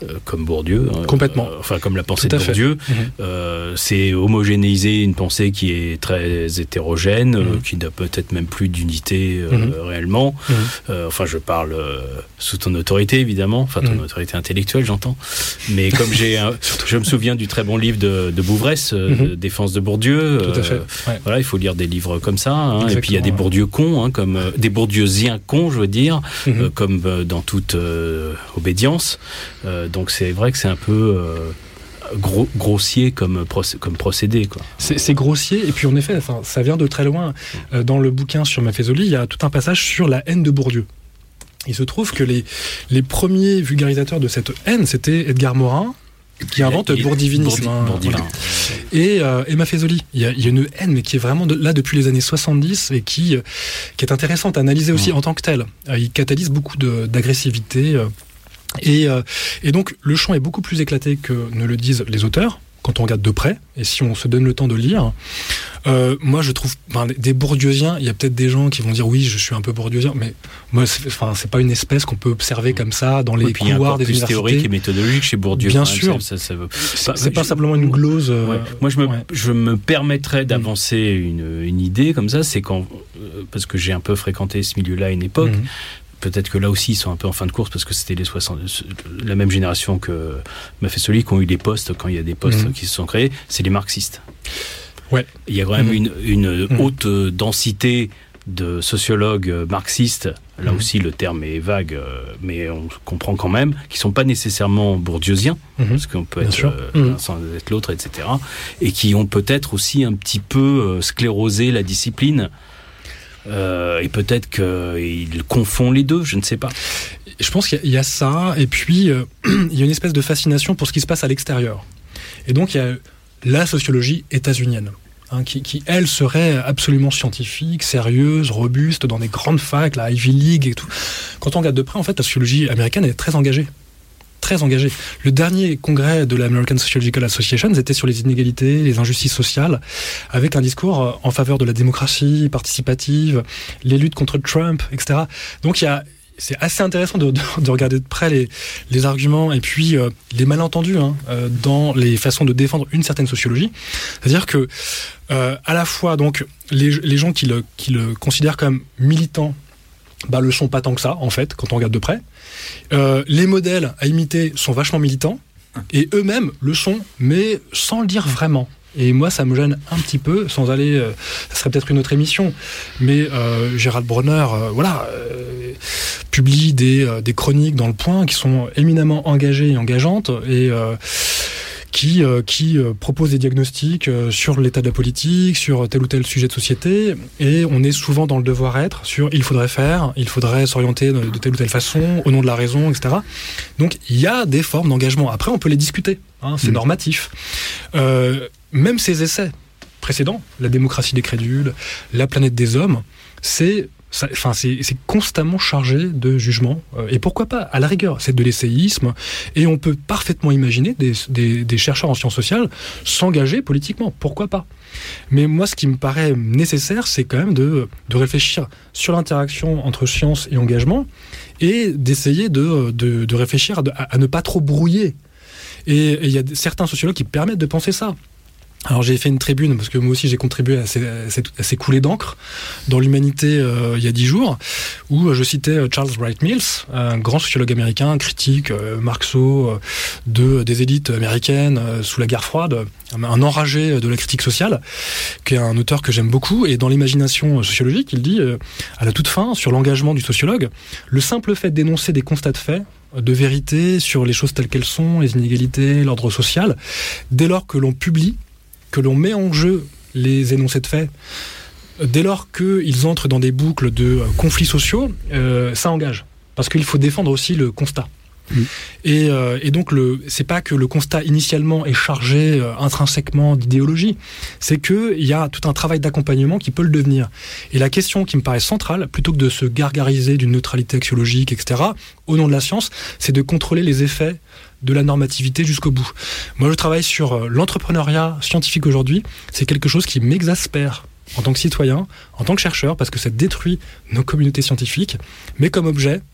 euh, comme Bourdieu. Complètement. Euh, enfin, comme la pensée de Tout à Bourdieu. Mmh. Euh, c'est homogénéiser une pensée qui est très hétérogène, mmh. euh, qui n'a peut-être même plus d'unité euh, mmh. réellement. Mmh. Euh, enfin, je parle euh, sous ton autorité, évidemment. Enfin, ton mmh. autorité intellectuelle, j'entends. Mais comme j'ai, un, je me souviens du très bon livre de, de Bouvresse, euh, mmh. Défense de Bourdieu. Tout à fait. Ouais. Voilà, il faut lire des livres comme ça. Hein. Et puis il y a des Bourdieu cons, hein, comme euh, des Bourdieusiens cons, je veux dire, mmh. euh, comme euh, dans toute euh, obédience. Euh, donc c'est vrai que c'est un peu euh, gros, grossier comme, procé- comme procédé, quoi. C'est, c'est grossier, et puis en effet, enfin, ça vient de très loin. Euh, dans le bouquin sur Maffezoli, il y a tout un passage sur la haine de Bourdieu. Il se trouve que les, les premiers vulgarisateurs de cette haine, c'était Edgar Morin, qui invente le bourdivinisme. Hein, Bourdivin. Voilà. Et, euh, et Maffezoli. Il y, a, il y a une haine, mais qui est vraiment de, là depuis les années soixante-dix et qui, euh, qui est intéressante à analyser aussi mmh. en tant que telle. Euh, il catalyse beaucoup de, d'agressivité. Euh, et, euh, et donc, le champ est beaucoup plus éclaté que ne le disent les auteurs, quand on regarde de près, et si on se donne le temps de lire. Euh, moi, je trouve, ben, des bourdieusiens, il y a peut-être des gens qui vont dire oui, je suis un peu bourdieusien, mais moi, c'est, enfin, c'est pas une espèce qu'on peut observer comme ça dans les oui, couloirs des universités. Théorique et méthodologique chez Bourdieu. Bien sûr. Ça, ça, ça veut... c'est, c'est pas simplement une glose. Euh... Ouais. Moi, je me, ouais. je me permettrais d'avancer mmh. une, une idée comme ça, c'est quand, euh, parce que j'ai un peu fréquenté ce milieu-là à une époque. Mmh. Peut-être que là aussi, ils sont un peu en fin de course parce que c'était les soixante, la même génération que Maffezoli qui ont eu des postes quand il y a des postes mmh. qui se sont créés. C'est les marxistes. Ouais. Il y a quand même mmh. une, une mmh. haute densité de sociologues marxistes. Là mmh. aussi, le terme est vague, mais on comprend quand même qu'ils ne sont pas nécessairement bourdieusiens, mmh. parce qu'on peut être euh, l'un sans être l'autre, et cetera. Et qui ont peut-être aussi un petit peu sclérosé la discipline. Euh, et peut-être qu'il confond les deux, je ne sais pas. Je pense qu'il y a, il y a ça, et puis euh, il y a une espèce de fascination pour ce qui se passe à l'extérieur. Et donc il y a la sociologie états-unienne, hein, qui, qui, elle, serait absolument scientifique, sérieuse, robuste, dans des grandes facs, la Ivy League et tout. Quand on regarde de près, en fait, la sociologie américaine est très engagée. Très engagé. Le dernier congrès de l'American Sociological Association, c'était sur les inégalités, les injustices sociales, avec un discours en faveur de la démocratie participative, les luttes contre Trump, et cetera. Donc il y a, c'est assez intéressant de, de, de regarder de près les, les arguments et puis euh, les malentendus hein, euh, dans les façons de défendre une certaine sociologie. C'est-à-dire que euh, à la fois donc les, les gens qui le, qui le considèrent comme militant, bah, le sont pas tant que ça, en fait, quand on regarde de près. Euh, les modèles à imiter sont vachement militants, et eux-mêmes le sont, mais sans le dire vraiment. Et moi, ça me gêne un petit peu, sans aller... Euh, ça serait peut-être une autre émission, mais euh, Gérald Bronner, euh, voilà, euh, publie des, euh, des chroniques dans Le Point qui sont éminemment engagées et engageantes, et... Euh, qui, euh, qui euh, propose des diagnostics euh, sur l'état de la politique, sur tel ou tel sujet de société, et on est souvent dans le devoir-être sur il faudrait faire, il faudrait s'orienter de, de telle ou telle façon, au nom de la raison, et cetera. Donc il y a des formes d'engagement. Après, on peut les discuter, hein, c'est mmh. normatif. Euh, même ces essais précédents, La démocratie des crédules, La planète des hommes, c'est... Ça, enfin, c'est, c'est constamment chargé de jugement. Euh, et pourquoi pas, à la rigueur, c'est de l'essayisme. Et on peut parfaitement imaginer des, des, des chercheurs en sciences sociales s'engager politiquement. Pourquoi pas ? Mais moi, ce qui me paraît nécessaire, c'est quand même de, de réfléchir sur l'interaction entre science et engagement et d'essayer de, de, de réfléchir à, de, à, à ne pas trop brouiller. Et il y a certains sociologues qui permettent de penser ça. Alors j'ai fait une tribune, parce que moi aussi j'ai contribué à ces, à ces coulées d'encre dans l'Humanité euh, il y a dix jours, où je citais Charles Wright Mills, un grand sociologue américain, critique euh, marxo euh, de, des élites américaines euh, sous la guerre froide, un enragé de la critique sociale, qui est un auteur que j'aime beaucoup, et dans l'imagination sociologique, il dit, euh, à la toute fin, sur l'engagement du sociologue, le simple fait d'énoncer des constats de faits, de vérité sur les choses telles qu'elles sont, les inégalités, l'ordre social, dès lors que l'on publie, que l'on met en jeu les énoncés de faits, dès lors qu'ils entrent dans des boucles de conflits sociaux, euh, ça engage. Parce qu'il faut défendre aussi le constat. Mmh. Et, euh, et donc, le, c'est pas que le constat initialement est chargé euh, intrinsèquement d'idéologie, c'est qu'il y a tout un travail d'accompagnement qui peut le devenir. Et la question qui me paraît centrale, plutôt que de se gargariser d'une neutralité axiologique, et cetera, au nom de la science, c'est de contrôler les effets de la normativité jusqu'au bout. Moi, je travaille sur l'entrepreneuriat scientifique aujourd'hui. C'est quelque chose qui m'exaspère en tant que citoyen, en tant que chercheur, parce que ça détruit nos communautés scientifiques. Mais comme objet,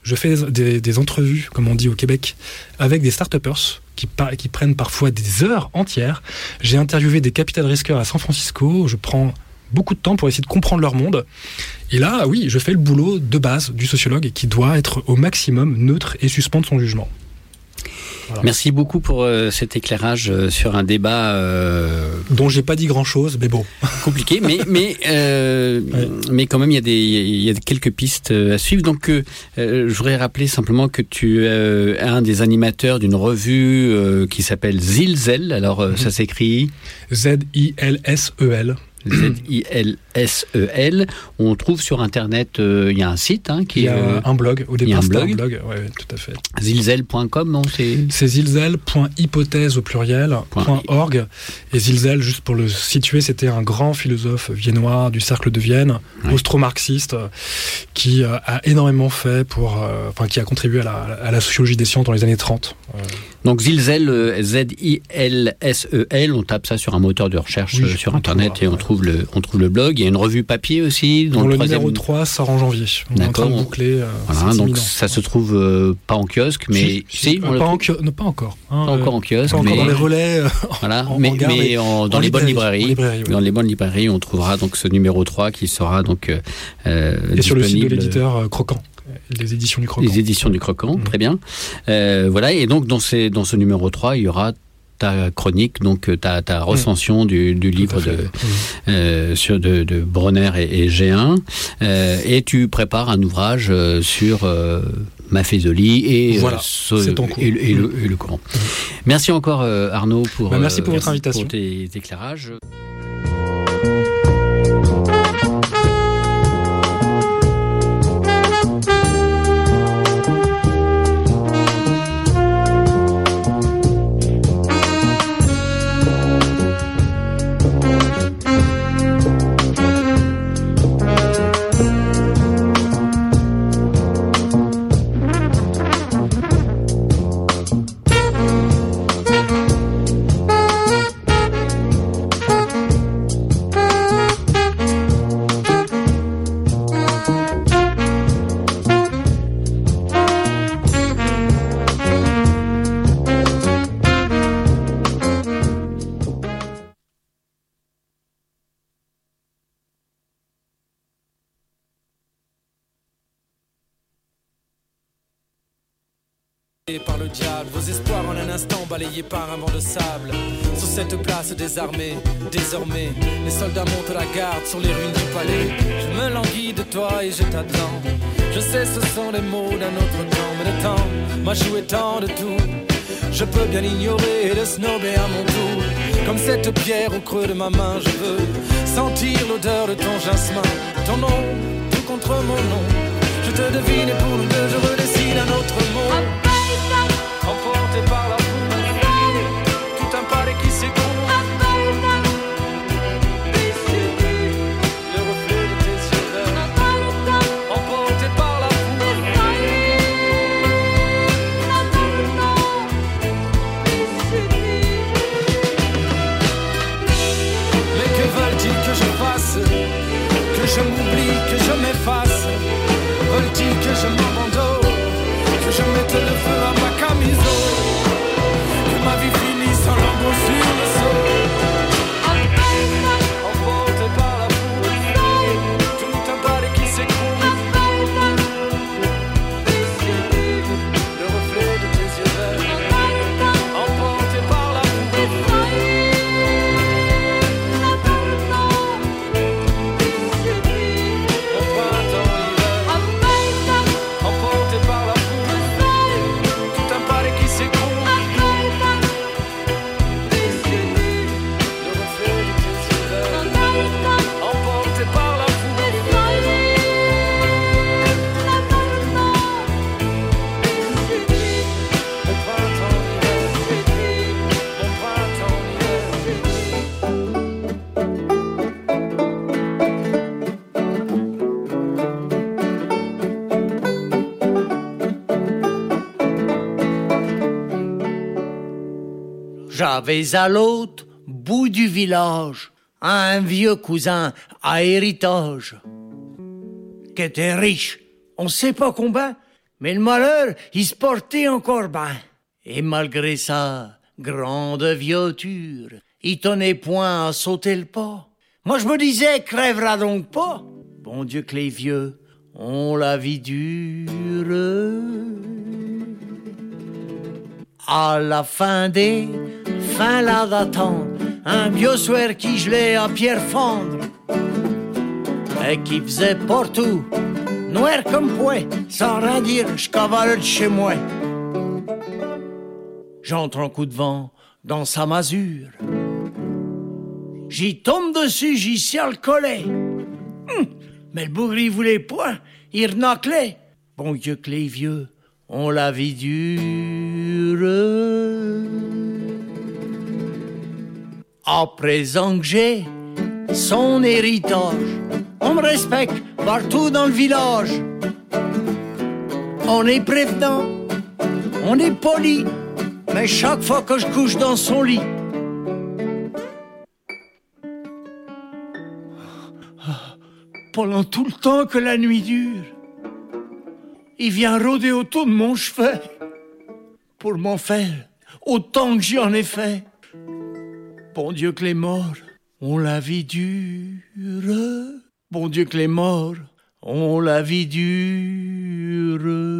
Je fais des, des entrevues, comme on dit au Québec, avec des start-upers qui, par, qui prennent parfois des heures entières. J'ai interviewé des capital risqueurs à San Francisco. Je prends beaucoup de temps pour essayer de comprendre leur monde. Et là, oui, je fais le boulot de base du sociologue qui doit être au maximum neutre et suspendre son jugement. Voilà. Merci beaucoup pour euh, cet éclairage euh, sur un débat euh, dont j'ai pas dit grand chose, mais bon, compliqué, mais mais euh, ouais. mais quand même il y a des il y a quelques pistes à suivre. Donc euh, je voudrais rappeler simplement que tu es euh, un des animateurs d'une revue euh, qui s'appelle Zilzel. Alors euh, mm-hmm. ça s'écrit Z I L S E L. Z I L S E L. On trouve sur Internet, euh, il y a un site hein, qui il y a euh, un blog. Au départ, un c'était blog. un blog. Ouais, tout à fait. Zilzel point com, non c'est... c'est zilzel point hypothèse au pluriel point org. Et Zilzel, juste pour le situer, c'était un grand philosophe viennois du cercle de Vienne, ouais. austro-marxiste, qui euh, a énormément fait pour, euh, enfin, qui a contribué à la, à la sociologie des sciences dans les années trente. Euh, Donc Zilzel, euh, Z I L S E L, on tape ça sur un moteur de recherche oui, euh, sur Internet trouvera, et on ouais. trouve le on trouve le blog. Il y a une revue papier aussi. Dont, dont le, le troisième... numéro trois sort en janvier. On D'accord. est en train de boucler. Euh, voilà, donc ça se trouve euh, pas en kiosque, mais si, si, si euh, pas, en kio... non, pas encore. Hein, pas euh, encore en kiosque, pas mais encore dans les relais. Euh, voilà, en, mais, en gare, mais en, dans en les bonnes librairies, librairie, oui. dans les bonnes librairies, on trouvera donc ce numéro trois qui sera donc euh, et sur le site de l'éditeur euh, Croquant. Les éditions du Croquant. Les éditions du Croquant, mmh. très bien. Euh, voilà, et donc dans, ces, dans ce numéro trois, il y aura ta chronique, donc ta, ta recension mmh. du, du livre de, mmh. euh, sur de, de Bronner et, et G un. Euh, et tu prépares un ouvrage euh, sur euh, Maffezoli et, voilà, euh, ce, et, et, et, le, et le courant. Mmh. Merci encore euh, Arnaud pour, bah, merci pour euh, votre invitation. Pour tes éclairages. Par le diable, vos espoirs en un instant balayés par un vent de sable. Sur cette place désarmée, désormais, les soldats montent la garde sur les ruines du palais. Je me languis de toi et je t'attends. Je sais ce sont les mots d'un autre temps, mais le temps m'a joué tant de tout. Je peux bien l'ignorer et le snober à mon tour. Comme cette pierre au creux de ma main, je veux sentir l'odeur de ton jasmin. Ton nom, tout contre mon nom. Je te devine et pour nous deux, je redessine un autre monde. Emporté par la foule, tout un palais qui s'écoule. Le reflet de tes yeux verts. Emporté par la foule. Mais que veulent-ils que je fasse? Que je m'oublie, que je m'efface? Veulent-ils que je m'abandonne? Que je mette le feu à ma camisole? Que ma vie finisse en lambeaux sur le sol? Emporté par la foule, tout un palais qui s'écroule. Le reflet de tes yeux verts. Emporté par la foule. Mon printemps, l'hiver. Emporté par la foule, tout un palais qui s'écroule. Le reflet de tes yeux verts. Emporté par la foule. Mon printemps, l'hiver. Mon printemps, l'hiver. J'avais à l'autre bout du village un vieux cousin à héritage qui était riche, on sait pas combien, Mais le malheur, il se portait encore bien. Et malgré sa grande viature, il tenait point à sauter le pas. Moi je me disais, crèvera donc pas. Bon Dieu que les vieux ont la vie dure. À la fin des fins là d'attendre, un vieux soir qui gelait à pierre fendre et qui faisait partout noir comme poing, sans rien dire, je cavale de chez moi. J'entre en coup de vent dans sa masure, j'y tombe dessus, j'y serre le collet. Hum, mais le bougre il voulait point, il renaclait. Bon Dieu que les vieux ont la vie dure. À présent que j'ai son héritage, on me respecte partout dans le village. On est prévenant, on est poli, mais chaque fois que je couche dans son lit, pendant tout le temps que la nuit dure, il vient rôder autour de mon chevet pour m'en faire autant que j'en ai fait. Bon Dieu que les morts ont la vie dure. Bon Dieu que les morts ont la vie dure.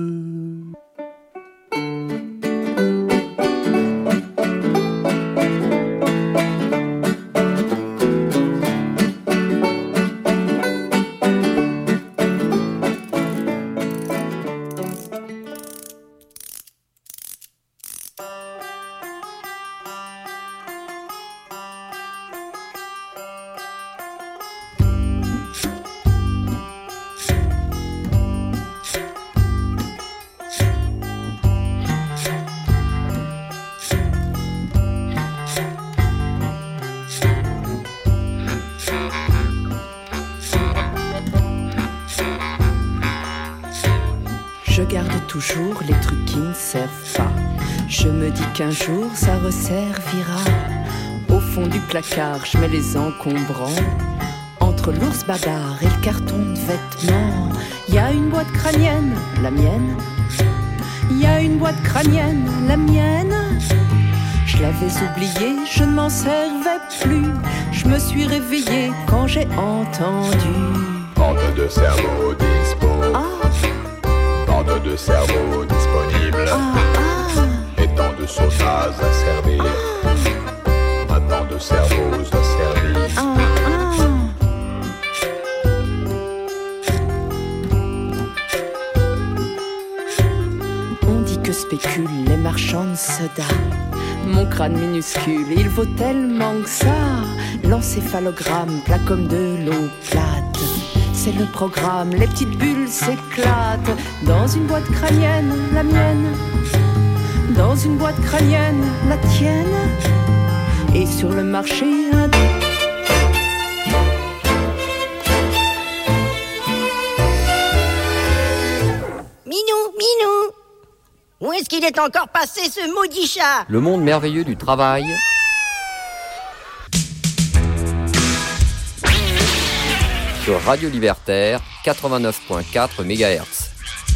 Toujours les trucs qui ne servent pas. Je me dis qu'un jour ça resservira. Au fond du placard, je mets les encombrants. Entre l'ours bagarre et le carton de vêtements, y a une boîte crânienne, la mienne. Y a une boîte crânienne, la mienne. Je l'avais oubliée, je ne m'en servais plus. Je me suis réveillée quand j'ai entendu bande de cerveau dispo. Ah. Bande de cerveau disponible. Ah, ah. Et tant de sautage à servir. Ah. Maintenant de cerveaux asservis. Ah, ah. On dit que spéculent les marchands de soda. Mon crâne minuscule, il vaut tellement que ça. L'encéphalogramme plat comme de l'eau plate. C'est le programme, les petites bulles s'éclatent. Dans une boîte crânienne, la mienne. Dans une boîte crânienne, la tienne. Et sur le marché, un... Minou, Minou, où est-ce qu'il est encore passé ce maudit chat? Le monde merveilleux du travail. Sur Radio Libertaire, quatre-vingt-neuf virgule quatre mégahertz.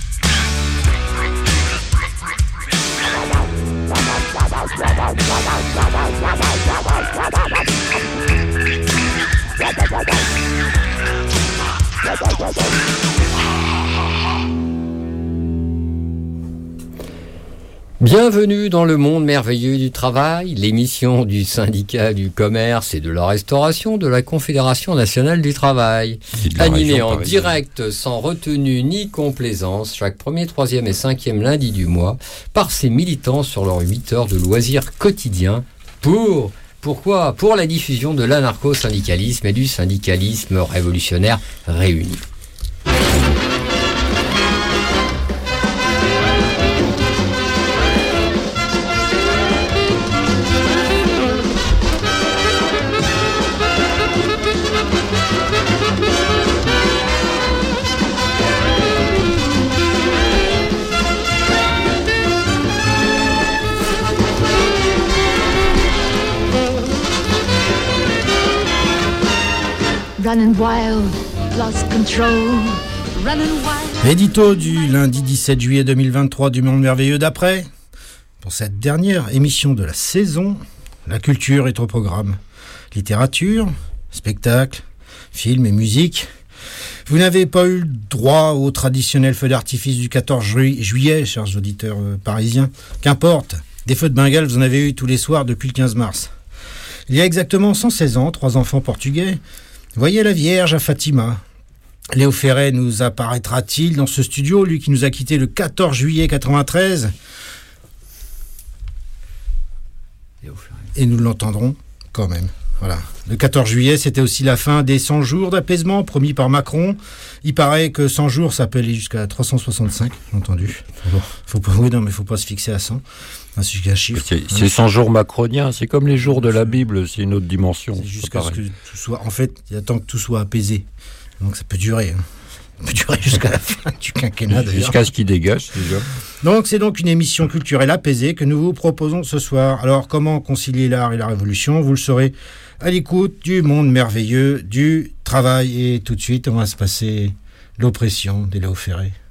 Bienvenue dans le monde merveilleux du travail, l'émission du syndicat du commerce et de la restauration de la Confédération nationale du travail. Animée en direct sans retenue ni complaisance chaque premier, troisième et cinquième lundi du mois par ses militants sur leurs huit heures de loisirs quotidiens pour... Pourquoi ? Pour la diffusion de l'anarcho-syndicalisme et du syndicalisme révolutionnaire réunis. Running wild, lost control, Édito du lundi dix-sept juillet deux mille vingt-trois du Monde Merveilleux d'après. Pour cette dernière émission de la saison, la culture est au programme. Littérature, spectacle, films et musique. Vous n'avez pas eu le droit au traditionnel feu d'artifice du quatorze juillet, chers auditeurs euh, parisiens. Qu'importe, des feux de Bengale, vous en avez eu tous les soirs depuis le quinze mars. Il y a exactement cent seize ans, trois enfants portugais voyaient la Vierge à Fatima. Léo Ferré nous apparaîtra-t-il dans ce studio, lui qui nous a quittés le quatorze juillet quatre-vingt-treize ? Et nous l'entendrons quand même. Voilà. Le quatorze juillet, c'était aussi la fin des cent jours d'apaisement promis par Macron. Il paraît que cent jours, ça peut aller jusqu'à trois cent soixante-cinq, j'ai entendu. Faut pas, oui, non, mais faut pas se fixer à cent. C'est qu'un chiffre. C'est, c'est cent jours macroniens, c'est comme les jours de la Bible, c'est une autre dimension. C'est jusqu'à ce que tout soit. En fait, il attend que tout soit apaisé. Donc ça peut durer. Hein. Ça peut durer jusqu'à la fin du quinquennat d'ailleurs. Jusqu'à ce qu'il dégage déjà. Donc c'est donc une émission culturelle apaisée que nous vous proposons ce soir. Alors comment concilier l'art et la révolution ? Vous le saurez à l'écoute du monde merveilleux du travail. Et tout de suite, on va se passer l'oppression des Léo Ferré.